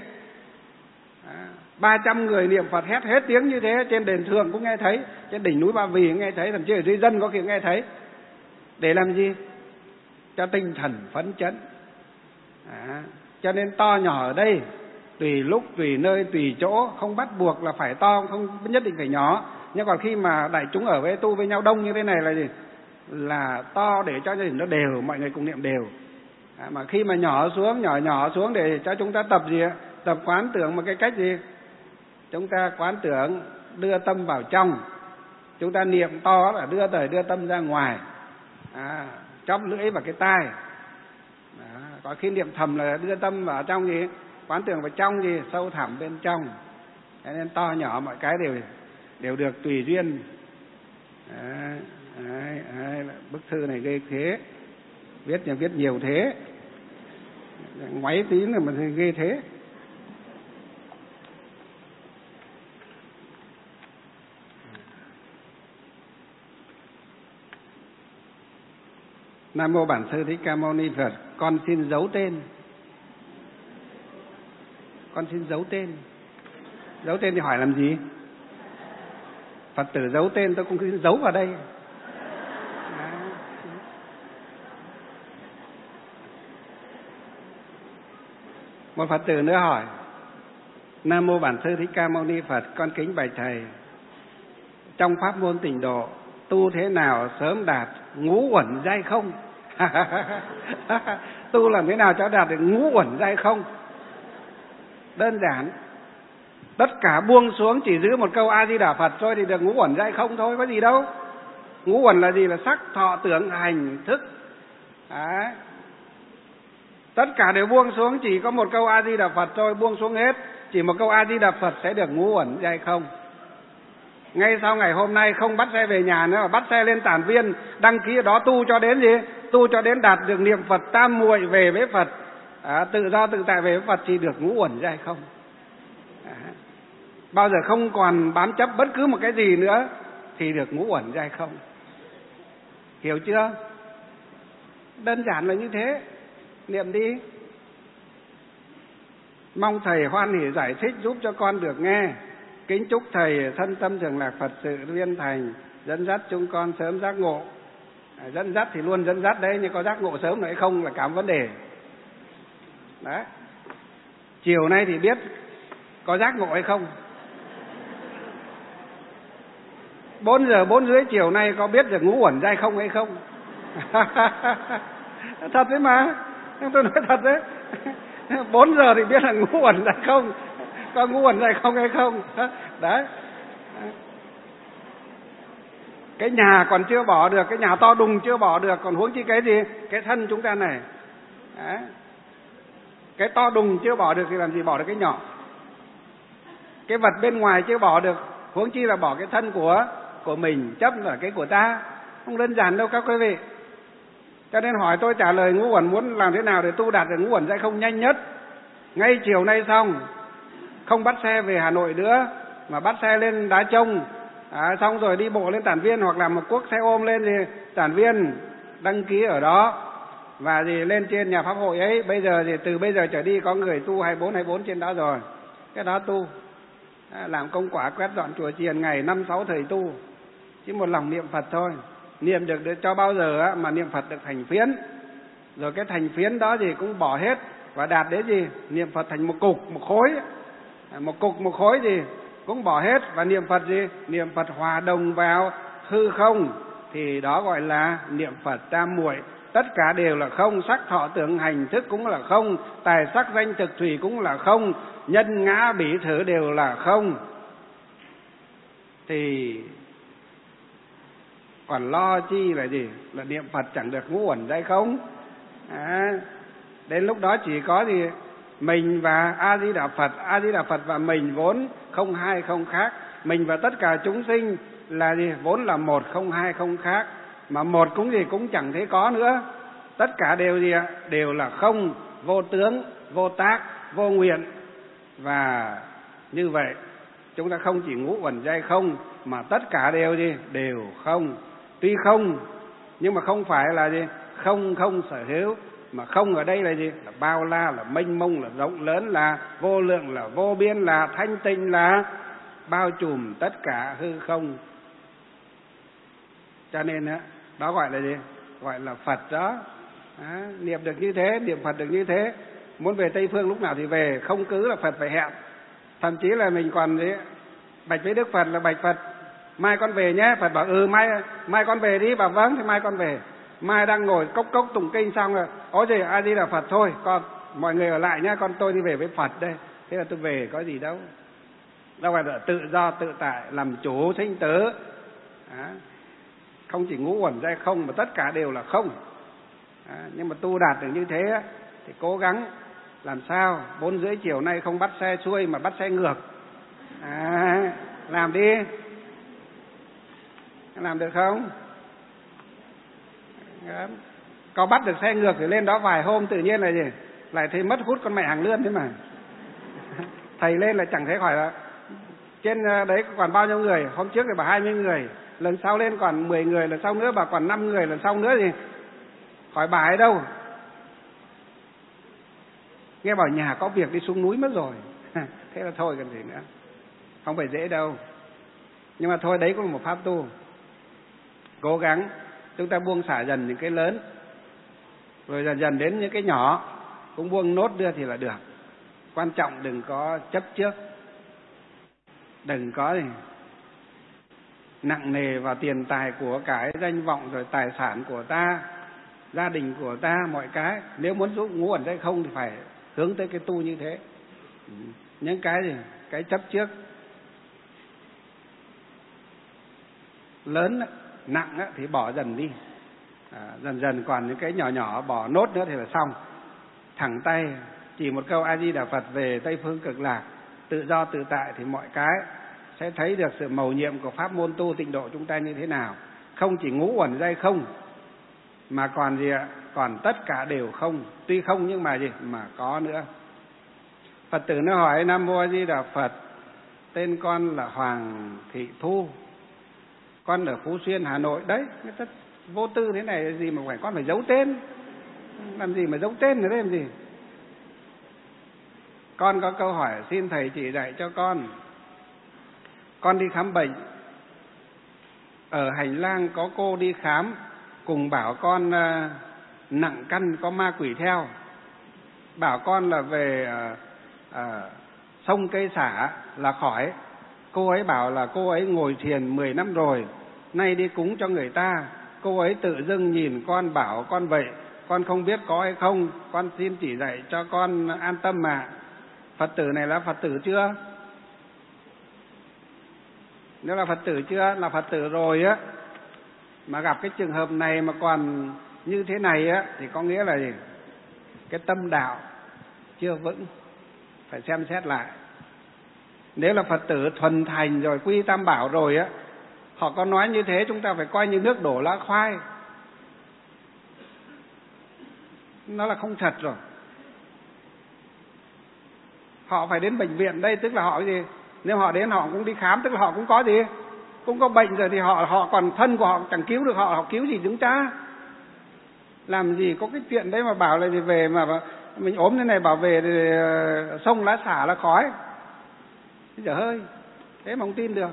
300 người niệm Phật hét hết tiếng như thế, trên đền thượng cũng nghe thấy, trên đỉnh núi Ba Vì cũng nghe thấy, thậm chí ở dưới dân có khi nghe thấy. Để làm gì? Cho tinh thần phấn chấn. Cho nên to nhỏ ở đây tùy lúc, tùy nơi, tùy chỗ, không bắt buộc là phải to, không nhất định phải nhỏ. Nhưng còn khi mà đại chúng ở với tu với nhau đông như thế này là gì? Là to để cho nó đều, mọi người cùng niệm đều. Mà khi mà nhỏ xuống để cho chúng ta tập gì ạ? Tập quán tưởng một cái cách gì? Chúng ta quán tưởng đưa tâm vào trong. Chúng ta niệm to là đưa tâm ra ngoài. Chóp lưỡi vào cái tai. Có khi niệm thầm là đưa tâm vào trong gì? Quán tưởng vào trong gì? Sâu thẳm bên trong. Cho nên to nhỏ mọi cái đều được tùy duyên. Bức thư này ghê thế. Viết nhiều thế. ngoáy tí là mà ghê thế. Nam mô Bản Sư Thích Ca Mâu Ni Phật. Con xin giấu tên. Con xin giấu tên. Giấu tên thì hỏi làm gì? Phật tử giấu tên tôi cũng cứ giấu vào đây. Một Phật tử nữa hỏi: Nam mô Bản Sư Thích Ca Mâu Ni Phật. Con kính bạch thầy, trong pháp môn tịnh độ tu thế nào sớm đạt ngũ uẩn giai không? Tu làm thế nào cho đạt được ngũ uẩn giai không? Đơn giản, tất cả buông xuống chỉ giữ một câu A Di Đà Phật thôi thì được ngũ uẩn giai không thôi, có gì đâu. Ngũ uẩn là gì? Là sắc thọ tưởng hành thức. Đấy. Tất cả đều buông xuống, chỉ có một câu A Di Đà Phật thôi, buông xuống hết. Chỉ một câu A Di Đà Phật sẽ được ngũ uẩn giai không. Ngay sau ngày hôm nay không bắt xe về nhà nữa, mà bắt xe lên Tản Viên, đăng ký ở đó tu cho đến gì? Tu cho đến đạt được niệm Phật tam muội về với Phật, tự do tự tại về với Phật thì được ngũ uẩn giai không. Bao giờ không còn bám chấp bất cứ một cái gì nữa thì được ngũ uẩn giai không. Hiểu chưa? Đơn giản là như thế. Niệm đi. Mong thầy hoan hỉ giải thích giúp cho con được nghe. Kính chúc thầy thân tâm thường lạc Phật sự viên thành, dẫn dắt chúng con sớm giác ngộ. Dẫn dắt thì luôn dẫn dắt đấy, nhưng có giác ngộ sớm hay không là cả vấn đề. Đấy. Chiều nay thì biết có giác ngộ hay không. 4 giờ 4 rưỡi chiều nay có biết được ngũ uẩn giai không hay không? Thật đấy mà, tôi nói thật đấy. 4 giờ thì biết là ngũ uẩn giai không, có ngũ uẩn giai không hay không. Đấy. Cái nhà còn chưa bỏ được, cái nhà to đùng chưa bỏ được, còn huống chi cái gì? Cái thân chúng ta này. Đấy. Cái to đùng chưa bỏ được thì làm gì bỏ được cái nhỏ. Cái vật bên ngoài chưa bỏ được, huống chi là bỏ cái thân của mình, chấp là cái của ta. Không đơn giản đâu các quý vị. Cho nên hỏi tôi trả lời ngũ uẩn muốn làm thế nào để tu đạt được ngũ uẩn giai không nhanh nhất. Ngay chiều nay xong, không bắt xe về Hà Nội nữa, mà bắt xe lên Đá Trông, xong rồi đi bộ lên Tản Viên, hoặc là một cuốc xe ôm lên thì Tản Viên, đăng ký ở đó, và gì lên trên nhà pháp hội ấy. Bây giờ thì từ bây giờ trở đi có người tu 24 trên đó rồi, cái đó tu, làm công quả quét dọn chùa chiền ngày 5-6 thời tu, chỉ một lòng niệm Phật thôi. Niệm được cho bao giờ mà niệm Phật được thành phiến, rồi cái thành phiến đó gì cũng bỏ hết và đạt đến gì niệm Phật thành một cục một khối, một cục một khối gì cũng bỏ hết, và niệm Phật gì niệm Phật hòa đồng vào hư không, thì đó gọi là niệm Phật tam muội. Tất cả đều là không, sắc thọ tưởng hành thức cũng là không, tài sắc danh thực thủy cũng là không, nhân ngã bỉ thử đều là không. Thì còn lo chi là gì? Là niệm Phật chẳng được ngũ uẩn giai không. Đến lúc đó chỉ có gì mình và A Di Đà Phật, A Di Đà Phật và mình vốn không hai không khác. Mình và tất cả chúng sinh là gì? Vốn là một, không hai không khác. Mà một cũng gì cũng chẳng thấy có nữa. Tất cả đều gì ạ? Đều là không, vô tướng, vô tác, vô nguyện. Và như vậy chúng ta không chỉ ngũ uẩn giai không, mà tất cả đều gì? Đều không. Tuy không nhưng mà không phải là gì? Không không sở hữu, mà không ở đây là gì? Là bao la, là mênh mông, là rộng lớn, là vô lượng, là vô biên, là thanh tịnh, là bao trùm tất cả hư không. Cho nên đó gọi là gì? Gọi là Phật đó. Niệm được như thế, niệm Phật được như thế, muốn về Tây Phương lúc nào thì về, không cứ là Phật phải hẹn. Thậm chí là mình còn gì? Bạch với Đức Phật là bạch Phật, mai con về nhé. Phật bảo mai con về đi. Bảo vâng, thì mai con về. Mai đang ngồi cốc tụng kinh xong rồi, ôi giời, A Di Đà Phật thôi, con mọi người ở lại nhé, con tôi đi về với Phật đây. Thế là tôi về, có gì đâu. Đâu phải là tự do tự tại, làm chủ sinh tử. Không chỉ ngũ uẩn giai không, mà tất cả đều là không. Nhưng mà tu đạt được như thế thì cố gắng làm sao 4 rưỡi chiều nay không bắt xe xuôi mà bắt xe ngược. Làm đi. Làm được không? Có bắt được xe ngược thì lên đó vài hôm tự nhiên là gì? lại thấy mất hút con mẹ hàng lươn thế mà. Thầy lên là chẳng thấy khỏi là trên đấy còn bao nhiêu người, hôm trước thì bảo 20 người, lần sau lên còn 10 người, lần sau nữa bảo còn 5 người, lần sau nữa thì khỏi bà ấy đâu. Nghe bảo nhà có việc đi xuống núi mất rồi. Thế là thôi cần gì nữa, không phải dễ đâu. Nhưng mà thôi, đấy cũng là một pháp tu. Cố gắng chúng ta buông xả dần những cái lớn, rồi dần dần đến những cái nhỏ cũng buông nốt đưa thì là được. Quan trọng đừng có chấp trước, đừng có gì nặng nề vào tiền tài của cái, danh vọng rồi tài sản của ta, gia đình của ta, mọi cái. Nếu muốn giúp ngũ ẩn hay không thì phải hướng tới cái tu như thế. Những cái gì, cái chấp trước lớn nặng thì bỏ dần đi, dần dần. Còn những cái nhỏ nhỏ bỏ nốt nữa thì là xong. Thẳng tay chỉ một câu A Di Đà Phật về Tây Phương Cực Lạc, tự do tự tại, thì mọi cái sẽ thấy được sự mầu nhiệm của pháp môn tu tịnh độ chúng ta như thế nào. Không chỉ ngũ uẩn dây không, mà còn gì ạ? Còn tất cả đều không. Tuy không nhưng mà gì? Mà có nữa. Phật tử nó hỏi: Nam Mô A Di Đà Phật, tên con là Hoàng Thị Thu, con ở Phú Xuyên, Hà Nội. Đấy, người ta vô tư thế này gì mà con phải giấu tên. Làm gì mà giấu tên nữa đấy làm gì? Con có câu hỏi xin thầy chỉ dạy cho con. Con đi khám bệnh, ở hành lang có cô đi khám, cùng bảo con nặng căn có ma quỷ theo. Bảo con là về sông Cây Xả là khỏi. Cô ấy bảo là cô ấy ngồi thiền 10 năm rồi, nay đi cúng cho người ta. Cô ấy tự dưng nhìn con bảo con vậy, con không biết có hay không, con xin chỉ dạy cho con an tâm mà. Phật tử này là Phật tử chưa? Nếu là Phật tử chưa, là Phật tử rồi á, mà gặp cái trường hợp này mà còn như thế này á, thì có nghĩa là gì? Cái tâm đạo chưa vững, phải xem xét lại. Nếu là Phật tử thuần thành rồi, quy tam bảo rồi á, họ có nói như thế chúng ta phải coi như nước đổ lá khoai. Nó là không thật rồi. Họ phải đến bệnh viện đây, tức là họ cái gì? Nếu họ đến họ cũng đi khám, tức là họ cũng có gì? Cũng có bệnh rồi, thì họ còn thân của họ chẳng cứu được họ cứu gì chúng ta? Làm gì có cái chuyện đấy mà bảo là gì về mà mình ốm thế này bảo về thì sông lá xả là khói. Trời ơi, thế mà không tin được.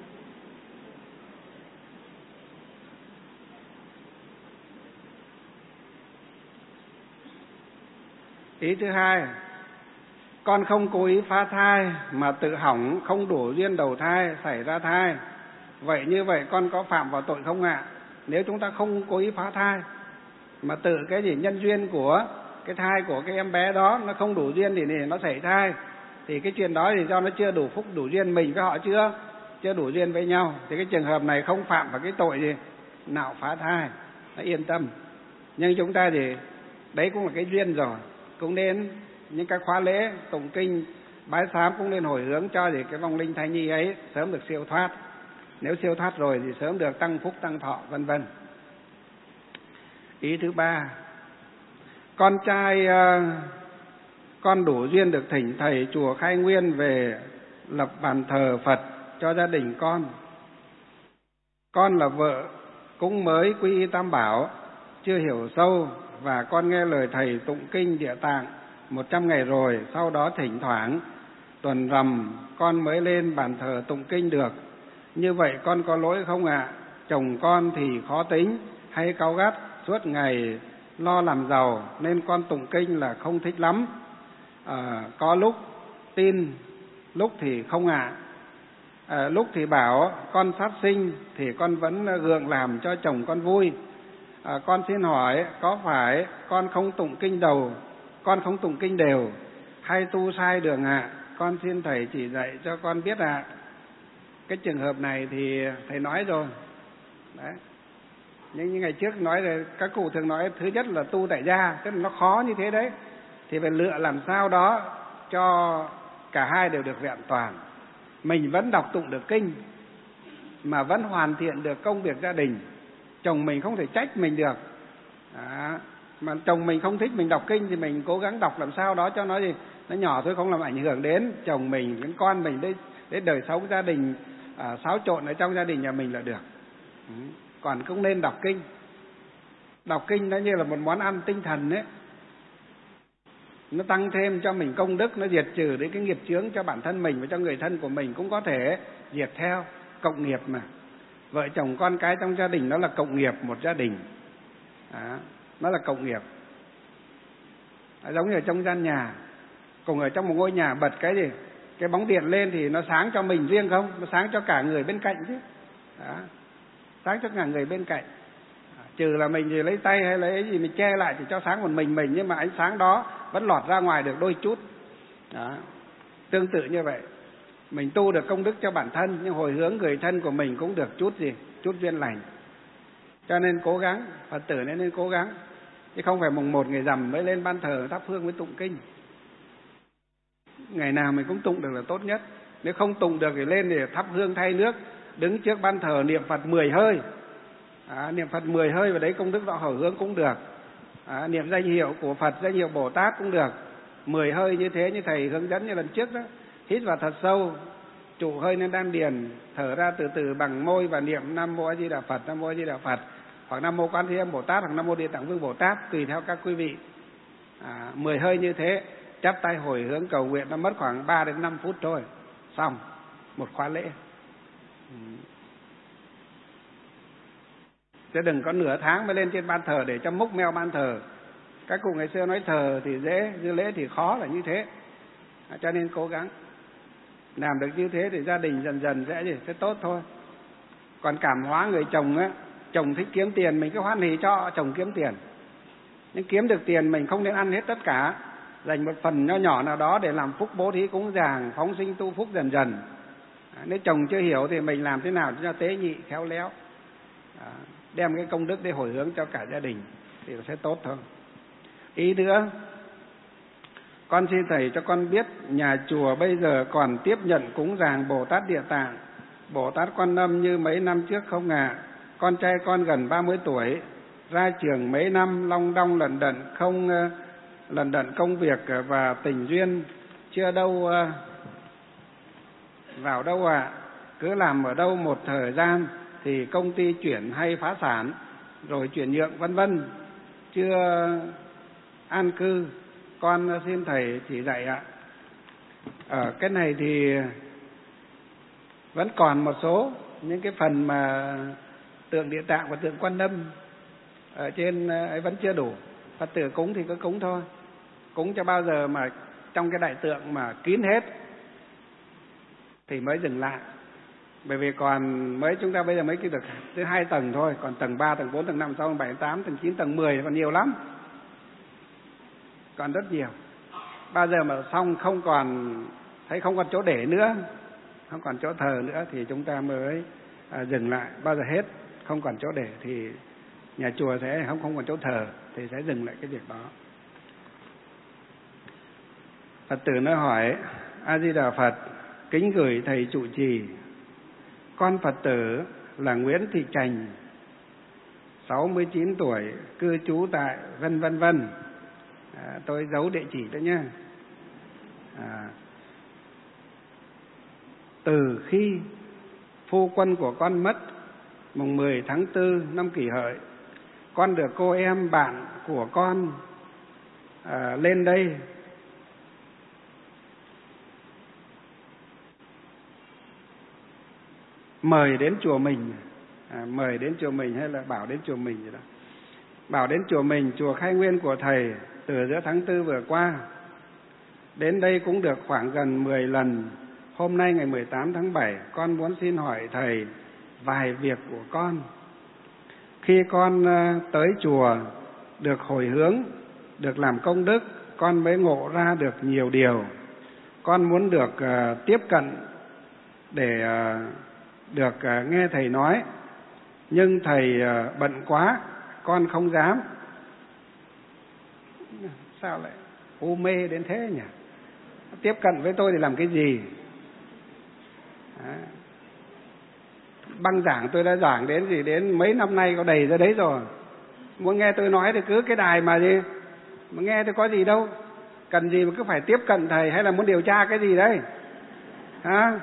Ý thứ hai, con không cố ý phá thai mà tự hỏng, không đủ duyên đầu thai xảy ra thai. Vậy như vậy con có phạm vào tội không ạ? Nếu chúng ta không cố ý phá thai mà tự cái gì nhân duyên của cái thai của cái em bé đó nó không đủ duyên thì nó xảy thai, thì cái chuyện đó thì do nó chưa đủ phúc đủ duyên, mình với họ chưa đủ duyên với nhau, thì cái trường hợp này không phạm vào cái tội gì nào phá thai, nó yên tâm. Nhưng chúng ta thì đấy cũng là cái duyên rồi, cũng nên những cái khóa lễ tụng kinh bái sám cũng nên hồi hướng cho thì cái vong linh thai nhi ấy sớm được siêu thoát. Nếu siêu thoát rồi thì sớm được tăng phúc tăng thọ vân vân. Ý thứ ba, con trai con đủ duyên được thỉnh thầy chùa Khai Nguyên về lập bàn thờ Phật cho gia đình con. Con là vợ cũng mới quy y Tam Bảo, chưa hiểu sâu, và con nghe lời thầy tụng kinh Địa Tạng 100 ngày rồi, sau đó thỉnh thoảng tuần rằm con mới lên bàn thờ tụng kinh được. Như vậy con có lỗi không ạ? Chồng con thì khó tính, hay cáu gắt, suốt ngày lo làm giàu, nên con tụng kinh là không thích lắm. Có lúc tin, lúc thì không ạ. Lúc thì bảo con sát sinh thì con vẫn gượng làm cho chồng con vui. Con xin hỏi có phải con không tụng kinh đều hay tu sai đường ạ? Con xin thầy chỉ dạy cho con biết ạ. Cái trường hợp này thì thầy nói rồi đấy. Nhưng như ngày trước nói rồi, các cụ thường nói thứ nhất là tu tại gia, tức là nó khó như thế đấy, thì phải lựa làm sao đó cho cả hai đều được vẹn toàn. Mình vẫn đọc tụng được kinh mà vẫn hoàn thiện được công việc gia đình. Chồng mình không thể trách mình được. Mà chồng mình không thích mình đọc kinh thì mình cố gắng đọc làm sao đó cho nó gì, nó nhỏ thôi, không làm ảnh hưởng đến chồng mình, đến con mình, đến đời sống gia đình, xáo trộn ở trong gia đình nhà mình là được. Còn cũng nên đọc kinh. Đọc kinh nó như là một món ăn tinh thần ấy. Nó tăng thêm cho mình công đức, nó diệt trừ đến cái nghiệp chướng cho bản thân mình và cho người thân của mình cũng có thể diệt theo. Cộng nghiệp mà. Vợ chồng con cái trong gia đình nó là cộng nghiệp một gia đình. Nó là cộng nghiệp. Giống như ở trong gian nhà, cùng ở trong một ngôi nhà bật cái gì, cái bóng điện lên thì nó sáng cho mình riêng không? Nó sáng cho cả người bên cạnh chứ. Sáng cho cả người bên cạnh. Trừ là mình thì lấy tay hay lấy cái gì mình che lại thì cho sáng một mình, nhưng mà ánh sáng đó vẫn lọt ra ngoài được đôi chút. Tương tự như vậy, mình tu được công đức cho bản thân, nhưng hồi hướng người thân của mình cũng được chút gì, chút duyên lành. Cho nên cố gắng, Phật tử nên cố gắng, chứ không phải mùng 1 ngày rằm mới lên ban thờ thắp hương với tụng kinh. Ngày nào mình cũng tụng được là tốt nhất. Nếu không tụng được thì lên để thắp hương thay nước, đứng trước ban thờ niệm Phật 10 hơi. Niệm Phật 10 hơi và đấy công đức đạo hồi hướng cũng được. Niệm danh hiệu của Phật, danh hiệu Bồ Tát cũng được. 10 hơi như thế, như thầy hướng dẫn như lần trước đó. Hít vào thật sâu, trụ hơi lên đan điền, thở ra từ từ bằng môi và niệm Nam Mô A Di Đà Phật, Nam Mô A Di Đà Phật, hoặc Nam Mô Quan Thế Âm Bồ Tát, hoặc Nam Mô Địa Tạng Vương Bồ Tát, tùy theo các quý vị. 10 hơi như thế, chắp tay hồi hướng cầu nguyện, nó mất khoảng 3 đến 5 phút thôi, xong một khóa lễ. Chứ đừng có nửa tháng mới lên trên ban thờ để cho múc meo ban thờ. Các cụ ngày xưa nói thờ thì dễ, như lễ thì khó là như thế. Cho nên cố gắng làm được như thế thì gia đình dần dần sẽ tốt thôi. Còn cảm hóa người chồng á, chồng thích kiếm tiền, mình cứ hoan hỉ cho chồng kiếm tiền. Nhưng kiếm được tiền mình không nên ăn hết tất cả, dành một phần nho nhỏ nào đó để làm phúc bố thí cúng dường, phóng sinh tu phúc dần dần. Nếu chồng chưa hiểu thì mình làm thế nào cho tế nhị, khéo léo, đem cái công đức để hồi hướng cho cả gia đình thì sẽ tốt thôi. Ý nữa, con xin thầy cho con biết nhà chùa bây giờ còn tiếp nhận cúng dường Bồ Tát Địa Tạng, Bồ Tát Quan Âm như mấy năm trước không ạ? Con trai con gần 30 tuổi, ra trường mấy năm, long đong lận đận công việc và tình duyên chưa đâu vào đâu ạ. Cứ làm ở đâu một thời gian thì công ty chuyển hay phá sản, rồi chuyển nhượng vân vân, chưa an cư. Con xin thầy chỉ dạy ạ. Ở cái này thì vẫn còn một số những cái phần mà tượng Địa Tạng và tượng Quan Âm ở trên ấy vẫn chưa đủ. Phật tử cúng thì cứ cúng thôi, cúng cho bao giờ mà trong cái đại tượng mà kín hết thì mới dừng lại. Bởi vì còn mới chúng ta bây giờ mới được tới 2 tầng thôi, còn tầng 3, tầng 4, tầng 5, tầng 7, tầng 8, tầng 9, tầng 10 còn nhiều lắm, còn rất nhiều. Bao giờ mà xong không còn thấy không còn chỗ để nữa, không còn chỗ thờ nữa thì chúng ta mới dừng lại. Bao giờ hết không còn chỗ để thì nhà chùa sẽ không còn chỗ thờ thì sẽ dừng lại cái việc đó. Phật tử nó hỏi: A Di Đà Phật, kính gửi thầy trụ trì, con Phật tử là Nguyễn Thị Trành, 69 tuổi, cư trú tại vân vân vân. Tôi giấu địa chỉ đó nhé. Từ khi phu quân của con mất mùng 10 tháng 4 năm Kỷ Hợi, con được cô em bạn của con lên đây mời đến chùa mình. Mời đến chùa mình hay là bảo đến chùa mình gì đó. Bảo đến chùa mình, chùa Khai Nguyên của thầy từ giữa tháng 4 vừa qua. Đến đây cũng được khoảng gần 10 lần. Hôm nay ngày 18 tháng 7, con muốn xin hỏi thầy vài việc của con. Khi con tới chùa, được hồi hướng, được làm công đức, con mới ngộ ra được nhiều điều. Con muốn được tiếp cận để được nghe thầy nói, nhưng thầy bận quá, con không dám. Sao lại u mê đến thế nhỉ? Tiếp cận với tôi thì làm cái gì? Băng giảng tôi đã giảng đến mấy năm nay có đầy ra đấy rồi. Muốn nghe tôi nói thì cứ cái đài mà gì, mà nghe thì có gì đâu. Cần gì mà cứ phải tiếp cận thầy, hay là muốn điều tra cái gì đấy? Hả?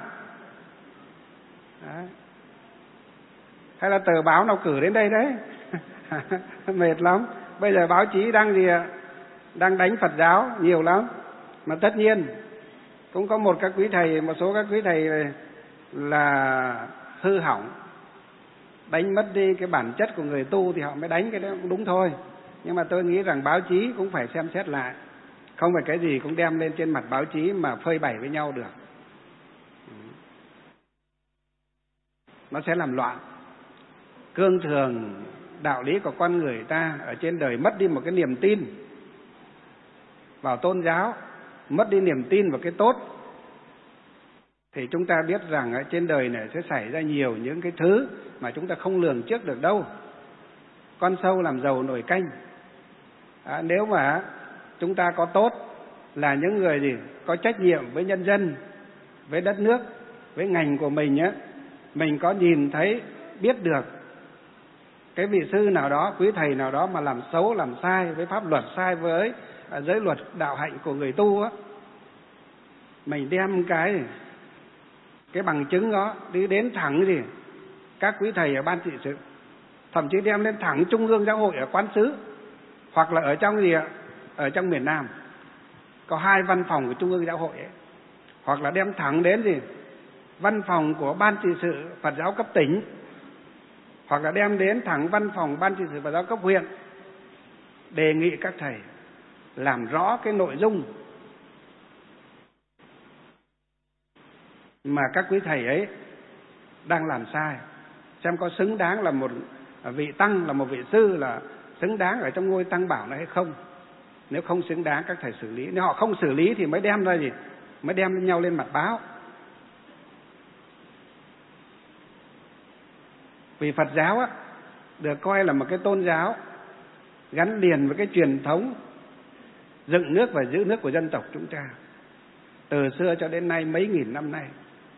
Đấy. Hay là tờ báo nào cử đến đây đấy? Mệt lắm. Bây giờ báo chí đang gì ạ? Đang đánh Phật giáo nhiều lắm. Mà tất nhiên cũng có một số các quý thầy là hư hỏng, đánh mất đi cái bản chất của người tu thì họ mới đánh, cái đó cũng đúng thôi. Nhưng mà tôi nghĩ rằng báo chí cũng phải xem xét lại, không phải cái gì cũng đem lên trên mặt báo chí mà phơi bày với nhau được. Nó sẽ làm loạn cương thường đạo lý của con người ta. Ở trên đời mất đi một cái niềm tin vào tôn giáo, mất đi niềm tin vào cái tốt, thì chúng ta biết rằng ở trên đời này sẽ xảy ra nhiều những cái thứ mà chúng ta không lường trước được đâu. Con sâu làm dầu nồi canh. Nếu mà chúng ta có tốt, là những người gì có trách nhiệm với nhân dân, với đất nước, với ngành của mình á, mình có nhìn thấy biết được cái vị sư nào đó, quý thầy nào đó mà làm xấu, làm sai với pháp luật, sai với giới luật đạo hạnh của người tu á, mình đem cái bằng chứng đó đi đến thẳng gì các quý thầy ở ban trị sự, thậm chí đem lên thẳng Trung ương Giáo hội ở Quán Sứ, hoặc là ở trong gì ạ, ở trong miền Nam có 2 văn phòng của Trung ương Giáo hội ấy. Hoặc là đem thẳng đến gì văn phòng của ban trị sự Phật giáo cấp tỉnh, hoặc là đem đến thẳng văn phòng ban trị sự Phật giáo cấp huyện, đề nghị các thầy làm rõ cái nội dung mà các quý thầy ấy đang làm sai, xem có xứng đáng là một vị tăng, là một vị sư, là xứng đáng ở trong ngôi tăng bảo này hay không. Nếu không xứng đáng, các thầy xử lý. Nếu họ không xử lý thì mới đem ra gì, mới đem nhau lên mặt báo. Vì Phật giáo á, được coi là một cái tôn giáo gắn liền với cái truyền thống dựng nước và giữ nước của dân tộc chúng ta từ xưa cho đến nay, mấy nghìn năm nay.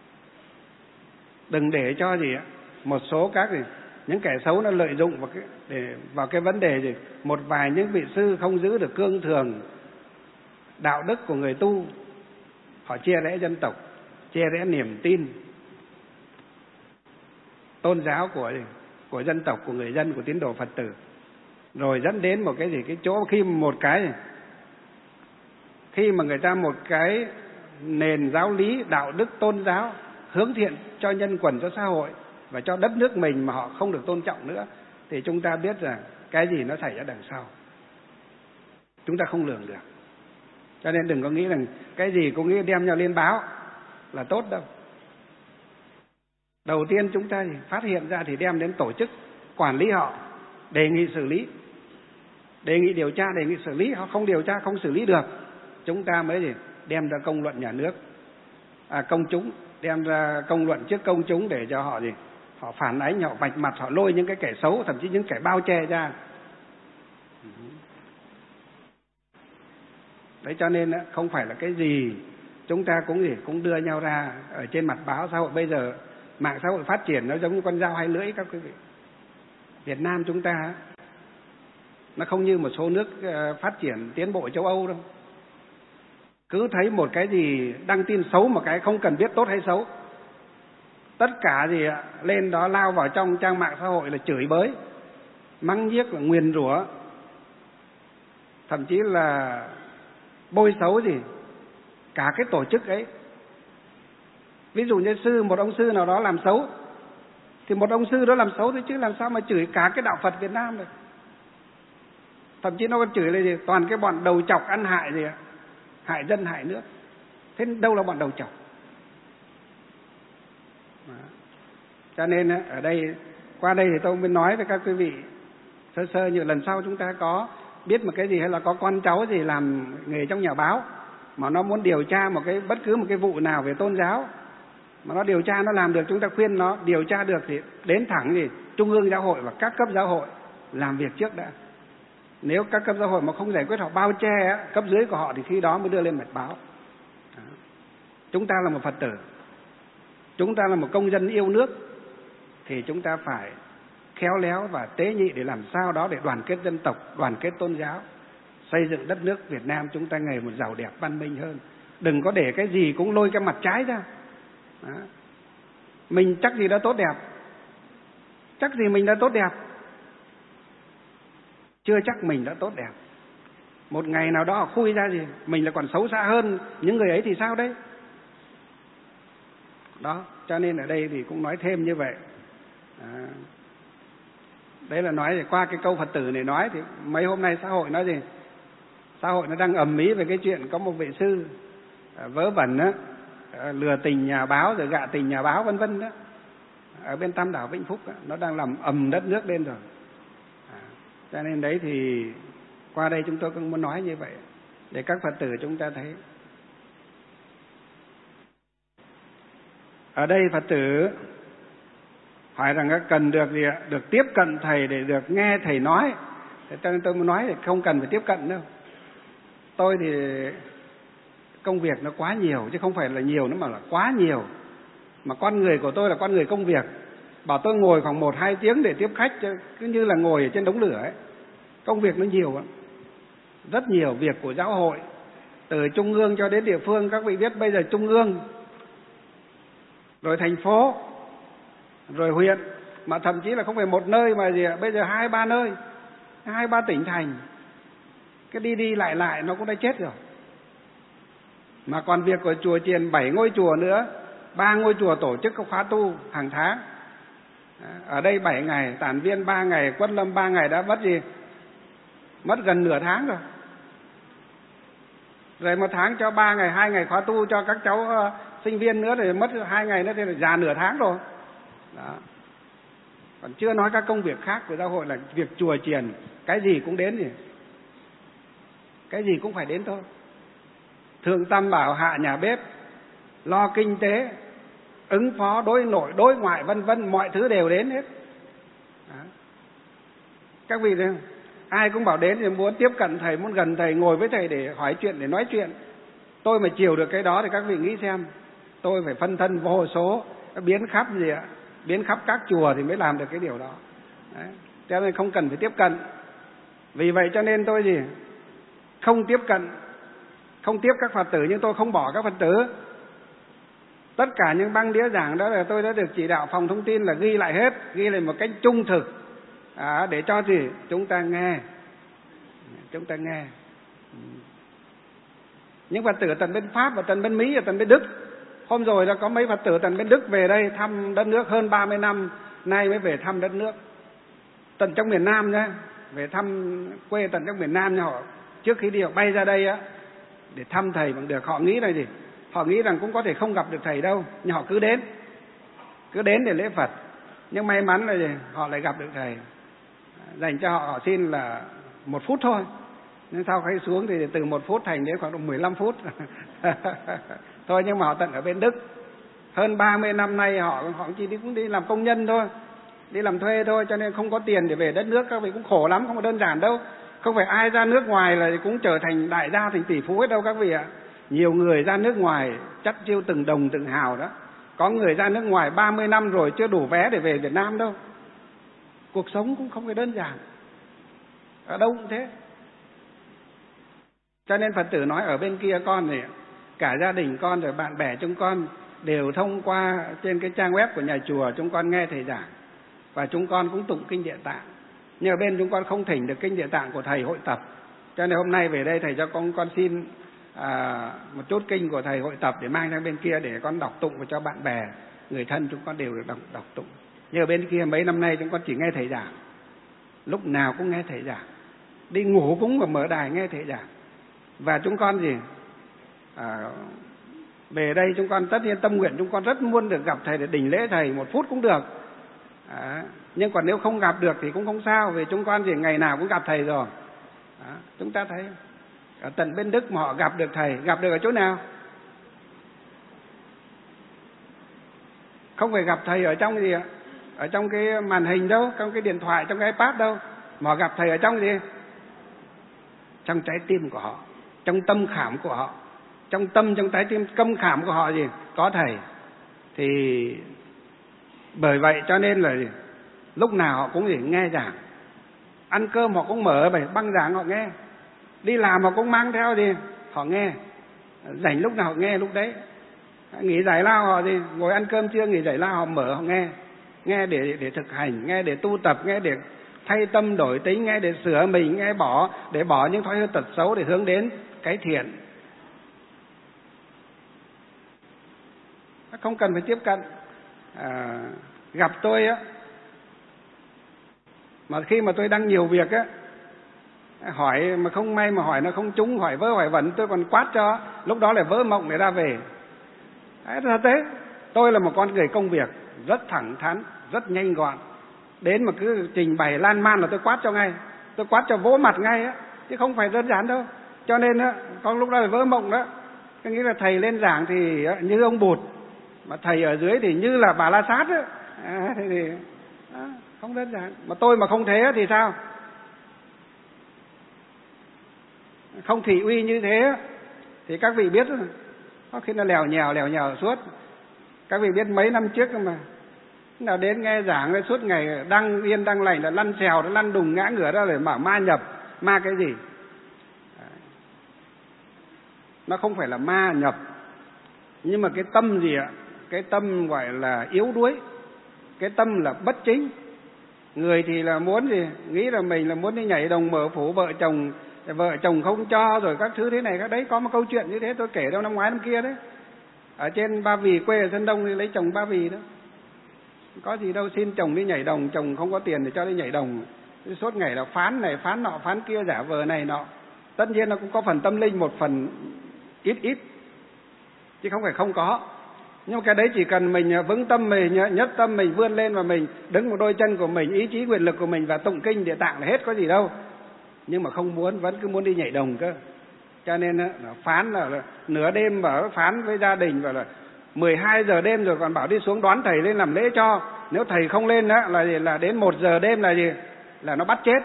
Đừng để cho gì một số các những kẻ xấu nó lợi dụng vào cái vấn đề gì, một vài những vị sư không giữ được cương thường đạo đức của người tu, họ chia rẽ dân tộc, chia rẽ niềm tin tôn giáo của dân tộc, của người dân, của tín đồ Phật tử, rồi dẫn đến một cái gì, cái chỗ khi mà người ta một cái nền giáo lý đạo đức tôn giáo hướng thiện cho nhân quần, cho xã hội và cho đất nước mình mà họ không được tôn trọng nữa, thì chúng ta biết rằng cái gì nó xảy ra đằng sau chúng ta không lường được. Cho nên đừng có nghĩ rằng cái gì cũng nghĩ đem nhau lên báo là tốt đâu. Đầu tiên chúng ta phát hiện ra thì đem đến tổ chức quản lý họ, đề nghị xử lý, đề nghị điều tra, đề nghị xử lý. Họ không điều tra, không xử lý được, chúng ta mới đem ra công luận nhà nước, công chúng, đem ra công luận trước công chúng để cho họ họ phản ánh, họ vạch mặt, họ lôi những cái kẻ xấu, thậm chí những kẻ bao che ra. Đấy, cho nên không phải là cái gì chúng ta cũng đưa nhau ra ở trên mặt báo xã hội. Bây giờ mạng xã hội phát triển nó giống như con dao hai lưỡi các quý vị. Việt Nam chúng ta nó không như một số nước phát triển tiến bộ châu Âu đâu. Cứ thấy một cái gì đăng tin xấu, một cái không cần biết tốt hay xấu, tất cả lên đó lao vào trong trang mạng xã hội là chửi bới, mắng nhiếc, là nguyền rủa, thậm chí là bôi xấu cả cái tổ chức ấy. Ví dụ như một ông sư nào đó làm xấu thì một ông sư đó làm xấu thôi, chứ làm sao mà chửi cả cái đạo Phật Việt Nam được. Thậm chí nó còn chửi là toàn cái bọn đầu chọc ăn hại hại dân hại nước. Thế đâu là bọn đầu chọc? Cho nên ở đây, qua đây thì tôi mới nói với các quý vị sơ như lần sau chúng ta có biết một cái gì, hay là có con cháu gì làm nghề trong nhà báo mà nó muốn điều tra bất cứ một cái vụ nào về tôn giáo mà nó điều tra, nó làm được, chúng ta khuyên nó điều tra được thì đến thẳng Trung ương Giáo hội và các cấp giáo hội làm việc trước đã. Nếu các cấp giáo hội mà không giải quyết, họ bao che cấp dưới của họ, thì khi đó mới đưa lên mặt báo. Chúng ta là một Phật tử, chúng ta là một công dân yêu nước, thì chúng ta phải khéo léo và tế nhị để làm sao đó để đoàn kết dân tộc, đoàn kết tôn giáo, xây dựng đất nước Việt Nam chúng ta ngày một giàu đẹp văn minh hơn. Đừng có để cái gì cũng lôi cái mặt trái ra. Đó. Mình chắc gì đã tốt đẹp, chắc gì mình đã tốt đẹp, chưa chắc mình đã tốt đẹp. Một ngày nào đó khui ra gì mình là còn xấu xa hơn những người ấy thì sao đấy. Đó, cho nên ở đây thì cũng nói thêm như vậy. Đấy là nói thì qua cái câu Phật tử này nói thì mấy hôm nay xã hội nói gì? Xã hội nó đang ầm ĩ về cái chuyện có một vị sư vớ vẩn á, lừa tình nhà báo rồi gạ tình nhà báo vân vân đó. Ở bên Tam Đảo Vĩnh Phúc đó, nó đang làm ầm đất nước lên rồi. Cho nên đấy thì qua đây chúng tôi cũng muốn nói như vậy để các Phật tử chúng ta thấy. Ở đây Phật tử hỏi rằng cần được gì ạ? Được tiếp cận thầy để được nghe thầy nói. Cho nên tôi muốn nói thì không cần phải tiếp cận đâu. Tôi thì công việc nó quá nhiều, chứ không phải là nhiều nữa mà là quá nhiều. Mà con người của tôi là con người công việc. Bảo tôi ngồi khoảng 1-2 tiếng để tiếp khách cứ như là ngồi ở trên đống lửa ấy. Công việc nó nhiều lắm. Rất nhiều việc của giáo hội, từ trung ương cho đến địa phương. Các vị biết bây giờ trung ương, rồi thành phố, rồi huyện, mà thậm chí là không phải một nơi mà gì ạ, bây giờ 2-3 nơi, 2-3 tỉnh thành. Cái đi lại nó cũng đã chết rồi. Mà còn việc của chùa chiền 7 ngôi chùa nữa, 3 ngôi chùa tổ chức các khóa tu hàng tháng. Ở đây 7 ngày, Tản Viên 3 ngày, Quất Lâm 3 ngày đã mất gì? Mất gần nửa tháng rồi. Rồi 1 tháng cho 3 ngày, 2 ngày khóa tu cho các cháu sinh viên nữa thì mất 2 ngày nữa thì già nửa tháng rồi. Đó. Còn chưa nói các công việc khác của giáo hội là việc chùa chiền, cái gì cũng đến gì. Cái gì cũng phải đến thôi. Thượng tam bảo, hạ nhà bếp, lo kinh tế, ứng phó đối nội, đối ngoại vân vân, mọi thứ đều đến hết. Đó. Các vị thấy không? Ai cũng bảo đến thì muốn tiếp cận thầy, muốn gần thầy, ngồi với thầy để hỏi chuyện, để nói chuyện. Tôi mà chiều được cái đó thì các vị nghĩ xem, tôi phải phân thân vô số, biến khắp gì ạ? Biến khắp các chùa thì mới làm được cái điều đó. Đấy. Cho nên không cần phải tiếp cận. Vì vậy cho nên tôi gì? Không tiếp cận, không tiếp các Phật tử, nhưng tôi không bỏ các Phật tử. Tất cả những băng đĩa giảng đó là tôi đã được chỉ đạo phòng thông tin là ghi lại hết, ghi lại một cách trung thực. Để cho gì? Chúng ta nghe. Chúng ta nghe. Những Phật tử tận bên Pháp và tận bên Mỹ và tận bên Đức. Hôm rồi đã có mấy Phật tử tận bên Đức về đây thăm đất nước hơn 30 năm, nay mới về thăm đất nước. Tận trong miền Nam nhé, về thăm quê tận trong miền Nam nha họ. Trước khi đi họ bay ra đây á để thăm thầy bằng được. Họ nghĩ là gì? Họ nghĩ rằng cũng có thể không gặp được thầy đâu, nhưng họ cứ đến để lễ Phật. Nhưng may mắn là gì? Họ lại gặp được thầy. Dành cho họ xin là 1 phút thôi. Nhưng sau khi xuống thì từ 1 phút thành đến khoảng 15 phút. Thôi nhưng mà họ tận ở bên Đức. Hơn 30 năm nay họ chỉ đi làm công nhân thôi, đi làm thuê thôi, cho nên không có tiền để về đất nước. Các vị cũng khổ lắm, không có đơn giản đâu. Không phải ai ra nước ngoài là cũng trở thành đại gia, thành tỷ phú hết đâu các vị ạ. Nhiều người ra nước ngoài chắt chiu từng đồng từng hào đó. Có người ra nước ngoài 30 năm rồi chưa đủ vé để về Việt Nam đâu. Cuộc sống cũng không phải đơn giản. Ở đâu cũng thế. Cho nên Phật tử nói ở bên kia con thì cả gia đình con rồi bạn bè chúng con đều thông qua trên cái trang web của nhà chùa chúng con nghe thầy giảng. Và chúng con cũng tụng kinh Địa Tạng. Nhưng ở bên chúng con không thỉnh được kinh Địa Tạng của thầy hội tập. Cho nên hôm nay về đây thầy cho con xin một chút kinh của thầy hội tập để mang sang bên kia để con đọc tụng và cho bạn bè, người thân chúng con đều được đọc tụng. Nhưng ở bên kia mấy năm nay chúng con chỉ nghe thầy giảng. Lúc nào cũng nghe thầy giảng. Đi ngủ cũng mở đài nghe thầy giảng. Và chúng con gì? Về đây chúng con tất nhiên tâm nguyện chúng con rất muốn được gặp thầy để đỉnh lễ thầy 1 phút cũng được. Nhưng còn nếu không gặp được thì cũng không sao, vì chúng con gì ngày nào cũng gặp thầy rồi. Chúng ta thấy ở tận bên Đức mà họ gặp được thầy, gặp được ở chỗ nào? Không phải gặp thầy ở trong gì ạ? Ở trong cái màn hình đâu, trong cái điện thoại, trong cái iPad đâu, mà họ gặp thầy ở trong gì? Trong trái tim của họ, trong tâm khảm của họ, trong tâm, trong trái tim câm khảm của họ gì? Có thầy. Thì bởi vậy cho nên là gì? lúc nào họ cũng nghe giảng, ăn cơm họ cũng mở băng giảng họ nghe, đi làm họ cũng mang theo gì họ nghe, rảnh lúc nào họ nghe lúc đấy, nghỉ giải lao họ gì ngồi ăn cơm trưa nghỉ giải lao họ mở họ nghe để thực hành, nghe để tu tập, nghe để thay tâm đổi tính, nghe để sửa mình, nghe để bỏ những thói hư tật xấu để hướng đến cái thiện. Không cần phải tiếp cận. Gặp tôi á, mà khi mà tôi đang nhiều việc á, hỏi mà không may mà hỏi nó không trúng, hỏi vớ hỏi vẩn, tôi còn quát cho, lúc đó lại vỡ mộng để ra về. Thật thế, tôi là một con người công việc, rất thẳng thắn, rất nhanh gọn. Đến mà cứ trình bày lan man là tôi quát cho ngay, tôi quát cho vỗ mặt ngay á, chứ không phải đơn giản đâu. Cho nên á, con lúc đó là vỡ mộng đó. Cái nghĩa là thầy lên giảng thì như ông Bụt, mà thầy ở dưới thì như là Bà La Sát á. Thế thì không đơn giản. Mà tôi mà không thế thì sao? Không thị uy như thế thì các vị biết có khi nó lèo nhèo suốt. Các vị biết mấy năm trước mà nào đến nghe giảng suốt ngày đăng yên đăng lành là lăn xèo, nó lăn đùng ngã ngửa ra để mở ma nhập. Ma cái gì? Nó không phải là ma nhập, nhưng mà cái tâm gì ạ? Cái tâm gọi là yếu đuối, cái tâm là bất chính. Người thì là muốn gì? Nghĩ là mình là muốn đi nhảy đồng mở phủ vợ chồng không cho, rồi các thứ thế này các đấy. Có một câu chuyện như thế tôi kể đâu năm ngoái năm kia đấy, ở trên Ba Vì, quê ở Sơn Đông thì lấy chồng Ba Vì đó. Có gì đâu, xin chồng đi nhảy đồng, chồng không có tiền để cho đi nhảy đồng, suốt ngày là phán này phán nọ phán kia, giả vờ này nọ. Tất nhiên nó cũng có phần tâm linh, một phần ít chứ không phải không có. Nhưng mà cái đấy chỉ cần mình vững tâm mình, nhất tâm mình vươn lên và mình đứng một đôi chân của mình, ý chí quyền lực của mình và tụng kinh địa tạng là hết, có gì đâu. Nhưng mà không muốn, vẫn cứ muốn đi nhảy đồng cơ. Cho nên phán là nửa đêm bảo phán với gia đình, và là 12 giờ đêm rồi còn bảo đi xuống đón thầy lên làm lễ cho. Nếu thầy không lên đó là đến 1 giờ đêm là gì? Là nó bắt chết.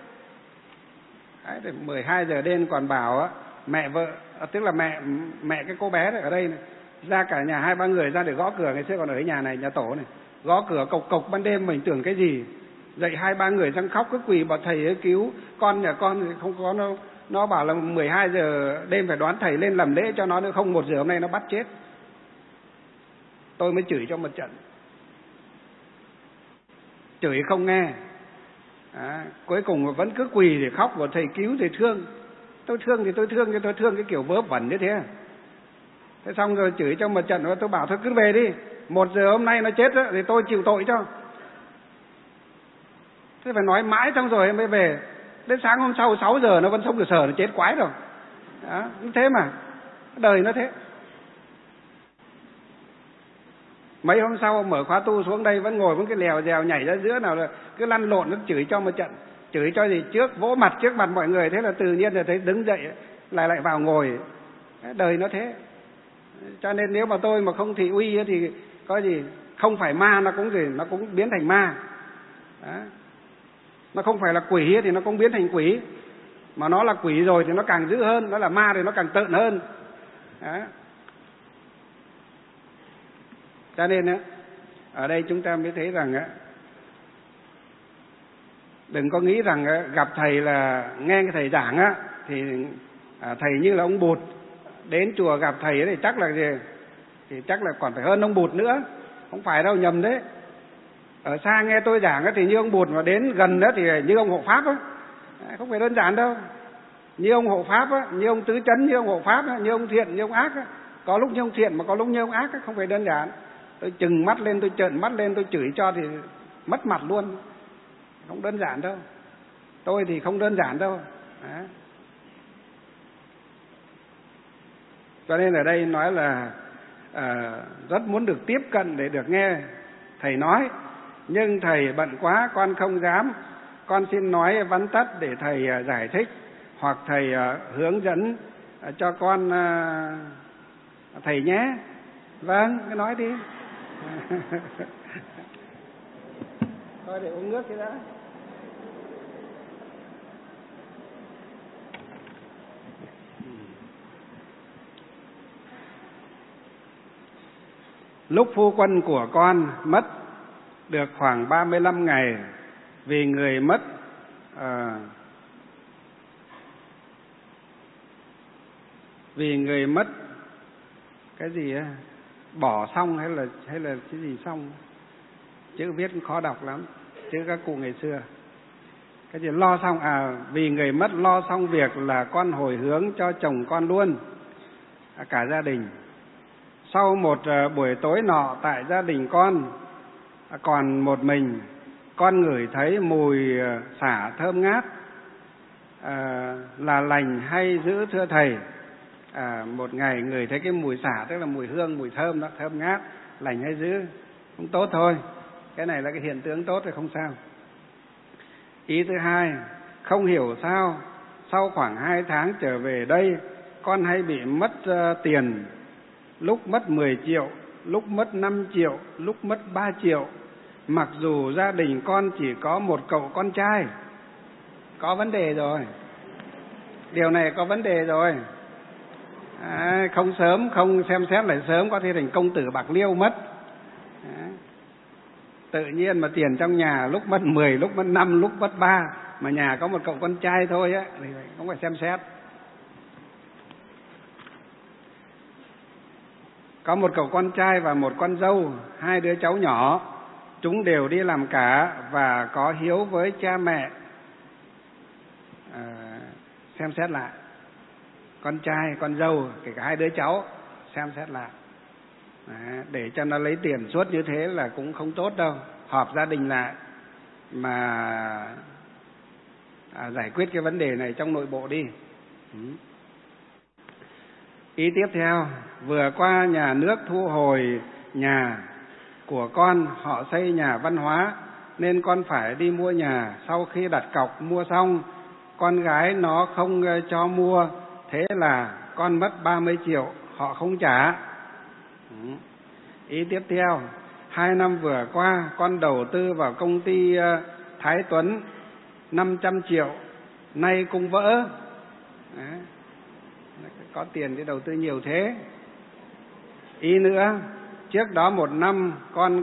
Đấy, 12 giờ đêm còn bảo mẹ vợ, tức là mẹ cái cô bé này ở đây này, ra cả nhà 2-3 người ra để gõ cửa. Ngày xưa còn ở nhà này, nhà tổ này, gõ cửa cộc ban đêm, mình tưởng cái gì. Dậy 2-3 người sang khóc cứ quỳ bảo thầy ấy cứu con, nhà con thì không có đâu. Nó bảo là 12 giờ đêm phải đoán thầy lên làm lễ cho nó, nữa không 1 giờ hôm nay nó bắt chết. Tôi mới chửi cho một trận, chửi không nghe. Cuối cùng vẫn cứ quỳ để khóc bảo thầy cứu, thầy thương. Tôi thương thì tôi thương cái kiểu vớ vẩn như thế. Thế xong rồi chửi cho một trận, tôi bảo thôi cứ về đi, 1 giờ hôm nay nó chết đó, thì tôi chịu tội cho. Thế phải nói mãi xong rồi mới về. Đến sáng hôm sau 6 giờ nó vẫn sống được sờ, nó chết quái rồi. Đó, thế mà đời nó thế. Mấy hôm sau mở khóa tu xuống đây vẫn ngồi vẫn cái lèo dèo nhảy ra giữa, nào là cứ lăn lộn, nó chửi cho một trận. Chửi cho gì trước vỗ mặt trước mặt mọi người, thế là tự nhiên là thấy đứng dậy lại vào ngồi. Đời nó thế. Cho nên nếu mà tôi mà không thị uy thì có gì, không phải ma nó cũng biến thành ma. Đó. Nó không phải là quỷ thì nó cũng biến thành quỷ. Mà nó là quỷ rồi thì nó càng dữ hơn, nó là ma thì nó càng tợn hơn. Đó. Cho nên ở đây chúng ta mới thấy rằng đừng có nghĩ rằng gặp thầy là nghe cái thầy giảng thì thầy như là ông Bụt. Đến chùa gặp thầy thì chắc là gì? Thì chắc là còn phải hơn ông Bụt nữa. Không phải đâu, nhầm đấy. Ở xa nghe tôi giảng thì như ông Bụt, mà đến gần đó thì như ông Hộ Pháp á. Không phải đơn giản đâu. Như ông Hộ Pháp á, như ông Tứ Chấn, như ông Hộ Pháp á, như ông thiện, như ông ác á. Có lúc như ông thiện mà có lúc như ông ác á, không phải đơn giản. Tôi trừng mắt lên, tôi trợn mắt lên, tôi chửi cho thì mất mặt luôn. Không đơn giản đâu. Tôi thì không đơn giản đâu. Đó. Cho nên ở đây nói là rất muốn được tiếp cận để được nghe thầy nói. Nhưng thầy bận quá, con không dám. Con xin nói vắn tắt để thầy giải thích, hoặc thầy hướng dẫn cho con thầy nhé. Vâng, cứ nói đi. Thôi để uống nước cái đã. Lúc phu quân của con mất được khoảng 35 ngày vì người mất cái gì á, bỏ xong hay là cái gì xong, chữ viết khó đọc lắm, chữ các cụ ngày xưa. Cái gì lo xong, vì người mất lo xong việc là con hồi hướng cho chồng con luôn, cả gia đình. Sau một buổi tối nọ tại gia đình con còn một mình, con ngửi thấy mùi xả thơm ngát, là lành hay dữ thưa thầy? Một ngày ngửi thấy cái mùi xả, tức là mùi hương, mùi thơm đó, thơm ngát, lành hay dữ? Không tốt thôi, cái này là cái hiện tượng tốt thì không sao. Ý thứ hai, không hiểu sao sau khoảng 2 tháng trở về đây, con hay bị mất tiền, lúc mất 10 triệu, lúc mất 5 triệu, lúc mất 3 triệu. Mặc dù gia đình con chỉ có một cậu con trai. Có vấn đề rồi, điều này có vấn đề rồi. Không sớm, không xem xét lại sớm, có thể thành công tử bạc liêu mất. Tự nhiên mà tiền trong nhà lúc mất 10, lúc mất 5, lúc mất 3, mà nhà có một cậu con trai thôi á, thì không phải xem xét. Có một cậu con trai và một con dâu, 2 đứa cháu nhỏ, chúng đều đi làm cả và có hiếu với cha mẹ. Xem xét lại, con trai, con dâu, kể cả 2 đứa cháu, xem xét lại. Để cho nó lấy tiền suốt như thế là cũng không tốt đâu. Họp gia đình lại mà giải quyết cái vấn đề này trong nội bộ đi. Ý tiếp theo, vừa qua nhà nước thu hồi nhà của con, họ xây nhà văn hóa nên con phải đi mua nhà. Sau khi đặt cọc mua xong, con gái nó không cho mua, thế là con mất 30 triệu, họ không trả. Ý tiếp theo, 2 năm vừa qua con đầu tư vào công ty Thái Tuấn 500 triệu, nay cũng vỡ. Có tiền thì đầu tư nhiều thế. Ý nữa, trước đó 1 năm con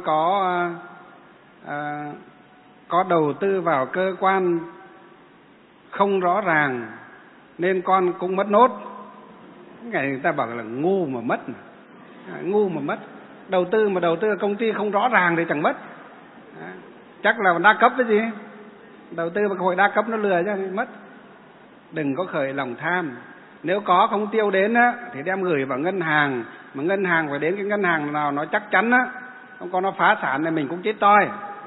có đầu tư vào cơ quan không rõ ràng nên con cũng mất nốt. Ngày người ta bảo là ngu mà mất, ngu mà mất. Đầu tư vào công ty không rõ ràng thì chẳng mất. Chắc là đa cấp cái gì, đầu tư vào hội đa cấp nó lừa cho mất. Đừng có khởi lòng tham. Nếu có không tiêu đến á, thì đem gửi vào ngân hàng, mà ngân hàng phải đến cái ngân hàng nào nó chắc chắn á, không có nó phá sản này mình cũng chết toi.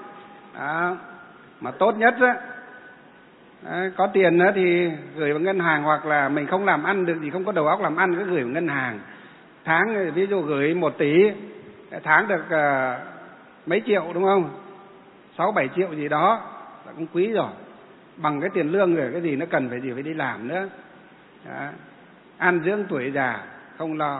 Mà tốt nhất á, có tiền nữa thì gửi vào ngân hàng, hoặc là mình không làm ăn được gì, không có đầu óc làm ăn, cứ gửi vào ngân hàng. Tháng ví dụ gửi 1 tỷ, tháng được mấy triệu đúng không? 6-7 triệu gì đó là cũng quý rồi, bằng cái tiền lương rồi, cái gì nó cần phải đi làm nữa. Ăn dưỡng tuổi già không lo.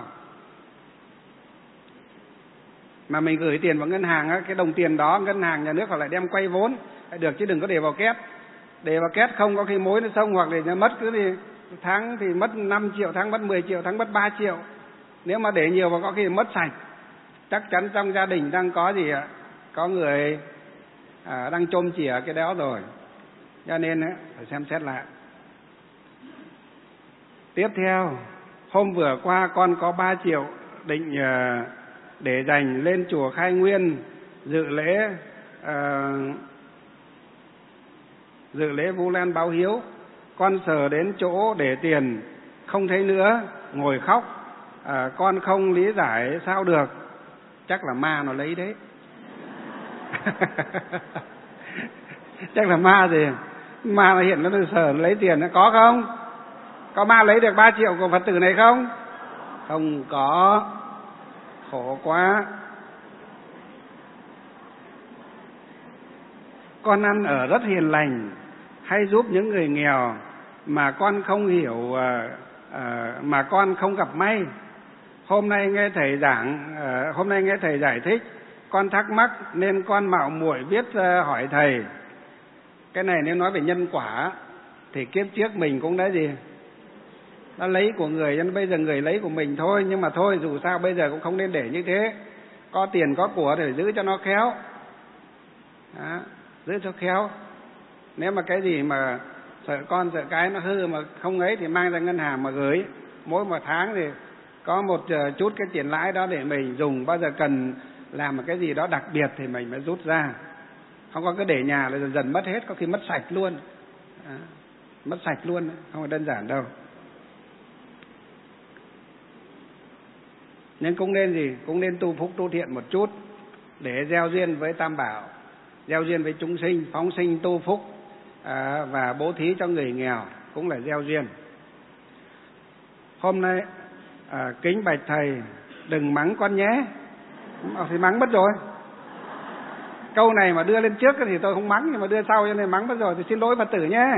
Mà mình gửi tiền vào ngân hàng á, cái đồng tiền đó ngân hàng nhà nước họ lại đem quay vốn được, chứ đừng có để vào két. Để vào két không có khi mối nó xong, hoặc là mất cứ thì tháng thì mất 5 triệu, tháng mất 10 triệu, tháng mất 3 triệu. Nếu mà để nhiều vào có khi mất sạch. Chắc chắn trong gia đình đang có gì ạ? Có người đang chôm chìa cái đó rồi. Cho nên phải xem xét lại. Tiếp theo, hôm vừa qua con có 3 triệu định để dành lên chùa Khai Nguyên dự lễ Vu Lan báo hiếu. Con sờ đến chỗ để tiền không thấy nữa, ngồi khóc. Con không lý giải sao được. Chắc là ma nó lấy đấy. Chắc là ma gì? Ma nó hiện nó sờ nó lấy tiền, nó có không? Có ma lấy được 3 triệu của Phật tử này không? Không có. Khổ quá. Con ăn ở rất hiền lành, hay giúp những người nghèo, mà con không hiểu, mà con không gặp may. Hôm nay nghe thầy giải thích, con thắc mắc nên con mạo muội viết hỏi thầy. Cái này nếu nói về nhân quả thì kiếp trước mình cũng đã gì? Nó lấy của người, nên bây giờ người lấy của mình thôi. Nhưng mà thôi, dù sao bây giờ cũng không nên để như thế. Có tiền có của thì giữ cho nó khéo. Đó, giữ cho khéo. Nếu mà cái gì mà sợ con sợ cái nó hư mà không ấy thì mang ra ngân hàng mà gửi. Mỗi một tháng thì có một chút cái tiền lãi đó để mình dùng, bao giờ cần làm một cái gì đó đặc biệt thì mình mới rút ra. Không có cái để nhà là dần dần mất hết, có khi mất sạch luôn. Mất sạch luôn, không phải đơn giản đâu. Nhưng cũng nên gì? Cũng nên tu phúc tu thiện một chút để gieo duyên với Tam Bảo, gieo duyên với chúng sinh, phóng sinh tu phúc và bố thí cho người nghèo cũng là gieo duyên. Hôm nay kính bạch thầy đừng mắng con nhé. Thì mắng mất rồi. Câu này mà đưa lên trước thì tôi không mắng, nhưng mà đưa sau cho nên mắng mất rồi, thì xin lỗi Phật tử nhé.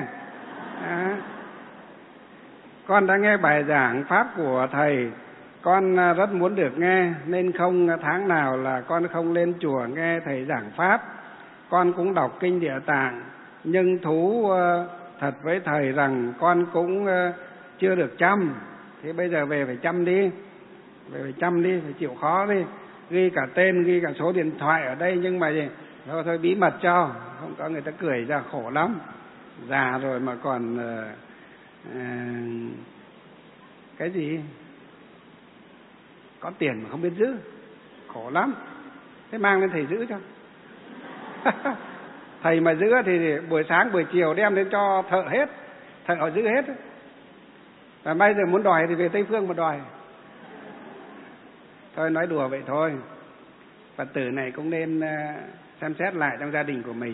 Con đã nghe bài giảng pháp của thầy, con rất muốn được nghe, nên không tháng nào là con không lên chùa nghe thầy giảng pháp. Con cũng đọc kinh Địa Tạng, nhưng thú thật với thầy rằng con cũng chưa được chăm. Thế bây giờ về phải chăm đi, phải chịu khó đi. Ghi cả tên, ghi cả số điện thoại ở đây, nhưng mà gì? Thôi bí mật cho, không có người ta cười ra khổ lắm. Già rồi mà còn cái gì? Có tiền mà không biết giữ, khổ lắm. Thế mang lên thầy giữ cho. Thầy mà giữ thì buổi sáng buổi chiều đem đến cho thợ hết, thợ họ giữ hết. Và bây giờ muốn đòi thì về Tây Phương mà đòi. Thôi nói đùa vậy thôi. Phật tử này cũng nên xem xét lại trong gia đình của mình,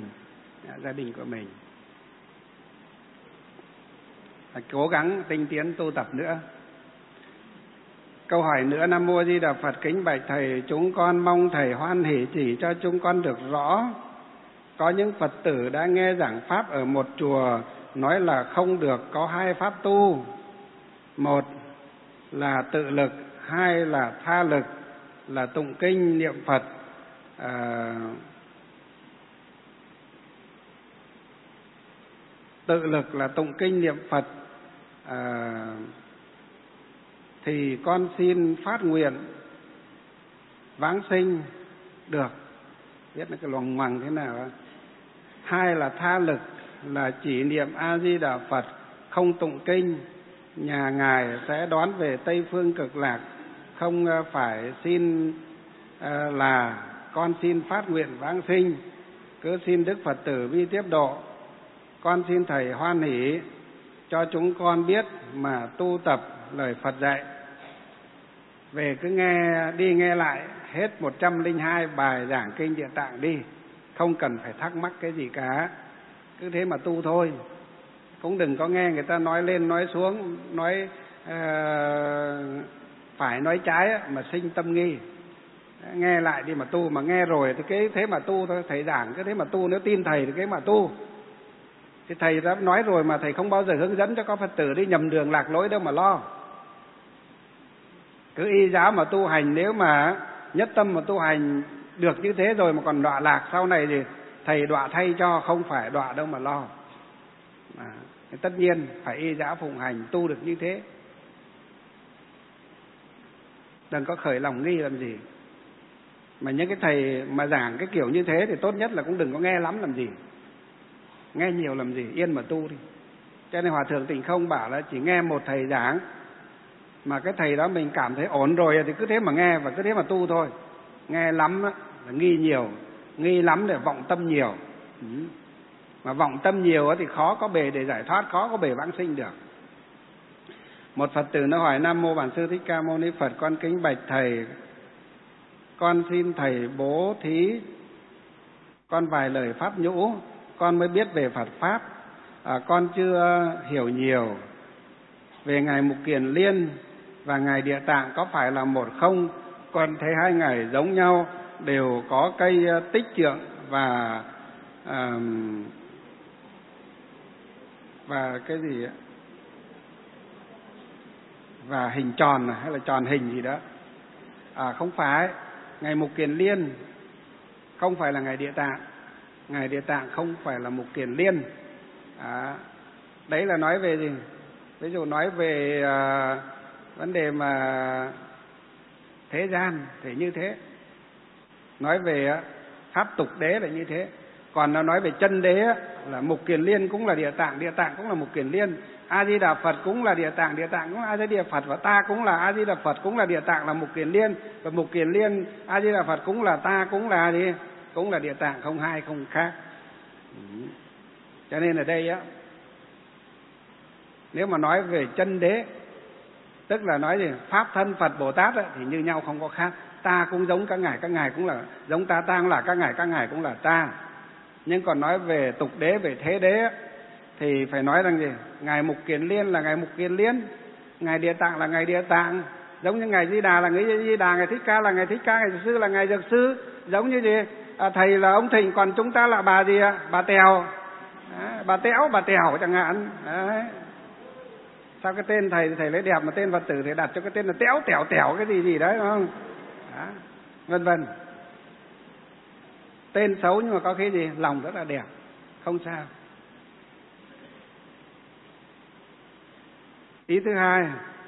Phải cố gắng tinh tiến tu tập nữa. Câu hỏi nữa. Nam Mô A Di Đà Phật. Kính bạch thầy, chúng con mong thầy hoan hỷ chỉ cho chúng con được rõ. Có những Phật tử đã nghe giảng pháp ở một chùa nói là không được có hai pháp tu. Một là tự lực, hai là tha lực, là tụng kinh niệm Phật. Tự lực là tụng kinh niệm Phật. Thì con xin phát nguyện vãng sinh được. Biết là cái loằng ngoằng thế nào đó. Hai là tha lực, là chỉ niệm A Di Đà Phật, không tụng kinh, nhà ngài sẽ đón về Tây Phương Cực Lạc. Không phải xin là con xin phát nguyện vãng sinh, cứ xin Đức Phật tử vi tiếp độ. Con xin thầy hoan hỷ cho chúng con biết mà tu tập lời Phật dạy. Về cứ nghe đi nghe lại hết 102 bài giảng kinh Địa Tạng đi, không cần phải thắc mắc cái gì cả, cứ thế mà tu thôi. Cũng đừng có nghe người ta nói lên nói xuống, nói phải nói trái mà sinh tâm nghi. Nghe lại đi mà tu, mà nghe rồi thì cái thế mà tu thôi. Thầy giảng cái thế mà tu, nếu tin thầy thì cái mà tu. Thì thầy đã nói rồi mà thầy không bao giờ hướng dẫn cho các Phật tử đi nhầm đường lạc lối đâu mà lo. Cứ y giáo mà tu hành, nếu mà nhất tâm mà tu hành được như thế rồi mà còn đọa lạc sau này thì thầy đọa thay cho, không phải đọa đâu mà lo. Tất nhiên phải y giáo phụng hành tu được như thế. Đừng có khởi lòng nghi làm gì. Mà những cái thầy mà giảng cái kiểu như thế thì tốt nhất là cũng đừng có nghe lắm làm gì, nghe nhiều làm gì, yên mà tu đi. Cho nên Hòa Thượng Tịnh Không bảo là chỉ nghe một thầy giảng mà cái thầy đó mình cảm thấy ổn rồi thì cứ thế mà nghe và cứ thế mà tu thôi. Nghe lắm là nghi nhiều, nghi lắm để vọng tâm nhiều. Mà vọng tâm nhiều thì khó có bề để giải thoát, khó có bề vãng sinh được. Một Phật tử nó hỏi: Nam Mô Bản Sư Thích Ca Mâu Ni Phật, con kính bạch thầy, con xin thầy bố thí con vài lời pháp nhũ. Con mới biết về Phật Pháp, con chưa hiểu nhiều. Về Ngài Mục Kiền Liên và Ngài Địa Tạng có phải là một không? Con thấy hai ngài giống nhau, đều có cây tích trượng và cái gì ấy? Và hình tròn hay là tròn hình gì đó. Không phải. Ngài Mục Kiền Liên không phải là Ngài Địa Tạng. Ngài Địa Tạng không phải là Mục Kiền Liên. Đấy là nói về gì? Ví dụ nói về vấn đề mà thế gian thì như thế. Nói về pháp tục đế là như thế. Còn nó nói về chân đế á, là Mục Kiền Liên cũng là Địa Tạng cũng là Mục Kiền Liên, A Di Đà Phật cũng là Địa Tạng cũng là A Di Đà Phật, và ta cũng là A Di Đà Phật cũng là Địa Tạng là Mục Kiền Liên, và Mục Kiền Liên A Di Đà Phật cũng là ta cũng là gì? Cũng là Địa Tạng, không hai không khác. Cho nên ở đây á, nếu mà nói về chân đế, tức là nói gì? Pháp thân Phật Bồ Tát á, thì như nhau không có khác. Ta cũng giống các ngài cũng là giống ta cũng là các ngài cũng là ta. Nhưng còn nói về tục đế, về thế đế á, thì phải nói rằng gì? Ngài Mục Kiền Liên là ngài Mục Kiền Liên, ngài Địa Tạng là ngài Địa Tạng, giống như ngài Di Đà là ngài Di Đà, ngài Thích Ca là ngài Thích Ca, ngài Dược Sư là ngài Dược Sư, giống như gì? Thầy là ông Thịnh, còn chúng ta là bà gì ạ? Bà Tèo, bà Tẽo, bà Tèo chẳng hạn. Đấy. Sao cái tên thầy lấy đẹp mà tên Phật tử thầy đặt cho cái tên là Tẽo Tẻo Tẻo cái gì đấy, đúng không? Đó. Vân vân. Tên xấu nhưng mà có cái gì? Lòng rất là đẹp, không sao. Ý thứ hai,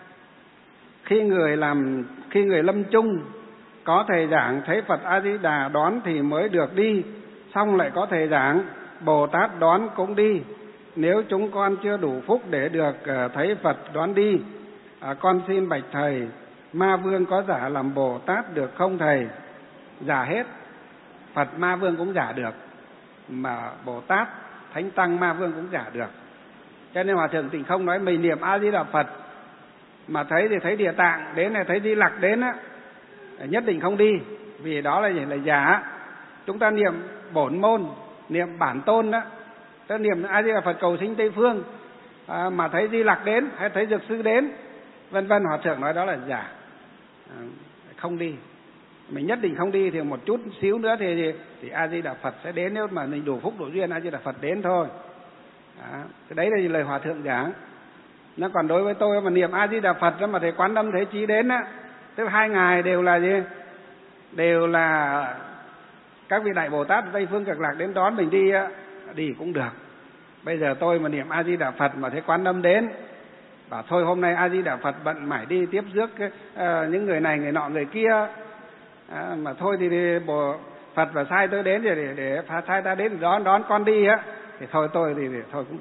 khi người lâm chung có thầy giảng thấy Phật A Di Đà đón thì mới được đi, xong lại có thầy giảng Bồ Tát đón cũng đi. Nếu chúng con chưa đủ phúc để được thấy Phật đón đi, con xin bạch thầy, Ma Vương có giả làm Bồ Tát được không thầy? Giả hết. Phật Ma Vương cũng giả được, mà Bồ Tát Thánh Tăng Ma Vương cũng giả được. Cho nên Hòa Thượng Tịnh Không nói mình niệm A Di Đà Phật mà thấy thì thấy Địa Tạng đến này, thấy Di Lặc đến á, nhất định không đi, vì đó là gì? Là giả. Chúng ta niệm bổn môn, niệm bản tôn đó, ta niệm A Di Đà Phật cầu sinh Tây Phương, mà thấy Di Lặc đến hay thấy Dược Sư đến, vân vân, Hòa Thượng nói đó là giả, không đi. Mình nhất định không đi thì một chút xíu nữa thì A Di Đà Phật sẽ đến, nếu mà mình đủ phúc đủ duyên A Di Đà Phật đến thôi. Cái đấy là lời Hòa Thượng giảng. Nó còn đối với tôi mà niệm A Di Đà Phật đó mà thầy Quán Âm Thế Chí đến á, tức là hai ngài đều là gì? Đều là các vị đại Bồ Tát Tây Phương Cực Lạc đến đón mình đi á, đi cũng được. Bây giờ tôi mà niệm A Di Đà Phật mà thấy Quán Âm đến, bảo thôi hôm nay A Di Đà Phật bận mải đi tiếp rước những người này người nọ người kia, mà thôi thì Phật và sai tôi đến để sai ta đến đón con đi á, thì thôi tôi thì thôi cũng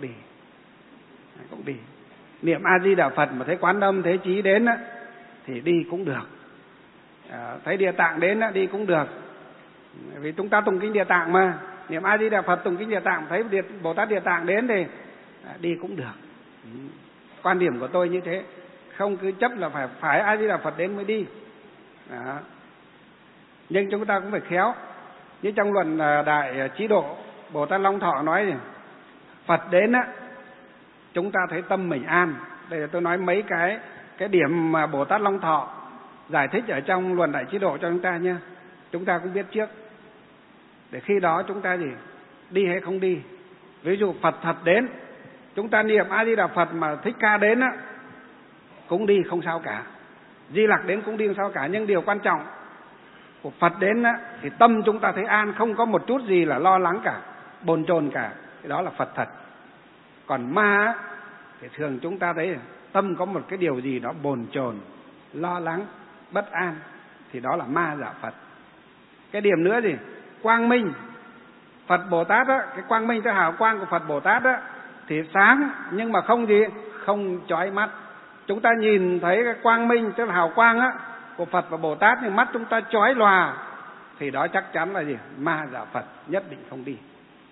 đi. Niệm A Di Đà Phật mà thấy Quán Âm Thế Chí đến á, thì đi cũng được. Thấy Địa Tạng đến á, đi cũng được. Vì chúng ta tụng kinh Địa Tạng mà, niệm A Di Đà Phật tụng kinh Địa Tạng, thấy Bồ Tát Địa Tạng đến thì đi cũng được. Quan điểm của tôi như thế, không cứ chấp là phải A Di Đà Phật đến mới đi. Đó. Nhưng chúng ta cũng phải khéo. Như trong luận Đại Chí Độ, Bồ Tát Long Thọ nói gì? Phật đến á, chúng ta thấy tâm mình an. Đây là tôi nói mấy cái điểm mà Bồ Tát Long Thọ giải thích ở trong luận Đại Chí Độ cho chúng ta nha. Chúng ta cũng biết trước, để khi đó chúng ta gì? Đi hay không đi. Ví dụ Phật thật đến, chúng ta niệm A Di Đà Phật mà Thích Ca đến á, cũng đi không sao cả. Di Lặc đến cũng đi không sao cả. Nhưng điều quan trọng của Phật đến á, thì tâm chúng ta thấy an, không có một chút gì là lo lắng cả, bồn chồn cả. Cái đó là Phật thật. Còn ma á, thì thường chúng ta thấy tâm có một cái điều gì đó bồn chồn, lo lắng, bất an, thì đó là ma giả Phật. Cái điểm nữa gì? Quang minh. Phật Bồ Tát á, cái quang minh, cái hào quang của Phật Bồ Tát á, thì sáng nhưng mà không gì? Không chói mắt. Chúng ta nhìn thấy cái quang minh, tức là hào quang á, của Phật và Bồ Tát, nhưng mắt chúng ta chói lòa, thì đó chắc chắn là gì? Ma giả Phật, nhất định không đi.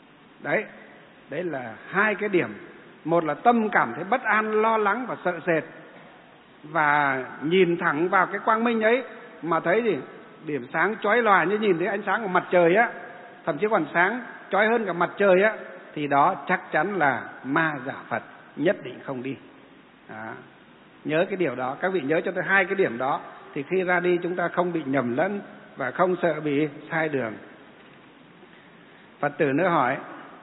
Đấy là hai cái điểm. Một là tâm cảm thấy bất an, lo lắng và sợ sệt, và nhìn thẳng vào cái quang minh ấy mà thấy gì? Điểm sáng chói lòa như nhìn thấy ánh sáng của mặt trời á, thậm chí còn sáng chói hơn cả mặt trời á, thì đó chắc chắn là ma giả Phật, nhất định không đi. Đó. Nhớ cái điều đó, các vị nhớ cho tôi hai cái điểm đó, thì khi ra đi chúng ta không bị nhầm lẫn và không sợ bị sai đường. Phật tử nữa hỏi: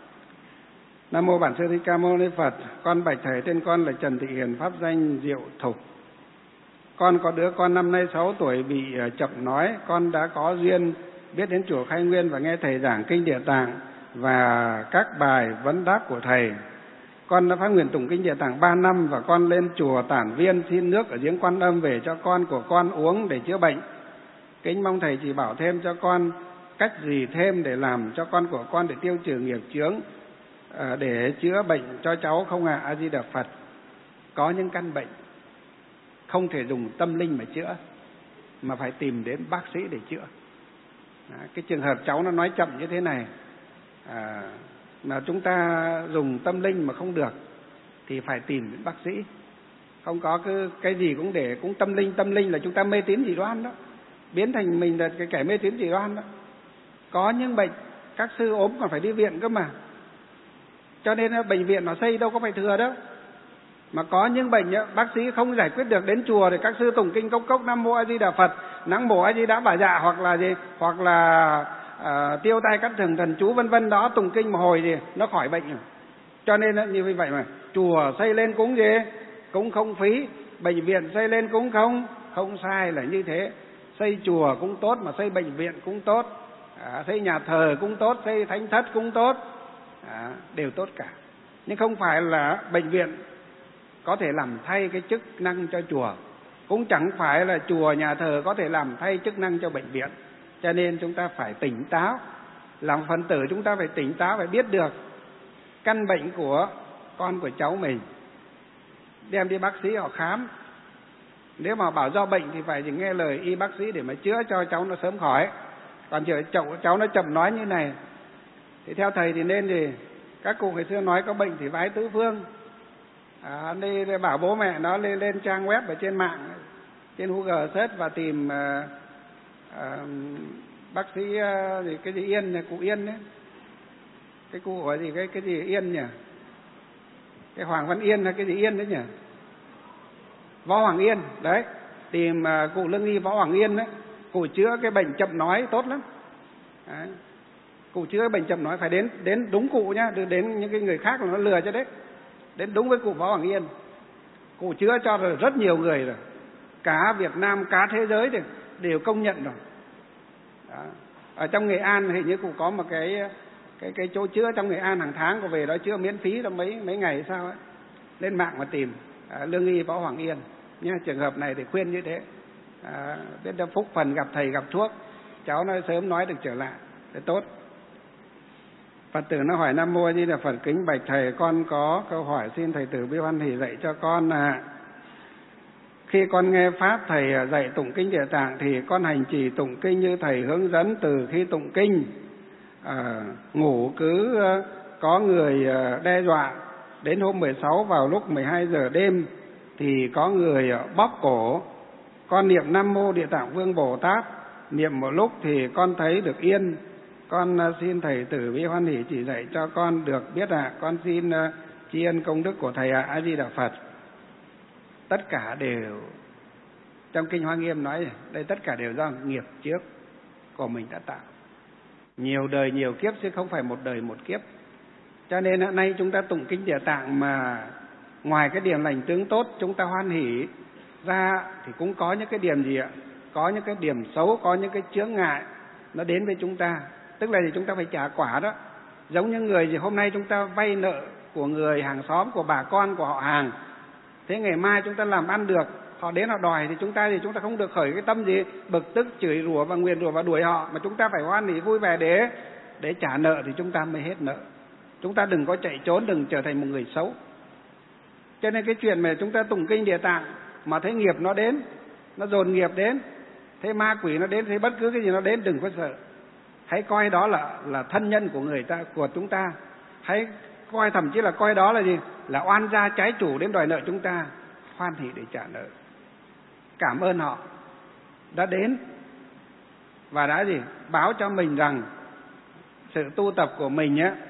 Nam mô Bản Sư Thích Ca Mâu Ni Phật, con bạch thầy, tên con là Trần Thị Hiền, pháp danh Diệu Thục. Con có đứa con năm nay 6 tuổi bị chậm nói. Con đã có duyên biết đến chùa Khai Nguyên và nghe thầy giảng kinh Địa Tạng và các bài vấn đáp của thầy. Con đã phát nguyện tụng kinh Địa Tạng 3 năm và con lên chùa Tản Viên xin nước ở giếng Quan Âm về cho con của con uống để chữa bệnh. Kính mong thầy chỉ bảo thêm cho con cách gì thêm để làm cho con của con để tiêu trừ nghiệp chướng, để chữa bệnh cho cháu không ạ? A Di Đà Phật. Có những căn bệnh không thể dùng tâm linh mà chữa, mà phải tìm đến bác sĩ để chữa. Cái trường hợp cháu nó nói chậm như thế này, mà chúng ta dùng tâm linh mà không được thì phải tìm đến bác sĩ. Không có cái gì cũng để cũng tâm linh là chúng ta mê tín dị đoan đó, biến thành mình là cái kẻ mê tín dị đoan đó. Có những bệnh các sư ốm còn phải đi viện cơ mà, cho nên bệnh viện nó xây đâu có phải thừa đâu. Mà có những bệnh bác sĩ không giải quyết được, đến chùa thì các sư tụng kinh cốc cốc Nam Mô A Di Đà Phật, nắng bổ A Di Đà Bà Dạ, hoặc là gì, hoặc là tiêu tai cắt thường thần chú vân vân đó, tụng kinh một hồi thì nó khỏi bệnh rồi. Cho nên như vậy mà chùa xây lên cũng gì, cũng không phí, bệnh viện xây lên cũng không sai, là như thế. Xây chùa cũng tốt, mà xây bệnh viện cũng tốt, xây nhà thờ cũng tốt, xây thánh thất cũng tốt, đều tốt cả. Nhưng không phải là bệnh viện có thể làm thay cái chức năng cho chùa, cũng chẳng phải là chùa nhà thờ có thể làm thay chức năng cho bệnh viện. Cho nên chúng ta phải tỉnh táo, làm Phật tử chúng ta phải tỉnh táo, phải biết được căn bệnh của con của cháu mình, đem đi bác sĩ họ khám. Nếu mà bảo do bệnh thì phải chỉ nghe lời y bác sĩ để mà chữa cho cháu nó sớm khỏi. Còn cháu nó chậm nói như này thì theo thầy thì nên gì, các cụ ngày xưa nói có bệnh thì vái tứ phương. Đi bảo bố mẹ nó lên trang web ở trên mạng, trên Google search và tìm bác sĩ gì, cái gì Yên, cụ Yên đấy, cái cụ gọi gì, cái gì Yên nhỉ, cái Hoàng Văn Yên hay cái gì Yên đấy nhỉ, Võ Hoàng Yên đấy, tìm cụ lương y Võ Hoàng Yên đấy, cụ chữa cái bệnh chậm nói tốt lắm đấy. Cụ chữa bệnh chậm nói phải đến đúng cụ nhá, đừng đến những cái người khác là nó lừa cho đấy, đến đúng với cụ Võ Hoàng Yên. Cụ chữa cho rồi rất nhiều người rồi, cả Việt Nam cả thế giới đều công nhận rồi. Đó. Ở trong Nghệ An hình như cụ có một cái chỗ chữa trong Nghệ An, hàng tháng có về đó chữa miễn phí trong mấy ngày sao ấy. Lên mạng mà tìm lương y Võ Hoàng Yên nhá. Trường hợp này thì khuyên như thế, biết đâu phúc phần gặp thầy gặp thuốc, cháu nó sớm nói được trở lại thì tốt. Phật tử nó hỏi: Nam Mô A Di Đà Phật, kính bạch thầy, con có câu hỏi xin thầy từ bi hoan hỷ dạy cho con khi con nghe pháp thầy dạy tụng kinh Địa Tạng thì con hành trì tụng kinh như thầy hướng dẫn. Từ khi tụng kinh ngủ cứ có người đe dọa, đến hôm 16 vào lúc 12 giờ đêm thì có người bóp cổ. Con niệm Nam Mô Địa Tạng Vương Bồ Tát, niệm một lúc thì con thấy được yên. Con xin thầy từ bi hoan hỷ chỉ dạy cho con được biết con xin tri ân công đức của thầy A Di Đà Phật. Tất cả đều trong kinh Hoa Nghiêm nói đây, tất cả đều do nghiệp trước của mình đã tạo, nhiều đời nhiều kiếp chứ không phải một đời một kiếp. Cho nên hôm nay chúng ta tụng kinh Địa Tạng mà ngoài cái điểm lành tướng tốt chúng ta hoan hỷ ra thì cũng có những cái điểm gì ạ? Có những cái điểm xấu, có những cái chướng ngại nó đến với chúng ta, tức là gì, chúng ta phải trả quả đó. Giống như người gì hôm nay chúng ta vay nợ của người hàng xóm, của bà con, của họ hàng, thế ngày mai chúng ta làm ăn được, họ đến họ đòi thì chúng ta không được khởi cái tâm gì bực tức, chửi rủa và nguyền rủa và đuổi họ, mà chúng ta phải hoan hỷ vui vẻ để trả nợ thì chúng ta mới hết nợ. Chúng ta đừng có chạy trốn, đừng trở thành một người xấu. Cho nên cái chuyện mà chúng ta tụng kinh Địa Tạng mà thấy nghiệp nó đến, nó dồn nghiệp đến, thấy ma quỷ nó đến, thấy bất cứ cái gì nó đến, đừng có sợ. Hãy coi đó là thân nhân của người ta, của chúng ta. Hãy coi, thậm chí là coi đó là gì, là oan gia trái chủ đến đòi nợ chúng ta, hoan hỷ để trả nợ. Cảm ơn họ đã đến và đã gì, báo cho mình rằng sự tu tập của mình á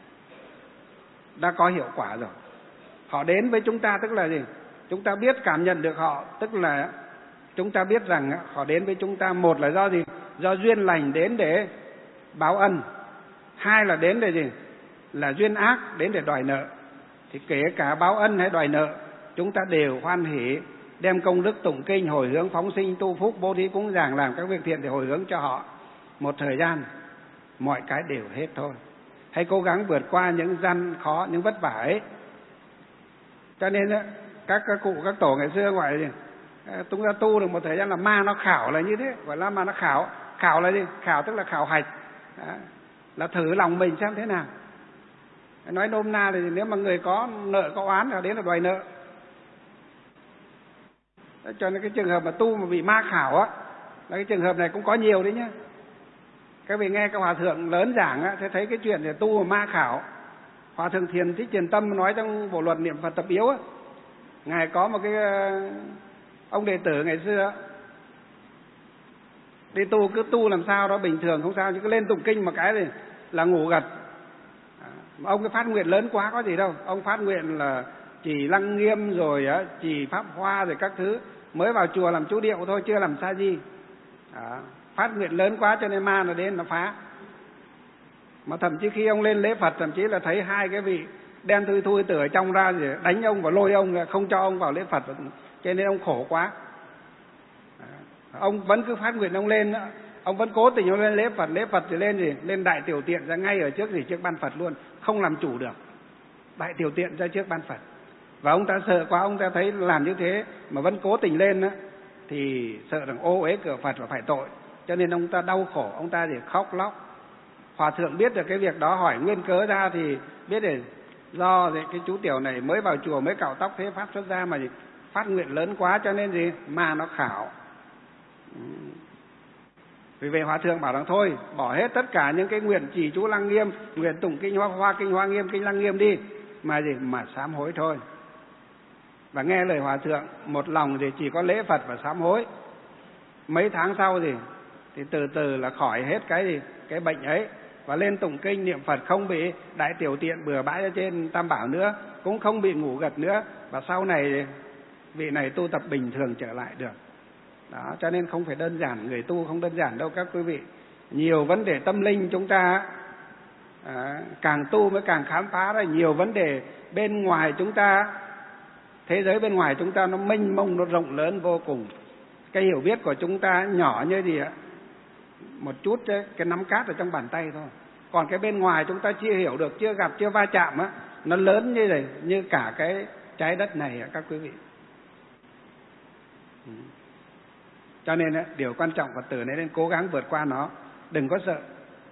đã có hiệu quả rồi. Họ đến với chúng ta tức là gì, chúng ta biết cảm nhận được họ, tức là chúng ta biết rằng họ đến với chúng ta, một là do gì, do duyên lành đến để báo ân, hai là đến để gì, là duyên ác đến để đòi nợ. Thì kể cả báo ân hay đòi nợ, chúng ta đều hoan hỷ đem công đức tụng kinh, hồi hướng phóng sinh, tu phúc, bố thí cúng dường, làm các việc thiện để hồi hướng cho họ. Một thời gian mọi cái đều hết thôi. Hãy cố gắng vượt qua những gian khó, những vất vả ấy. Cho nên các cụ, các tổ ngày xưa gọi gì, chúng ta tu được một thời gian là ma nó khảo là như thế, gọi là ma nó khảo. Khảo là gì? Khảo tức là khảo hạch. Đó. Là thử lòng mình xem thế nào. Nói nôm na thì nếu mà người có nợ có oán là đến là đòi nợ. Cho nên cái trường hợp mà tu mà bị ma khảo á, là cái trường hợp này cũng có nhiều đấy nhá. Các vị nghe các hòa thượng lớn giảng á, thế thấy cái chuyện để tu mà ma khảo. Hòa thượng Thiền Thích Thiền Tâm nói trong bộ luật niệm Phật tập yếu á, ngài có một cái ông đệ tử ngày xưa đi tu, cứ tu làm sao đó bình thường không sao, chứ cứ lên tụng kinh một cái thì là ngủ gật. Ông cái phát nguyện lớn quá có gì đâu, ông phát nguyện là chỉ Lăng Nghiêm rồi á, chỉ Pháp Hoa rồi các thứ, mới vào chùa làm chú điệu thôi, chưa làm sa di. Phát nguyện lớn quá cho nên ma nó đến nó phá. Mà thậm chí khi ông lên lễ Phật, thậm chí là thấy hai cái vị đen thui thui từ ở trong ra rồi đánh ông và lôi ông, không cho ông vào lễ Phật, cho nên ông khổ quá. Ông vẫn cứ phát nguyện ông lên, ông vẫn cố tình ông lên lễ Phật thì lên gì, lên đại tiểu tiện ra ngay ở trước trước ban Phật luôn, không làm chủ được. Đại tiểu tiện ra trước ban Phật. Và ông ta sợ quá, ông ta thấy làm như thế mà vẫn cố tình lên á, thì sợ rằng ô uế cửa Phật và phải tội, cho nên ông ta đau khổ, ông ta thì khóc lóc. Hòa thượng biết được cái việc đó, hỏi nguyên cớ ra thì biết để do cái chú tiểu này mới vào chùa, mới cạo tóc thế pháp xuất gia mà phát nguyện lớn quá, cho nên gì mà nó khảo. Vì vậy Hòa thượng bảo rằng thôi bỏ hết tất cả những cái nguyện trì chú Lăng Nghiêm, nguyện tụng kinh Hoa Hoa, kinh Hoa Nghiêm, kinh Lăng Nghiêm đi, mà sám hối thôi. Và nghe lời Hòa thượng một lòng thì chỉ có lễ Phật và sám hối. Mấy tháng sau thì từ từ là khỏi hết cái bệnh ấy, và lên tụng kinh niệm Phật, không bị đại tiểu tiện bừa bãi ở trên Tam Bảo nữa, cũng không bị ngủ gật nữa, và sau này vị này tu tập bình thường trở lại được. Đó, cho nên không phải đơn giản, người tu không đơn giản đâu các quý vị. Nhiều vấn đề tâm linh chúng ta càng tu mới càng khám phá ra nhiều vấn đề bên ngoài chúng ta, thế giới bên ngoài chúng ta nó mênh mông, nó rộng lớn vô cùng. Cái hiểu biết của chúng ta nhỏ như gì ạ? Một chút cái nắm cát ở trong bàn tay thôi. Còn cái bên ngoài chúng ta chưa hiểu được, chưa gặp, chưa va chạm á, nó lớn như này, như cả cái trái đất này các quý vị. Cho nên điều quan trọng Phật tử nên cố gắng vượt qua nó, đừng có sợ.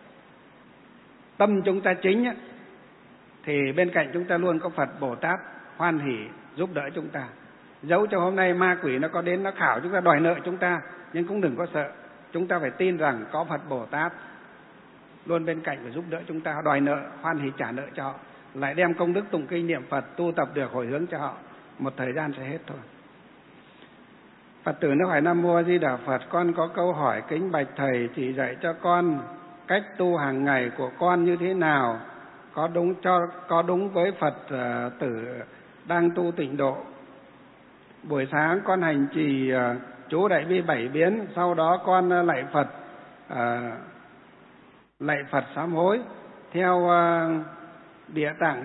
Tâm chúng ta chính thì bên cạnh chúng ta luôn có Phật Bồ Tát hoan hỷ giúp đỡ chúng ta. Dẫu cho hôm nay ma quỷ nó có đến nó khảo chúng ta, đòi nợ chúng ta, nhưng cũng đừng có sợ. Chúng ta phải tin rằng có Phật Bồ Tát luôn bên cạnh và giúp đỡ chúng ta, đòi nợ hoan hỷ trả nợ cho họ, lại đem công đức tụng kinh niệm Phật tu tập được hồi hướng cho họ, một thời gian sẽ hết thôi. Phật tử nó hỏi: Nam Mô A Di Đà Phật, con có câu hỏi kính bạch thầy chỉ dạy cho con cách tu hàng ngày của con như thế nào, có đúng với Phật tử đang tu tịnh độ. Buổi sáng con hành trì chú Đại Bi 7 biến, sau đó con lạy Phật sám hối theo địa tạng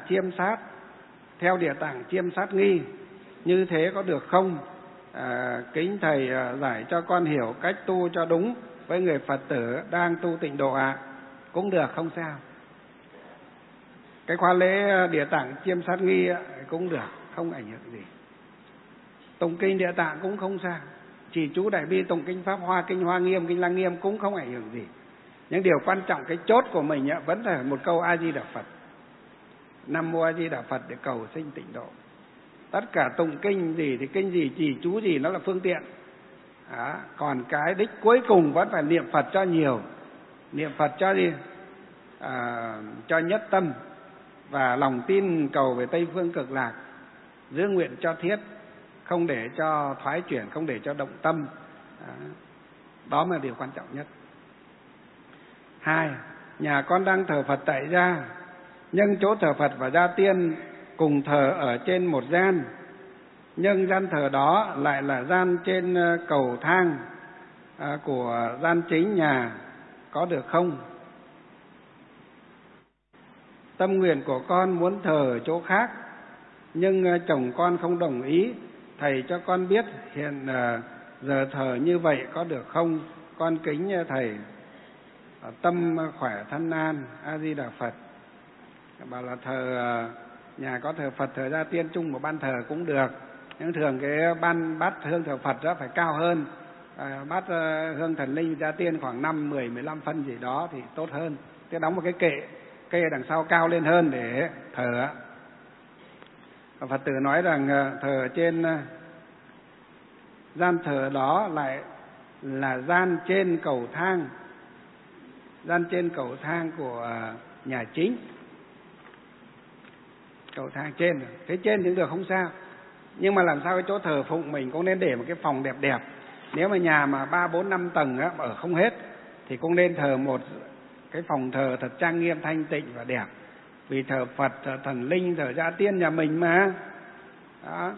chiêm sát nghi, như thế có được không? Kính thầy giải cho con hiểu cách tu cho đúng với người Phật tử đang tu tịnh độ ạ. Cũng được, không sao. Cái khóa lễ địa tạng chiêm sát nghi cũng được, không ảnh hưởng gì. Tụng kinh địa tạng cũng không sao. Chỉ chú Đại Bi, tụng kinh Pháp Hoa, kinh Hoa Nghiêm, kinh Lăng Nghiêm cũng không ảnh hưởng gì. Nhưng điều quan trọng, cái chốt của mình vẫn là một câu A Di Đà Phật, Nam Mô A Di Đà Phật, để cầu sinh tịnh độ. Tất cả tụng kinh gì thì kinh gì, chỉ chú gì, nó là phương tiện. Còn cái đích cuối cùng vẫn phải niệm Phật cho nhiều, niệm Phật cho gì? Cho nhất tâm, và lòng tin cầu về Tây Phương Cực Lạc, giữ nguyện cho thiết, không để cho thoái chuyển, không để cho động tâm. Đó là điều quan trọng nhất. 2. Nhà con đang thờ Phật tại gia, nhưng chỗ thờ Phật và gia tiên cùng thờ ở trên một gian, nhưng gian thờ đó lại là gian trên cầu thang của gian chính nhà, có được không? Tâm nguyện của con muốn thờ ở chỗ khác, nhưng chồng con không đồng ý. Thầy cho con biết hiện giờ thờ như vậy có được không? Con kính thầy. Tâm khỏe thân an. A Di Đà Phật. Bảo là nhà có thờ Phật, thờ gia tiên chung một ban thờ cũng được, nhưng thường cái bát hương thờ Phật đó phải cao hơn, bát hương thần linh gia tiên khoảng 5, 10, 15 phân gì đó thì tốt hơn. Thế đóng một cái kệ đằng sau cao lên hơn để thờ. Phật tử nói rằng thờ trên gian thờ đó lại là gian trên cầu thang của nhà chính. Cầu thang trên, thế trên cũng được không sao. Nhưng mà làm sao cái chỗ thờ phụng mình cũng nên để một cái phòng đẹp đẹp. Nếu mà nhà mà 3, 4, 5 tầng á, ở không hết thì cũng nên thờ một cái phòng thờ thật trang nghiêm, thanh tịnh và đẹp. Vì thờ Phật, thờ thần linh, thờ gia tiên nhà mình mà. Đó.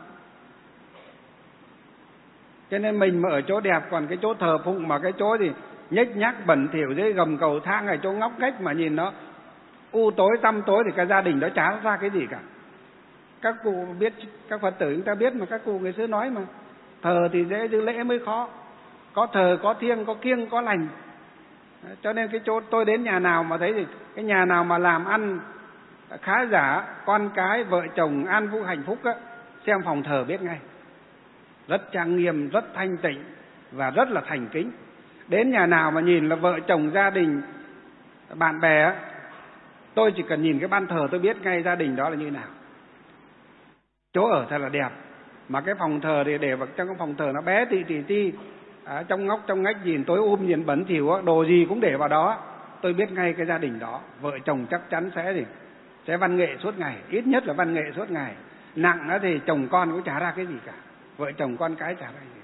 Cho nên mình mà ở chỗ đẹp, còn cái chỗ thờ phụng mà cái chỗ thì nhếch nhác bẩn thỉu dưới gầm cầu thang ở chỗ ngóc ngách mà nhìn nó u tối tăm tối thì cái gia đình đó chả ra cái gì cả. Các cụ biết, các Phật tử chúng ta biết mà, các cụ ngày xưa nói mà, thờ thì dễ giữ lễ mới khó. Có thờ, có thiêng, có kiêng, có lành. Cho nên cái chỗ tôi đến nhà nào mà thấy thì cái nhà nào mà làm ăn khá giả, con cái, vợ chồng an vui hạnh phúc á, xem phòng thờ biết ngay. Rất trang nghiêm, rất thanh tịnh và rất là thành kính. Đến nhà nào mà nhìn là vợ chồng, gia đình, bạn bè á, tôi chỉ cần nhìn cái ban thờ tôi biết ngay gia đình đó là như nào. Chỗ ở thật là đẹp. Mà cái phòng thờ thì để vào trong cái phòng thờ nó bé tì trong ngóc trong ngách nhìn tối nhìn bẩn thỉu á, đồ gì cũng để vào đó, tôi biết ngay cái gia đình đó. Vợ chồng chắc chắn sẽ văn nghệ suốt ngày, ít nhất là văn nghệ suốt ngày. Nặng á thì chồng con cũng chả ra cái gì cả, vợ chồng con cái chả ra gì.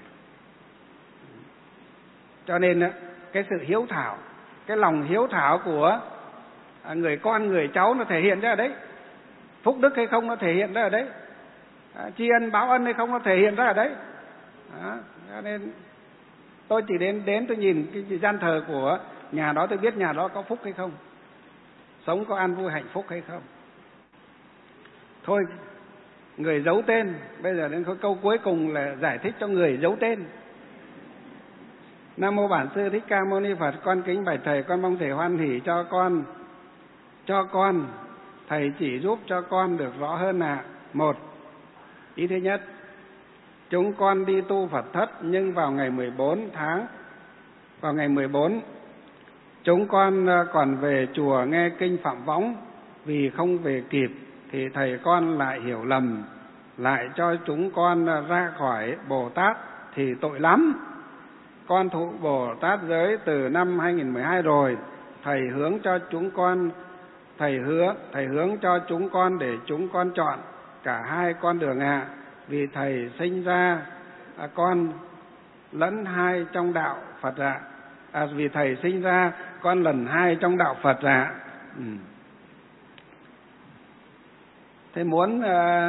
Cho nên á, cái sự hiếu thảo, cái lòng hiếu thảo của người con người cháu nó thể hiện ra ở đấy. Phúc đức hay không nó thể hiện ra ở đấy. Tri ân báo ân hay không nó thể hiện ra ở đấy. Đó. Cho nên tôi chỉ đến tôi nhìn cái gian thờ của nhà đó, tôi biết nhà đó có phúc hay không, sống có an vui hạnh phúc hay không. Thôi, người giấu tên, bây giờ đến câu cuối cùng là giải thích cho người giấu tên. Nam mô Bản Sư Thích Ca Mâu Ni Phật. Con kính bạch thầy, con mong thầy hoan hỷ cho con thầy chỉ giúp cho con được rõ hơn ạ. Một, ý thứ nhất, chúng con đi tu Phật thất, nhưng vào ngày 14 chúng con còn về chùa nghe kinh Phạm Võng, vì không về kịp thì thầy con lại hiểu lầm, lại cho chúng con ra khỏi Bồ Tát thì tội lắm. Con thụ Bồ Tát giới từ năm 2012 rồi, thầy hướng cho chúng con để chúng con chọn cả hai con đường ạ. Vì thầy sinh ra con lẫn hai trong đạo Phật ạ. Vì thầy sinh ra con lần hai trong đạo Phật ạ. Thế muốn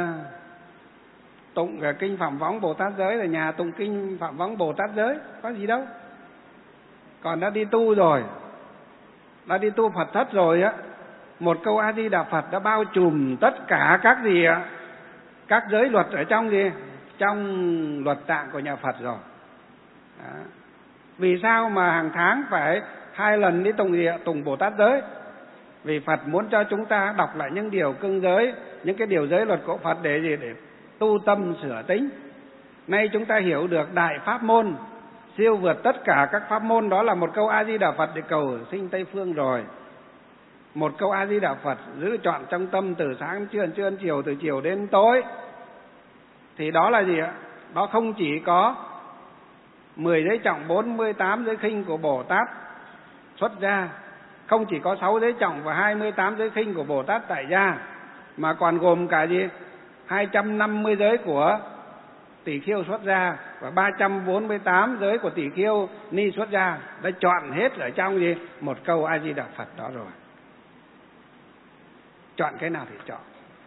tụng kinh Phạm Võng Bồ Tát giới là nhà tụng kinh Phạm Võng Bồ Tát giới, có gì đâu. Còn đã đi tu rồi, đã đi tu Phật thất rồi á, một câu A Di Đà Phật đã bao trùm tất cả các gì ạ, các giới luật ở trong gì, trong luật tạng của nhà Phật rồi. Đó. Vì sao mà hàng tháng phải 2 lần đi tụng gì ạ? Tụng Bồ Tát giới. Vì Phật muốn cho chúng ta đọc lại những điều cương giới, những cái điều giới luật của Phật để gì? Để tu tâm sửa tính. Nay chúng ta hiểu được đại pháp môn, siêu vượt tất cả các pháp môn, đó là một câu A Di Đà Phật để cầu sinh Tây phương rồi. Một câu A Di Đà Phật giữ trọn trong tâm từ sáng trưa chiều, từ chiều đến tối. Thì đó là gì ạ? Đó không chỉ có 10 giới trọng, 48 giới khinh của Bồ Tát xuất gia, không chỉ có 6 giới trọng và 28 giới khinh của Bồ Tát tại gia, mà còn gồm cả gì? 250 giới của Tỷ Khưu xuất gia và 348 giới của Tỷ Khưu ni xuất gia, đã chọn hết ở trong gì? Một câu A Di Đà Phật đó rồi. Chọn cái nào thì chọn.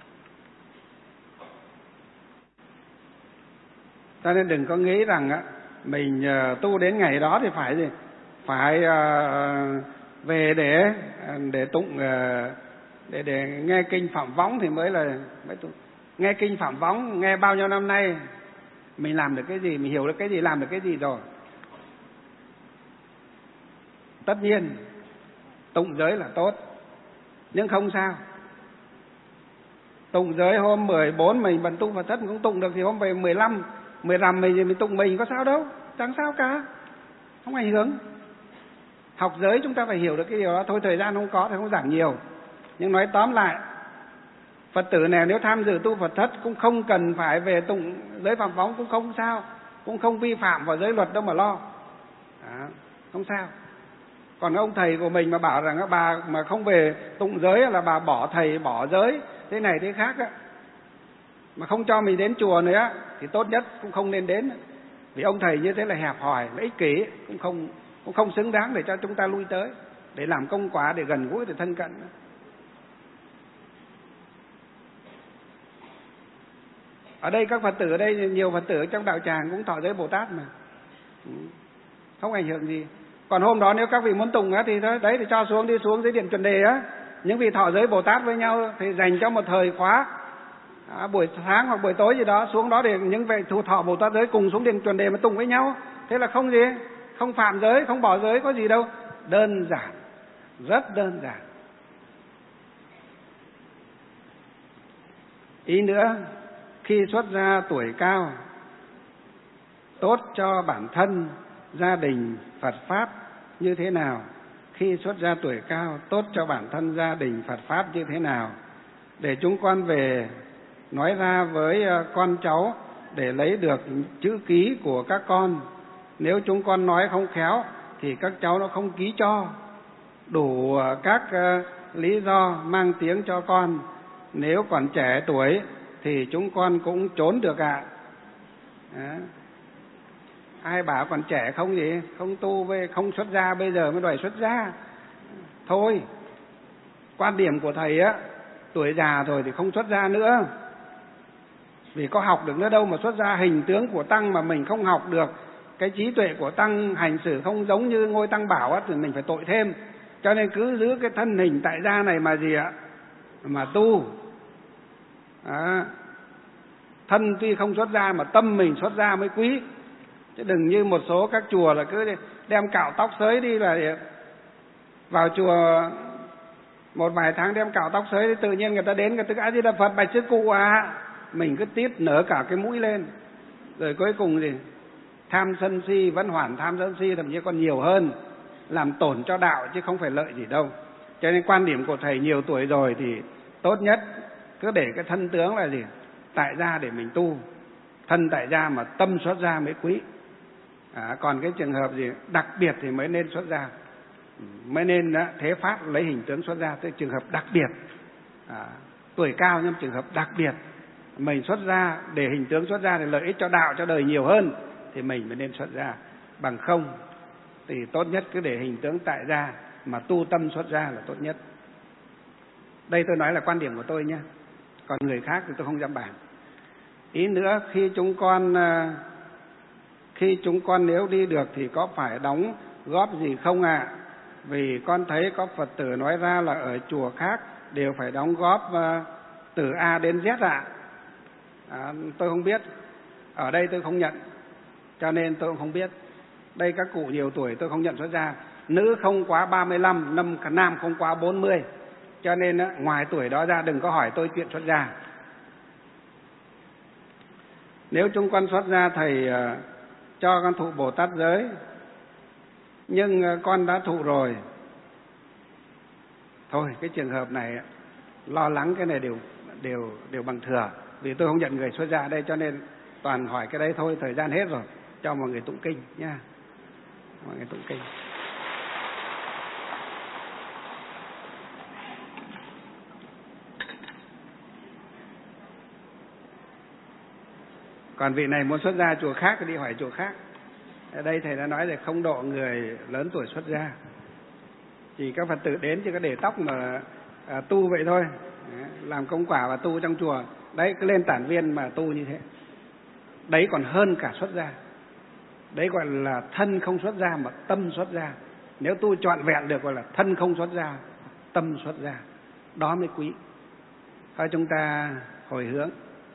Cho nên đừng có nghĩ rằng á, mình tu đến ngày đó thì phải gì? Phải về để tụng, để nghe kinh Phạm Võng thì mới tụng. Nghe kinh Phạm Võng, nghe bao nhiêu năm nay, mình làm được cái gì, mình hiểu được cái gì, làm được cái gì rồi. Tất nhiên tụng giới là tốt, nhưng không sao. Tụng giới hôm 14 mình bận tu Phật thất cũng tụng được, thì hôm về 15 10 rằm mình tụng mình có sao đâu, chẳng sao cả. không ảnh hưởng. Học giới chúng ta phải hiểu được cái điều đó. Thôi thời gian không có thì không giảng nhiều. Nhưng nói tóm lại, Phật tử này nếu tham dự tu Phật thất cũng không cần phải về tụng giới phạm phóng, cũng không sao, cũng không vi phạm vào giới luật đâu mà lo. Không sao. Còn ông thầy của mình mà bảo rằng bà mà không về tụng giới là bà bỏ thầy bỏ giới thế này thế khác á, mà không cho mình đến chùa nữa thì tốt nhất cũng không nên đến. Vì ông thầy như thế là hẹp hòi, là ích kỷ, cũng không xứng đáng để cho chúng ta lui tới, để làm công quả, để gần gũi, để thân cận. Ở đây các Phật tử ở đây, nhiều Phật tử trong đạo tràng cũng thọ giới Bồ Tát mà, không ảnh hưởng gì. Còn hôm đó nếu các vị muốn tùng á thì thôi, đấy thì cho xuống, đi xuống dưới điện Chuẩn Đề á, những vị thọ giới Bồ Tát với nhau thì dành cho một thời khóa, buổi sáng hoặc buổi tối gì đó xuống đó để những vị thọ Bồ Tát giới cùng xuống điện Chuẩn Đề mà tùng với nhau. Thế là không gì, không phạm giới, không bỏ giới, có gì đâu. Đơn giản, rất đơn giản. Ý nữa, khi xuất gia tuổi cao, tốt cho bản thân, gia đình, Phật Pháp như thế nào? Khi xuất gia tuổi cao, tốt cho bản thân, gia đình, Phật Pháp như thế nào? Để chúng con về nói ra với con cháu để lấy được chữ ký của các con. Nếu chúng con nói không khéo thì các cháu nó không ký cho. Đủ các lý do mang tiếng cho con. Nếu còn trẻ tuổi thì chúng con cũng trốn được ạ. Ai bảo còn trẻ không gì, không tu với không xuất gia bây giờ mới đòi xuất gia. Thôi, quan điểm của thầy á, tuổi già rồi thì không xuất gia nữa. Vì có học được nữa đâu mà xuất gia. Hình tướng của tăng mà mình không học được, cái trí tuệ của tăng hành xử không giống như ngôi tăng bảo á, thì mình phải tội thêm. Cho nên cứ giữ cái thân hình tại gia này mà gì ạ? Mà tu. Thân tuy không xuất gia mà tâm mình xuất gia mới quý. Chứ đừng như một số các chùa là cứ đem cạo tóc xới đi, là vào chùa một vài tháng đem cạo tóc xới, tự nhiên người ta đến, người ta A Di Đà Phật, bạch sư cụ à. Mình cứ tít nở cả cái mũi lên. Rồi cuối cùng gì? Tham sân si, vẫn hoàn tham sân si, thậm chí còn nhiều hơn, làm tổn cho đạo chứ không phải lợi gì đâu. Cho nên quan điểm của thầy nhiều tuổi rồi thì tốt nhất cứ để cái thân tướng là gì? Tại gia để mình tu. Thân tại gia mà tâm xuất gia mới quý. Còn cái trường hợp gì đặc biệt thì mới nên xuất gia, mới nên thế pháp lấy hình tướng xuất gia. Tức trường hợp đặc biệt, tuổi cao nhưng trường hợp đặc biệt mình xuất gia để hình tướng xuất gia để lợi ích cho đạo cho đời nhiều hơn thì mình mới nên xuất gia. Bằng không thì tốt nhất cứ để hình tướng tại gia mà tu tâm xuất gia là tốt nhất. Đây tôi nói là quan điểm của tôi nhé, còn người khác thì tôi không dám bàn. Ý nữa, khi chúng con nếu đi được thì có phải đóng góp gì không ạ? Vì con thấy có Phật tử nói ra là ở chùa khác đều phải đóng góp từ A đến Z ạ. Tôi không biết, ở đây tôi không nhận, cho nên tôi cũng không biết. Đây các cụ nhiều tuổi tôi không nhận xuất gia. Nữ không quá 35, nam không quá 40. Cho nên ngoài tuổi đó ra đừng có hỏi tôi chuyện xuất gia. Nếu chúng con xuất gia thầy cho con thụ Bồ Tát giới, nhưng con đã thụ rồi. Thôi cái trường hợp này lo lắng cái này đều bằng thừa. Vì tôi không nhận người xuất gia đây, cho nên toàn hỏi cái đấy thôi. Thời gian hết rồi, cho mọi người tụng kinh nha. Mọi người tụng kinh. Còn vị này muốn xuất gia chùa khác thì đi hỏi chùa khác. Ở đây thầy đã nói là không độ người lớn tuổi xuất gia. Chỉ các Phật tử đến chỉ có để tóc mà tu vậy thôi. Làm công quả và tu trong chùa. Đấy, cứ lên tản viên mà tu như thế. Đấy còn hơn cả xuất gia. Đấy gọi là thân không xuất gia mà tâm xuất gia. Nếu tu trọn vẹn được gọi là thân không xuất gia, tâm xuất gia. Đó mới quý. Thôi chúng ta hồi hướng.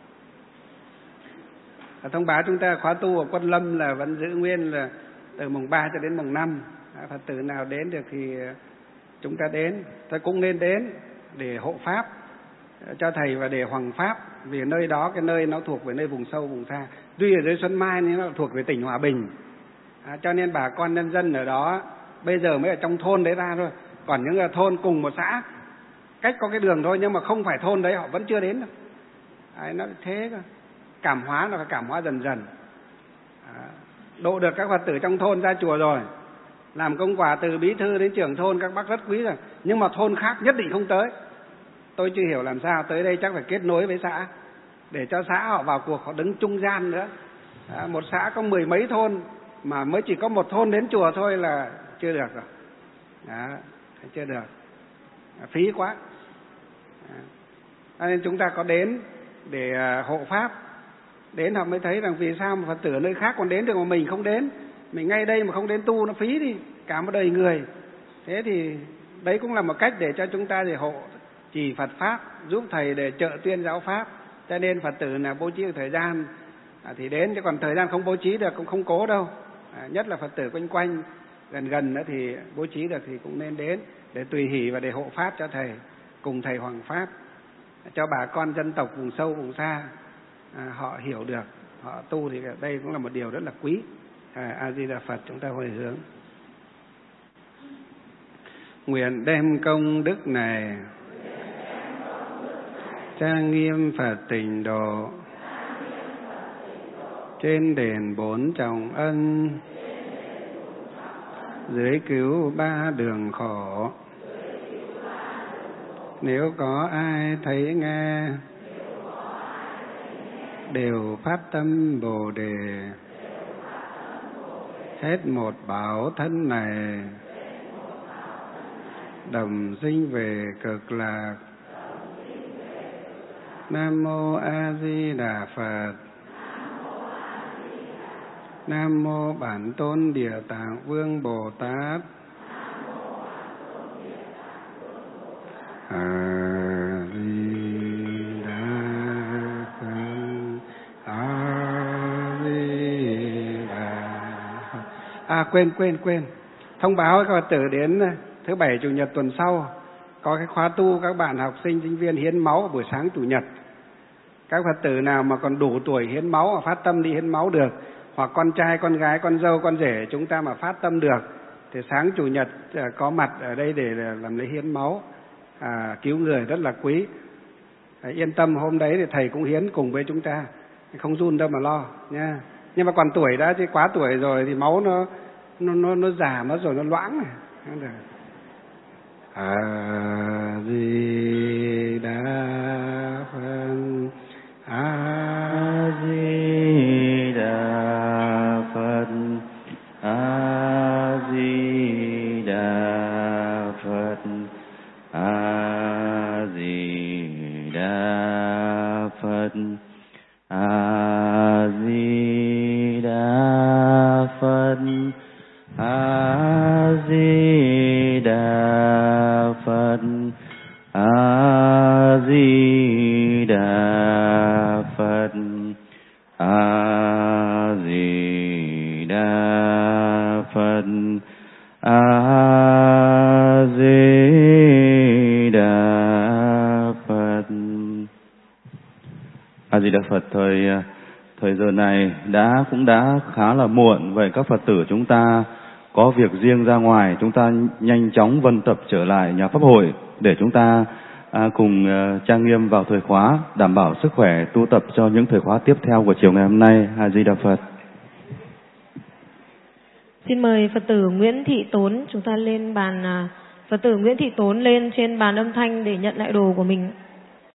Thông báo chúng ta khóa tu ở Quân Lâm là vẫn giữ nguyên là từ mùng 3 cho đến mùng 5. Phật tử nào đến được thì chúng ta đến. Tôi cũng nên đến để hộ pháp cho thầy và để hoằng pháp. Vì nơi đó, cái nơi nó thuộc về nơi vùng sâu, vùng xa. Tuy ở dưới Xuân Mai nhưng nó thuộc về tỉnh Hòa Bình. Cho nên bà con nhân dân ở đó bây giờ mới ở trong thôn đấy ra thôi. Còn những thôn cùng một xã, cách có cái đường thôi, nhưng mà không phải thôn đấy họ vẫn chưa đến đâu. Nó thế cơ. Cảm hóa nó phải cảm hóa dần dần. Độ được các Phật tử trong thôn ra chùa rồi, làm công quả từ bí thư đến trưởng thôn các bác rất quý rồi. Nhưng mà thôn khác nhất định không tới. Tôi chưa hiểu làm sao, tới đây chắc phải kết nối với xã, để cho xã họ vào cuộc, họ đứng trung gian nữa. Một xã có 10 mấy thôn mà mới chỉ có một thôn đến chùa thôi là chưa được rồi. Chưa được, phí quá. Nên chúng ta có đến để hộ pháp. Đến họ mới thấy rằng vì sao mà Phật tử ở nơi khác còn đến được mà mình không đến. Mình ngay đây mà không đến tu nó phí đi, cả một đời người. Thế thì đấy cũng là một cách để cho chúng ta để hộ trì Phật Pháp, giúp Thầy để trợ tuyên giáo Pháp. Cho nên Phật tử là bố trí thời gian thì đến, chứ còn thời gian không bố trí được cũng không cố đâu. Nhất là Phật tử quanh quanh, gần gần nữa thì bố trí được thì cũng nên đến để tùy hỷ và để hộ Pháp cho Thầy, cùng Thầy Hoàng Pháp, cho bà con dân tộc vùng sâu vùng xa họ hiểu được, họ tu thì đây cũng là một điều rất là quý. A Di Đà Phật, chúng ta hồi hướng. Nguyện đem công đức này trang nghiêm Phật tịnh độ, trên đền bốn trọng ân, dưới cứu ba đường khổ. Nếu có ai thấy nghe, đều phát tâm Bồ Đề, hết một báo thân này, đồng sinh về cực lạc. Nam mô A Di Đà Phật. Nam mô Bản Tôn Địa Tạng Vương Bồ Tát. A Di Đà Phật. A Di Đà Phật. Quên. Thông báo các Phật tử đến thứ Bảy Chủ nhật tuần sau có cái khóa tu các bạn học sinh sinh viên hiến máu buổi sáng Chủ nhật. Các Phật tử nào mà còn đủ tuổi hiến máu mà phát tâm đi hiến máu được, hoặc con trai, con gái, con dâu, con rể chúng ta mà phát tâm được thì sáng Chủ nhật có mặt ở đây để làm lễ hiến máu, cứu người rất là quý. Yên tâm, hôm đấy thì Thầy cũng hiến cùng với chúng ta, không run đâu mà lo nha. Nhưng mà còn tuổi đã chứ quá tuổi rồi thì máu nó già mất rồi, nó loãng này. A Di Đà Phật. A Di Đà Phật. A Di Đà Phật. A Di Đà Phật. A Di Đà Phật. A Di Đà Phật. A Di Đà Phật. A Di Đà Phật. A Di Đà Phật. A Di Đà Phật. Thời giờ này cũng đã khá là muộn, vậy các Phật tử chúng ta có việc riêng ra ngoài, chúng ta nhanh chóng vân tập trở lại nhà pháp hội để chúng ta cùng trang nghiêm vào thời khóa, đảm bảo sức khỏe tu tập cho những thời khóa tiếp theo của chiều ngày hôm nay. A Di Đà Phật. Xin mời Phật tử Nguyễn Thị Tốn, chúng ta lên bàn, Phật tử Nguyễn Thị Tốn lên trên bàn âm thanh để nhận lại đồ của mình.